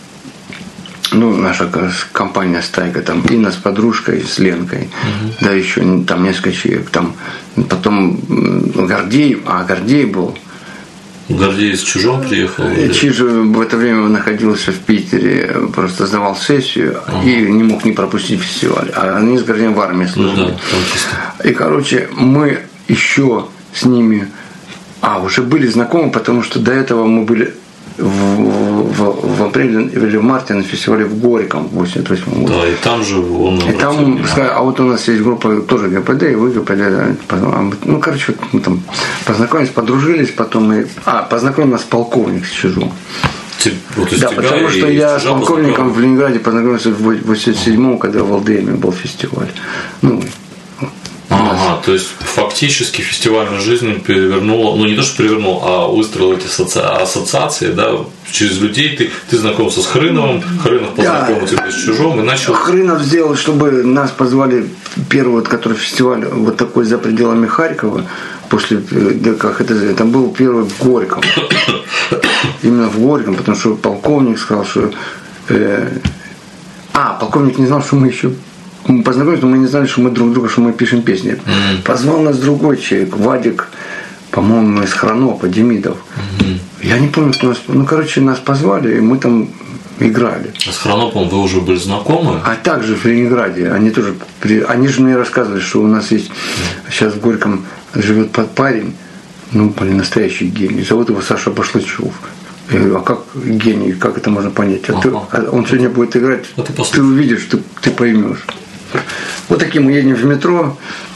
B: ну, наша компания «Стайка», там Инна с подружкой, с Ленкой, угу. Да, еще там несколько человек, там потом Гордей, а Гордей был.
A: Гордей с Чижом приехал?
B: Чиж в это время находился в Питере, просто сдавал сессию ага. И не мог не пропустить фестиваль. А они с Гордеем в армии служили. Ну, да, и, короче, мы еще с ними а, уже были знакомы, потому что до этого мы были в, в, в апреле или в марте на фестивале в Горьком в восемьдесят восьмом году.
A: Да, и там же он...
B: И там, а вот у нас есть группа тоже ГПД, и вы ГПД. Ну, короче, мы там познакомились, подружились, потом мы... А, познакомил нас полковник с Чижом.
A: Вот
B: да, потому что я с полковником в Ленинграде познакомился в восемьдесят седьмом, когда в Алдеме был фестиваль. Ну,
A: Ага, то есть фактически фестивальную жизнь перевернула, ну не то, что перевернул, а выстроил эти ассоциации, да, через людей. Ты, ты знакомился с Хрыновым, Хрынов познакомил тебя да. с Чужом и начал...
B: Хрынов сделал, чтобы нас позвали первый, вот, который фестиваль вот такой за пределами Харькова, после, да, как это, это был первый в Горьком. Именно в Горьком, потому что полковник сказал, что... Э, а, полковник не знал, что мы еще... Мы познакомились, но мы не знали, что мы друг друга, что мы пишем песни. Mm-hmm. Позвал нас другой человек, Вадик, по-моему, из Хронопа, Демидов. Mm-hmm. Я не помню, кто нас... Ну, короче, нас позвали, и мы там играли.
A: А с Хронопом вы уже были знакомы?
B: А также в Ленинграде. Они тоже... Они же мне рассказывали, что у нас есть... Mm-hmm. Сейчас в Горьком живет парень, ну, блин, настоящий гений. Зовут его Саша Башлачев. Я говорю, а как гений, как это можно понять? А ага. ты, а он сегодня будет играть, а ты, ты увидишь, ты, ты поймешь. Вот таким мы едем в метро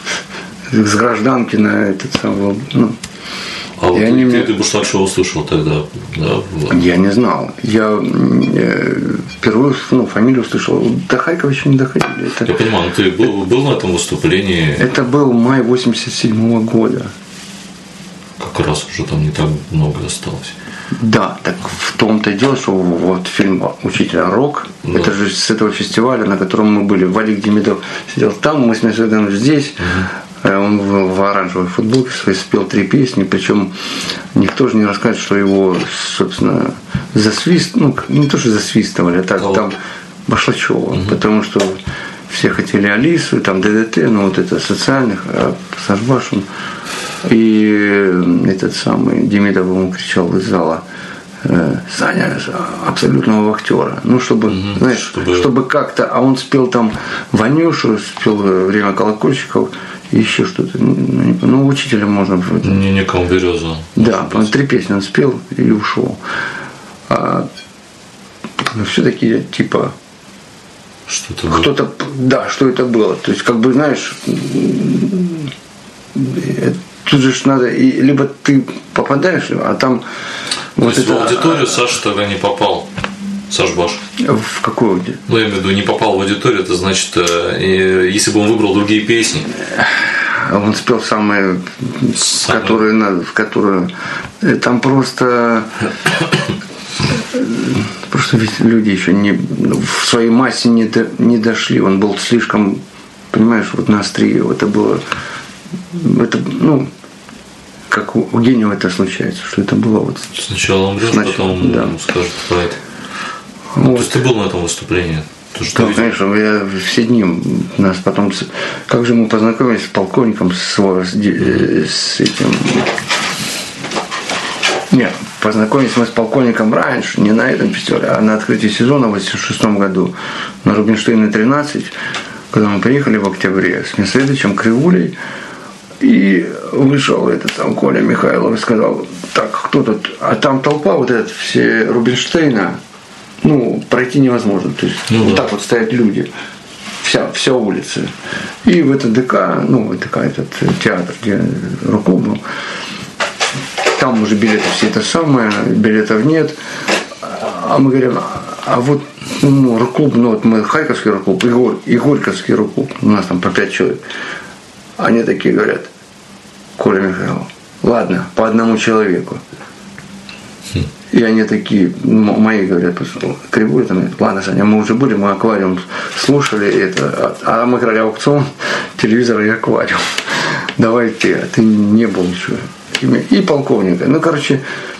B: с гражданки на этот самый. Ну,
A: а вот ты, мне... ты Башлачева слышал тогда, да?
B: Я не знал. Я, я впервые ну, фамилию услышал. До Харькова еще не доходили. Это...
A: Я понимаю, но ты был, был на этом выступлении?
B: Это был май восемьдесят седьмого года.
A: Как раз уже там не так много осталось.
B: Да, так в том-то и дело, что вот фильм «Учитель Рок», да. Это же с этого фестиваля, на котором мы были. Вадик Демидов сидел там, мы с Мисюгом здесь. Угу. Он в, в оранжевой футболке своей спел три песни, причем никто же не расскажет, что его, собственно, засвист, ну, не то, что засвистывали, а так, Кого? Там Башлачева, угу. Потому что все хотели Алису, там ДДТ, ну, вот это социальных, а Сашбашин. И этот самый Демидов ему кричал из зала: Саня, абсолютного актера. Ну, чтобы, угу, знаешь, чтобы... чтобы как-то. А он спел там Ванюшу, спел «Время колокольчиков». и еще что-то. Ну, учителем можно было.
A: Не некому березу.
B: Да, он три песни он спел и ушел. А все-таки типа
A: что-то было.
B: Кто-то, да, что это было. То есть, как бы, знаешь, тут же надо, и, либо ты попадаешь, а там.
A: То
B: вот
A: есть
B: это,
A: в аудиторию Саша тогда не попал. Саш Баш.
B: В какую аудиторию?
A: Ну, я имею в виду, не попал в аудиторию, это значит, если бы он выбрал другие песни.
B: Он спел самые, самые... которые надо, в которые. Там просто. Просто ведь люди еще не в своей массе не, до, не дошли. Он был слишком, понимаешь, вот на острие. Это было. Это, ну, как у, у гениев это случается, что это было вот.
A: Сначала он врет, потом да. скажет про это. Вот. То есть ты был на этом выступлении? То, что
B: да, конечно, я все дни нас потом. Как же мы познакомились с полковником, с, с, с этим. Нет, познакомились мы с полковником раньше, не на этом фестивале, а на открытии сезона в восемьдесят шестом году на Рубинштейна тринадцать, когда мы приехали в октябре с Мясоедовичем Кривулей, и вышел этот там Коля Михайлов и сказал, так, кто тут? А там толпа, вот этот, все Рубинштейна, ну, пройти невозможно, то есть ну, вот да. так вот стоят люди, вся, вся улица. И в этот ДК, ну, ДК, этот театр, где Рок-клуб был, там уже билеты все это самое, билетов нет. А мы говорим, а вот ну, рок-клуб, ну вот мы Харьковский рок-клуб, и, Гор, и Горьковский рок-клуб, у нас там по пять человек. Они такие говорят, Коля Михайлов, ладно, по одному человеку. И они такие, мои говорят, Кривой, там, ладно, Саня, мы уже были, мы аквариум слушали это, а мы играли аукцион, телевизор и аквариум. Давай ты, а ты не был еще. И полковника. Ну, короче,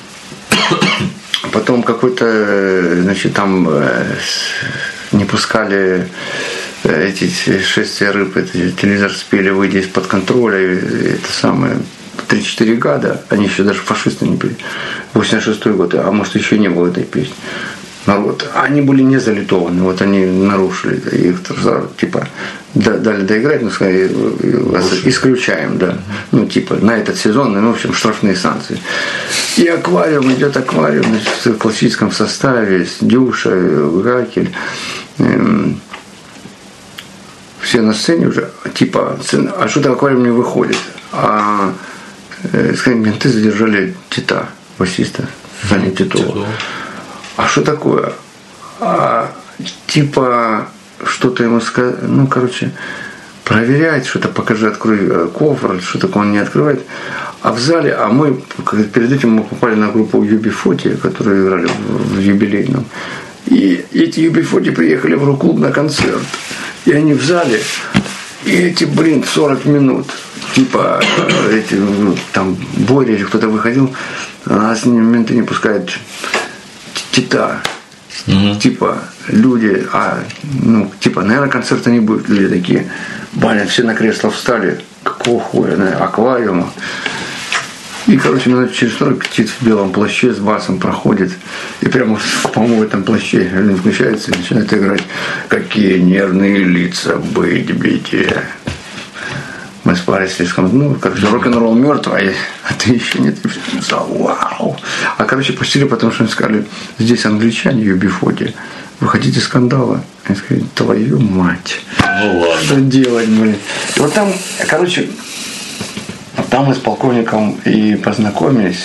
B: потом какой-то, значит, там не пускали эти шествия рыб, это телевизор спели, выйдя из-под контроля, это самое, три-четыре года, они еще даже фашисты не были, восемьдесят шестой год, а может еще не было этой песни. Народ, они были не залитованы, вот они нарушили, их типа дали доиграть, ну, сказали, исключаем, да, ну, типа, на этот сезон, ну, в общем, штрафные санкции. И аквариум, идет аквариум, значит, в классическом составе, с Дюша, Гакель, эм, все на сцене уже, типа, а что-то аквариум не выходит, а, э, скажем, менты задержали Тита, басиста, Саню Титова. А что такое? А, типа, что-то ему сказать, ну, короче, проверять, что-то покажи, открой кофр, что такое он не открывает. А в зале, а мы, перед этим мы попали на группу ю би сорок, которые играли в, в юбилейном. И эти ю би сорок приехали в рок-клуб на концерт. И они в зале, и эти, блин, сорок минут. Типа, эти, там, Боря или кто-то выходил, а нас менты не пускают. Тита, угу. Типа, люди, а, ну, типа, наверное, концерта не будет, люди такие, блин, все на кресло встали, какого хуя, на аквариума. И, короче, минут через сорок Тит в белом плаще с басом проходит, и прямо, по-моему, в этом плаще он включается и начинает играть «Какие нервные лица быть, бите». Мы спали слишком, ну, короче, рок-н-ролл мертвый, а ты еще нет. Вау! А, короче, пустили, потому что они сказали, здесь англичане, ю би сорок, вы хотите скандала? Они сказали, твою мать.
A: Ну ладно.
B: Что делать, блин? И вот там, короче, там мы с полковником и познакомились,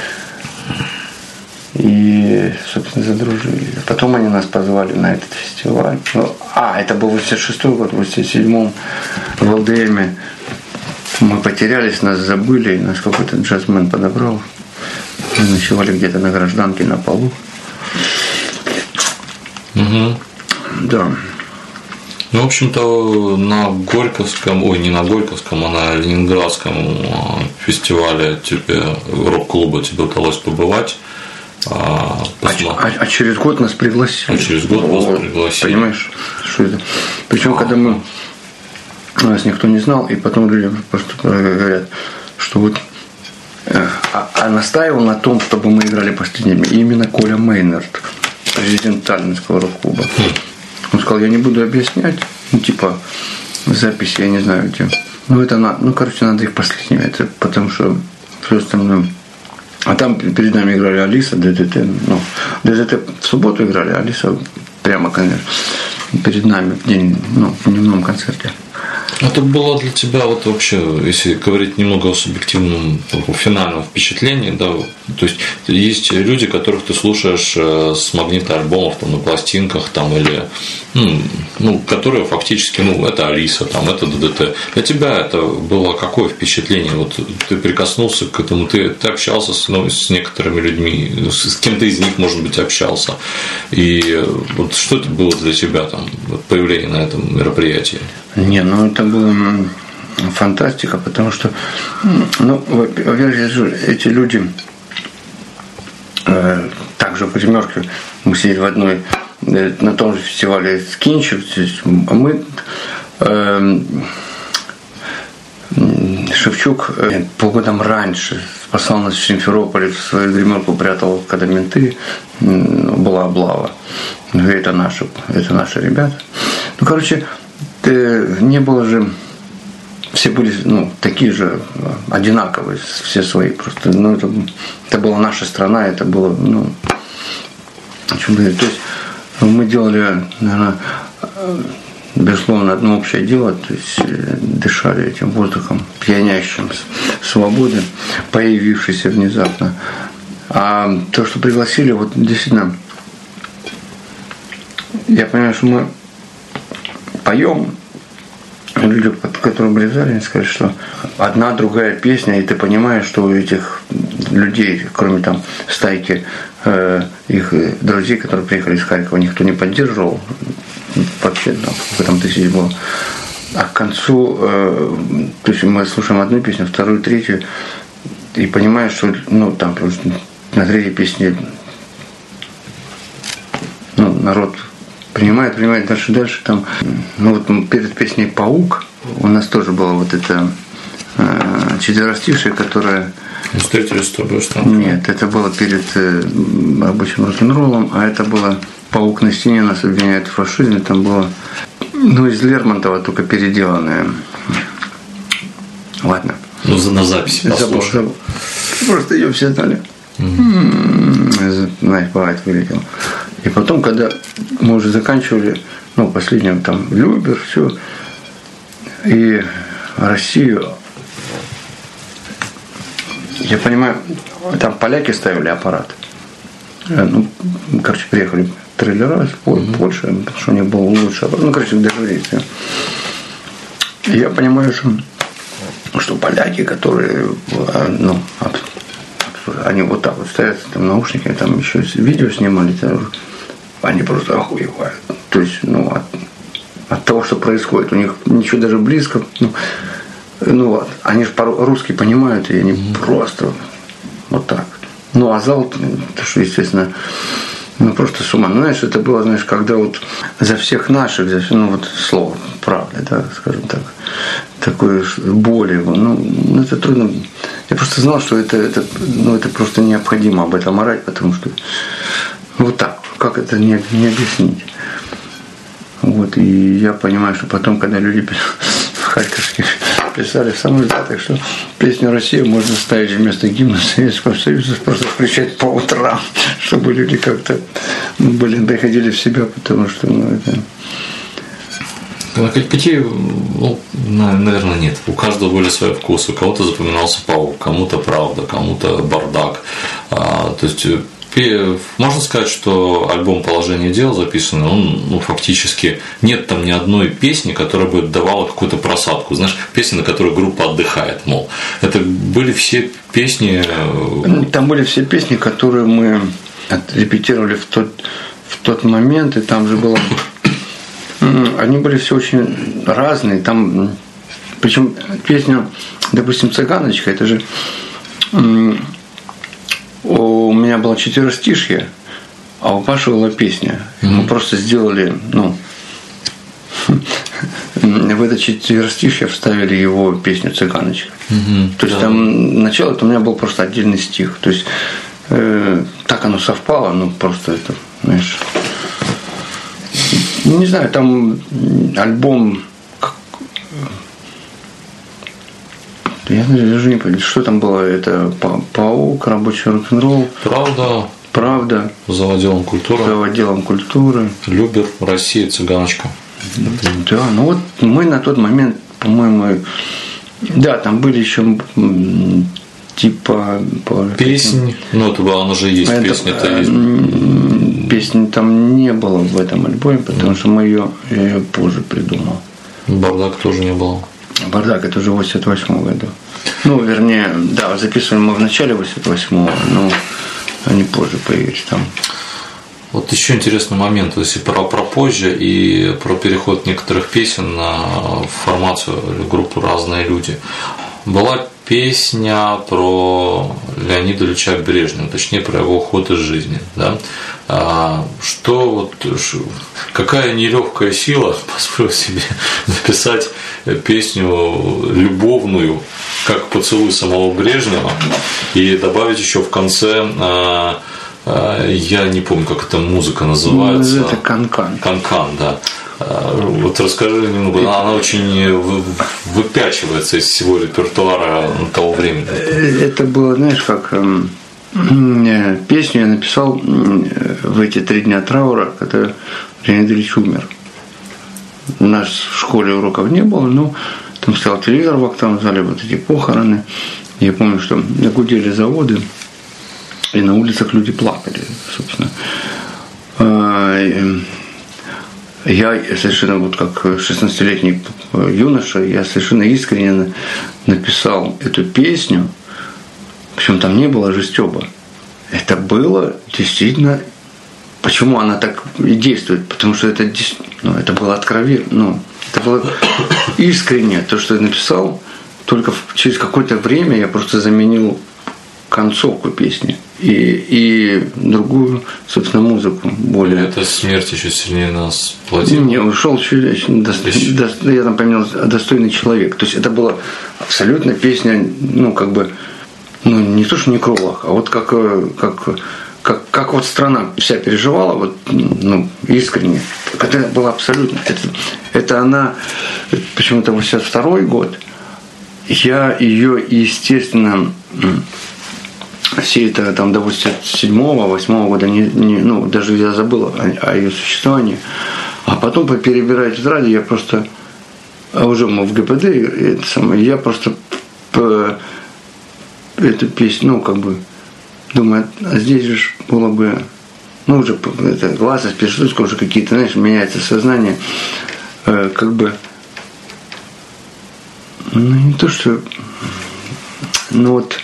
B: и, собственно, задружили. Потом они нас позвали на этот фестиваль. А, это был восемьдесят шестой год, в восемьдесят седьмом в эл дэ эме. Мы потерялись, нас забыли, нас какой-то джазмен подобрал. Мы ночевали где-то на гражданке на полу.
A: Угу.
B: Да.
A: Ну, в общем-то, на Горьковском, ой, не на Горьковском, а на Ленинградском фестивале тебе, рок-клуба, тебе удалось побывать. А,
B: а, а, а через год нас пригласили.
A: А через год вот, нас пригласили.
B: Понимаешь, что это? Причем, а, когда мы нас никто не знал, и потом люди просто говорят, что вот а, а настаивал на том, чтобы мы играли последними именно Коля Мейнард, президент Таллинского рок-клуба. Он сказал, я не буду объяснять, ну типа записи, я не знаю где. Ну, это надо, ну, короче, надо их последними, это потому что все остальное. А там перед нами играли Алиса, ДДТ. Ну, ДДТ в субботу играли, а Алиса прямо, конечно, перед нами в день, ну, в дневном концерте.
A: Это было для тебя вот вообще, если говорить немного о субъективном финальном впечатлении, да, то есть есть люди, которых ты слушаешь с магнитоальбомов там, на пластинках там, или ну, ну, которые фактически, ну, это Алиса, там, это ДДТ. Для тебя это было какое впечатление? Вот ты прикоснулся к этому, ты, ты общался с, ну, с некоторыми людьми, с кем-то из них, может быть, общался. И вот что это было для тебя там, вот, появление на этом мероприятии?
B: Не, ну это была фантастика, потому что, ну, во-первых, эти люди, э, также в гримерке, мы сидели в одной, э, на том же фестивале «Скинчик», мы, э, Шевчук э, полгодом раньше спасал нас в Симферополе, в свою гримерку прятал, когда менты, э, была облава. Это наши, это наши ребята. Ну, короче, не было же, все были, ну, такие же, одинаковые, все свои просто. Ну, это, это была наша страна, это было, ну, о чем говорить. То есть мы делали, наверное, безусловно, одно общее дело, то есть дышали этим воздухом, пьянящим свободы, появившейся внезапно. А то, что пригласили, вот действительно, я понимаю, что мы поем, люди, которые были в зале, сказали, что одна другая песня, и ты понимаешь, что у этих людей, кроме там стайки э, их друзей, которые приехали из Харькова, никто не поддерживал. Вообще, там, сколько там тысяч было. А к концу, э, то есть мы слушаем одну песню, вторую, третью, и понимаешь, что, ну, там, на третьей песне, ну, народ принимает, принимает дальше, дальше. Там, ну вот перед песней «Паук» у нас тоже было вот это э, четверостишее, которое...
A: Встретились с тобой, что?
B: Нет, это было перед э, рабочим рок-н-роллом, а это было «Паук на стене нас обвиняет в фашизме». Там было, ну, из Лермонтова, только переделанное. Ладно.
A: Ну, на записи послушай.
B: Забыл, забыл. Просто ее все знали. Mm-hmm. Знаешь, бывает, вылетел. И потом, когда мы уже заканчивали, ну, последним там Любер, все, и Россию, я понимаю, там поляки ставили аппарат. Ну, короче, приехали трейлера из Польши, потому что у них был лучше аппарат. Ну, короче, договорились. И я понимаю, что, что поляки, которые, ну, они вот так вот стоят, там наушники, там еще видео снимали, там, они просто охуевают. То есть, ну, от, от того, что происходит. У них ничего даже близко. Ну, ну они же по-русски понимают, и они mm-hmm. просто вот так. Ну, а зал, то, что, естественно, ну, просто с ума. Ну, знаешь, это было, знаешь, когда вот за всех наших, за все, ну, вот слово правда, да, скажем так, такой боли, ну, это трудно. Я просто знал, что это, это, ну, это просто необходимо об этом орать, потому что вот так, как это не, не объяснить. Вот, и я понимаю, что потом, когда люди в Харьковске писали в самых датах, что песню «Россия» можно ставить вместо гимна Советского Союза, просто включать по утрам, чтобы люди как-то, ну, блин, доходили в себя, потому что, ну, это...
A: Какие, ну, наверное, нет. У каждого были свои вкусы. У кого-то запоминался «Паук», кому-то «Правда», кому-то «Бардак». А, то есть можно сказать, что альбом «Положение дел» записанный, он, ну, фактически нет там ни одной песни, которая бы давала какую-то просадку. Знаешь, песни, на которой группа отдыхает, мол. Это были все песни.
B: Там были все песни, которые мы репетировали в тот, в тот момент, и там же было. Они были все очень разные. Там, причем песня, допустим, «Цыганочка», это же у меня было четверостишье, а у Паши была песня. Mm-hmm. Мы просто сделали, ну, в это четверостишье вставили его песню «Цыганочка». Mm-hmm. То есть, да. Там начало, это у меня был просто отдельный стих. То есть э, так оно совпало, ну просто это, знаешь. Не знаю, там альбом, Я даже не понял, что там было. Это паук, рабочий рок-н-ролл.
A: Правда.
B: Правда.
A: За отделом культуры.
B: За отделом культуры.
A: Любер, Россия, Цыганочка.
B: Да, ну вот мы на тот момент, по-моему, да, там были еще типа
A: песни. Ну, это была, она же есть,
B: это,
A: песня-то есть.
B: Песни там не было в этом альбоме, потому mm. что мы ее, я ее позже придумал.
A: Бардак тоже не было.
B: Бардак это уже в восемьдесят восьмом году. Ну, вернее, да, записывали мы в начале восемьдесят восьмого, но они позже появились там.
A: Вот еще интересный момент, если про, про позже и про переход некоторых песен на формацию группы «Разные люди». Была песня про Леонида Ильича Брежнева, точнее про его уход из жизни. Да? А, что вот, какая нелегкая сила позволила себе написать песню любовную, как «Поцелуй самого Брежнева», и добавить еще в конце, а, а, я не помню, как эта музыка называется.
B: Это канкан.
A: Канкан, да. Вот расскажи немного, она очень выпячивается из всего репертуара того времени.
B: Это было, знаешь, как песню я написал в эти три дня траура, когда Леонид Ильич умер. У нас в школе уроков не было, но там стоял телевизор в актовом зале, вот эти похороны. Я помню, что гудели заводы, и на улицах люди плакали, собственно. Я совершенно, вот как шестнадцатилетний юноша, я совершенно искренне написал эту песню, причем там не было жестёба. Это было действительно, почему она так и действует, потому что это, ну, это было откровенно, ну, это было искренне, то, что я написал, только через какое-то время я просто заменил концовку песни и, и другую, собственно, музыку более.
A: Это смерть еще сильнее нас платила.
B: Не, ушел чуть, до, до, я там поменял «Достойный человек». То есть это была абсолютно песня, ну, как бы, ну, не то, что не некролог, а вот как, как, как, как вот страна вся переживала, вот, ну, искренне. Это было абсолютно. Это, это она, почему-то восемьдесят второй год, я ее, естественно, все это там до восемьдесят седьмого, восьмого года, не, не, ну, даже я забыл о, о ее существовании. А потом перебирать в радио, я просто, а уже мы в ГПД, это самое, я просто по, эту песню, ну, как бы, думаю, а здесь же было бы, ну, уже это, гласность, перешутка, уже какие-то, знаешь, меняется сознание, э, как бы, ну, не то, что, ну, вот,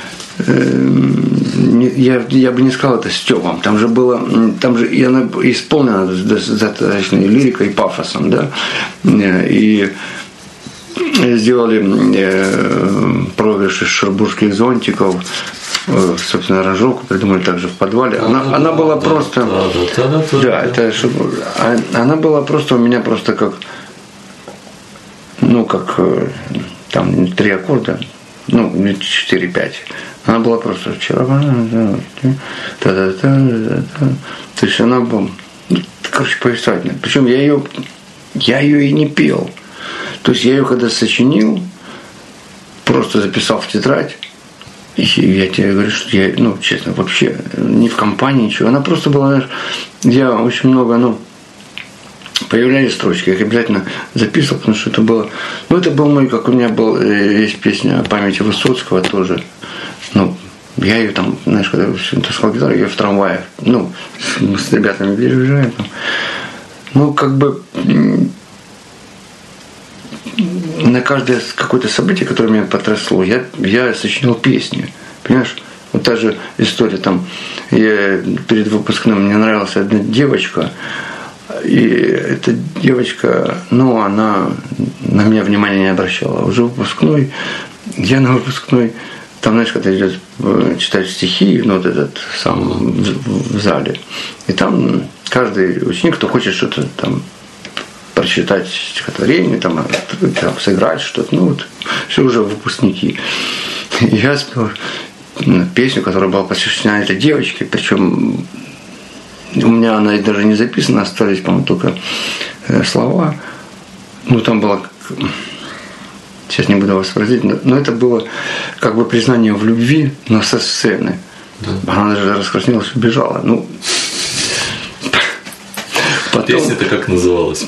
B: Я, я бы не сказал это стёбом. Там же было, там же и она исполнена достаточно лирикой и пафосом, да. И сделали проигрыш из шербургских зонтиков, собственно, аранжировку придумали также в подвале. Она, да, она была да, просто, да, да, да, да, да, это, она была просто у меня просто как, ну как там три аккорда, ну четыре-пять. Она была просто вчера. То есть она была, короче, повествовательная. Причем я ее, я ее и не пел. То есть я ее когда сочинил, просто записал в тетрадь. И я тебе говорю, что я, ну, честно, вообще не в компании ничего. Она просто была, знаешь, я очень много, ну, появлялись строчки, я их обязательно записывал, потому что это было, ну, это был мой, как у меня был, есть песня о памяти Высоцкого тоже. Ну, я ее там, знаешь, когда таскал гитару, я в трамвае, ну, мы с ребятами переезжаем там. Ну, как бы на каждое какое-то событие, которое меня потрясло, я, я сочинил песни. Понимаешь? Вот та же история там, я перед выпускным, мне нравилась одна девочка, и эта девочка, ну, она на меня внимания не обращала. Уже выпускной, я на выпускной, там, знаешь, когда идет читать стихи, ну, вот этот сам в, в зале, и там каждый ученик, кто хочет что-то там прочитать стихотворение, там, там сыграть что-то, ну, вот, все уже выпускники. И я спел песню, которая была посвящена этой девочке, причем у меня она даже не записана, остались, по-моему, только слова. Ну, там было сейчас не буду воспроизводить, но, но это было как бы признание в любви, но со сцены. Да. Она даже раскраснелась и убежала. Ну,
A: потом, песня-то как называлась?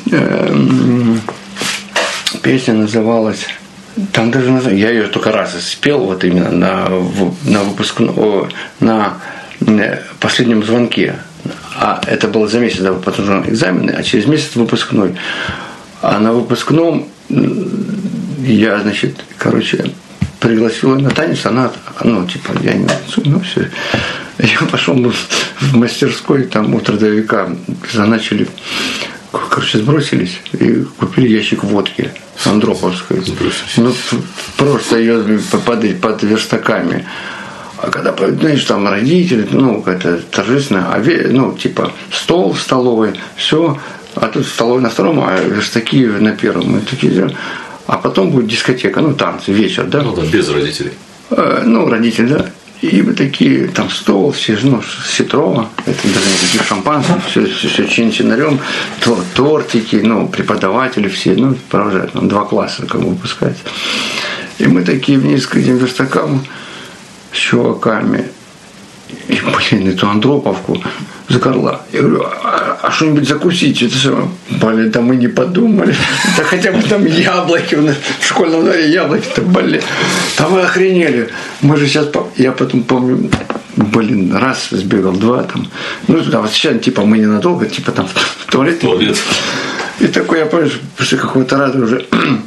B: Песня называлась... Там даже я ее только раз спел, вот именно на, на выпускном, на последнем звонке. А это было за месяц до выпускного экзамена, а через месяц выпускной. А на выпускном я, значит, короче, пригласил ее на танец, она, ну, типа, я не ну, все. Я пошел в мастерской, там у трудовика заначили, короче, сбросились и купили ящик водки андроповской. Ну, просто ее под, под верстаками. А когда, знаешь, там родители, ну, это торжественно, а, ну, типа, стол в столовой, все, а тут столовой на втором, а верстаки на первом. И такие, а потом будет дискотека, ну, танцы, вечер, да?
A: Ну, да, без родителей.
B: Ну, родители, да. И мы такие, там стол, все, ну, ситрова, это даже никаких шампанских, все, все, все чин-чинарем, тортики, ну, преподаватели все, ну, провожают, нам два класса, как бы, выпускать. И мы такие вниз к этим верстакам с чуваками, и, блин, эту Андроповку закорла. Я говорю, а, а что-нибудь закусить? Это все, блин, там мы не подумали. Да хотя бы там яблоки, в школьном дворе яблоки-то, блин. Да вы охренели. Мы же сейчас, я потом помню, блин, раз сбегал, два там. Ну, да, вот сейчас, типа, мы ненадолго, типа, там, в туалет.
A: Туалет.
B: И такой, я помню, после какого-то раза уже,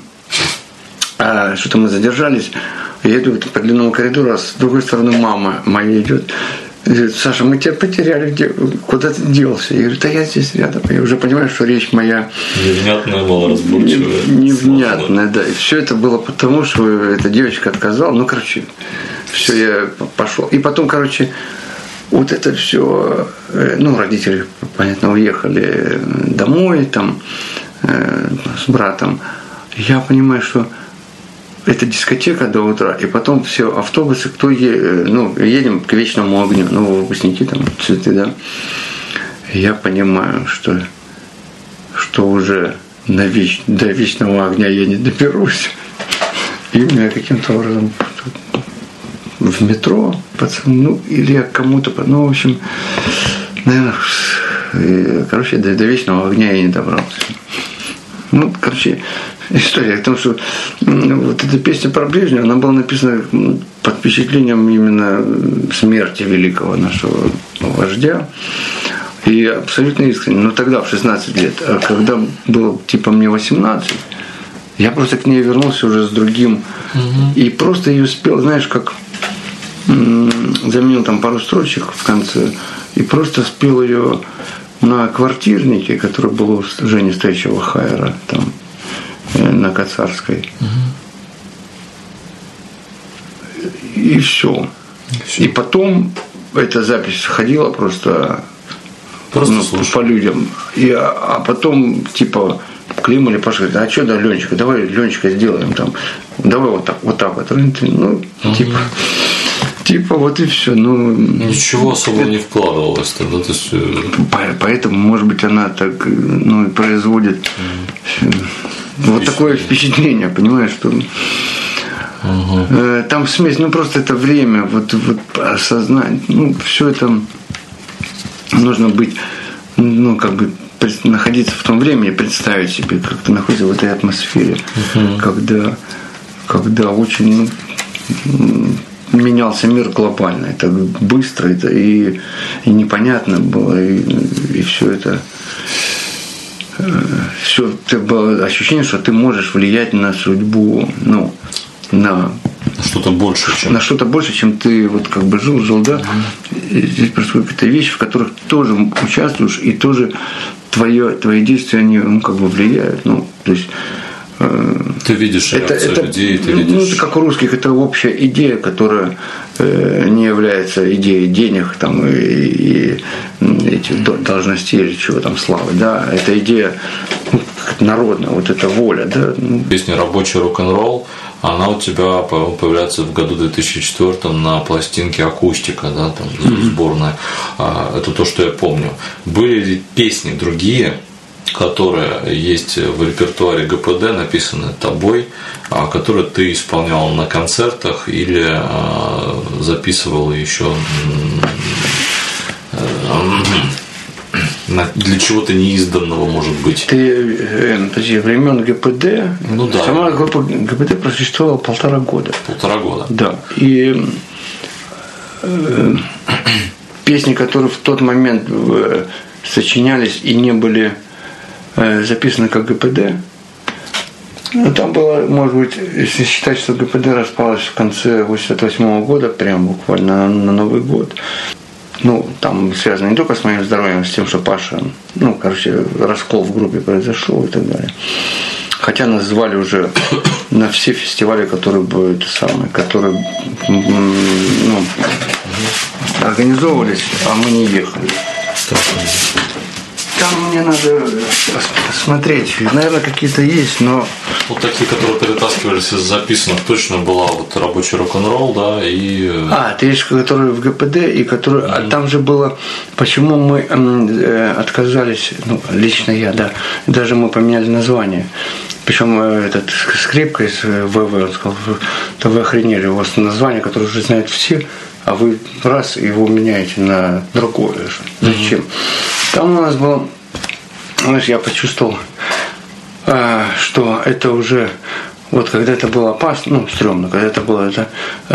B: а, что-то мы задержались. Я иду по длинному коридору, а с другой стороны мама моя идет. Говорит, Саша, мы тебя потеряли, где, куда ты делся? Я говорю, да я здесь рядом. Я уже понимаю, что речь моя
A: невнятная, малоразборчивая.
B: Невнятная, да. И все это было потому, что эта девочка отказала. Ну, короче, все, я пошел. И потом, короче, вот это все, ну, родители, понятно, уехали домой там с братом. Я понимаю, что это дискотека до утра, и потом все автобусы, кто е, ну, едем к вечному огню, ну, выпускники там, цветы, да. Я понимаю, что, что уже на веч, до вечного огня я не доберусь. И меня каким-то образом в метро, пацан, ну, или я кому-то, ну, в общем, наверное, короче, до, до вечного огня я не добрался. Ну, короче, история. Потому что вот эта песня про Брежнева, она была написана под впечатлением именно смерти великого нашего вождя. И абсолютно искренне. Но тогда, в шестнадцать лет. А когда было типа мне восемнадцать, я просто к ней вернулся уже с другим. Угу. И просто ее спел, знаешь, как заменил там пару строчек в конце. И просто спел ее на квартирнике, который был у Жени Стоячего Хайера, там, на Кацарской. Угу. И все. все. И потом эта запись ходила просто, просто ну, по людям. И, а потом, типа, Клим или Паша говорит, а что, да, Ленечка, давай Ленечка сделаем там. Давай вот так, вот так вот. Ну, угу. типа. Типа вот и все. Ну,
A: ничего особо это... не вкладывалось тогда. То есть...
B: Поэтому, может быть, она так, ну, производит mm. вот такое впечатление, понимаешь, что uh-huh. там смесь, ну просто это время, вот, вот осознать, ну, все это нужно быть, ну, как бы находиться в том времени, представить себе, как ты находишься в этой атмосфере, uh-huh. когда, когда очень, ну, менялся мир глобально. Это быстро, это и, и непонятно было, и, и все это. Все, это было ощущение, что ты можешь влиять на судьбу, ну, на
A: что-то больше, чем
B: на что-то больше, чем ты вот как бы жил, жил, да. И здесь происходят какие-то вещи, в которых ты тоже участвуешь, и тоже твое, твои действия, они, ну, как бы влияют. Ну, то есть
A: ты видишь реакцию это, людей, ты
B: ну,
A: видишь...
B: Ну, это как у русских, это общая идея, которая э, не является идеей денег там, и, и этих должностей или чего там, славы, да, это идея, ну, народная, вот эта воля, да.
A: Песня «Рабочий рок-н-ролл», она у тебя появляется в году две тысячи четвёртом на пластинке «Акустика», да, там, mm-hmm. сборная. Это то, что я помню. Были ли песни другие, которые есть в репертуаре ГПД, написаны тобой, которые ты исполнял на концертах или записывал еще для чего-то неизданного, может быть?
B: Ты, подожди, времен ГПД,
A: ну, да.
B: Сама группа ГПД просуществовала полтора года.
A: Полтора года.
B: Да. И э, песни, которые в тот момент э, сочинялись и не были э, записаны как ГПД, ну, там было, может быть, если считать, что ГПД распалось в конце восемьдесят восьмого года, прям буквально на, на Новый год. Ну, там связано не только с моим здоровьем, с тем, что Паша, ну, короче, раскол в группе произошел и так далее. Хотя нас звали уже на все фестивали, которые были самые, которые ну, организовывались, а мы не ехали. Там мне надо посмотреть. Наверное, какие-то есть, но...
A: Вот такие, которые перетаскивались из записанных, точно была вот рабочий рок-н-ролл, да, и...
B: А, ты есть, которые в ГПД, и которые... Mm-hmm. А там же было... Почему мы э, отказались, ну, лично я, да, даже мы поменяли название. Причем этот скрипка из ВВ, он сказал, что вы охренели, у вас название, которое уже знают все, а вы раз его меняете на другое. Зачем? Mm-hmm. Там у нас было, знаешь, я почувствовал, что это уже, вот когда это было опасно, ну, стрёмно, когда это было, это,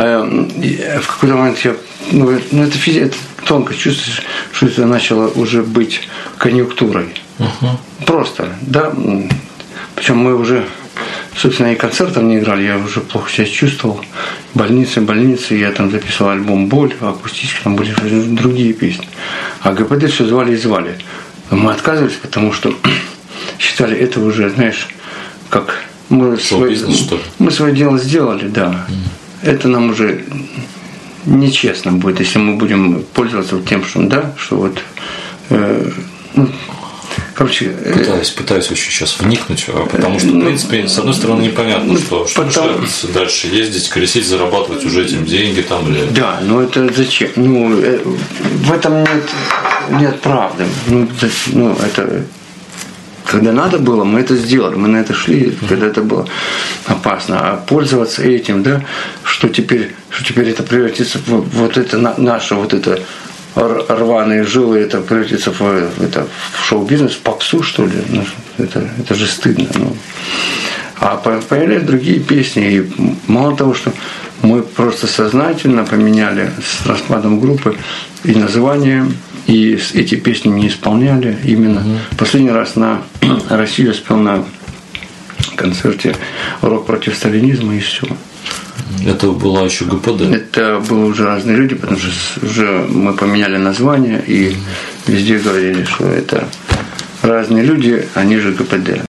B: в какой-то момент я, ну, ну это, это тонко чувствуешь, что это начало уже быть конъюнктурой. Uh-huh. Просто, да. Причем мы уже, собственно, и концертов не играли, я уже плохо себя чувствовал. Больницы, больницы, я там записывал альбом «Боль», акустически, там были другие песни. А ГПД все звали и звали. Мы отказывались, потому что считали это уже, знаешь, как мы, свой,
A: что ли?
B: мы свое дело сделали, да. Mm. Это нам уже нечестно будет, если мы будем пользоваться тем, что да, что вот э, ну, короче,
A: пытаюсь, пытаюсь очень сейчас вникнуть, потому что, в принципе, с одной стороны, непонятно, что, что потому... дальше ездить, колесить, зарабатывать уже этим деньги там или.
B: Да, но это зачем? Ну, в этом нет, нет правды. Ну, ну, это. Когда надо было, мы это сделали, мы на это шли, когда это было опасно. А пользоваться этим, да, что теперь, что теперь это превратится в вот это наше, вот это рваные жилы, это превратится в, это, в шоу-бизнес, в попсу, что ли. Ну, это, это же стыдно. Ну. А появились другие песни, и мало того, что мы просто сознательно поменяли с распадом группы и название, и эти песни не исполняли именно. Mm-hmm. Последний раз на Россию я спел на концерте «Рок против сталинизма» и все.
A: Это была еще ГПД?
B: Это были уже разные люди, потому что уже мы поменяли название и везде говорили, что это разные люди, они же ГПД.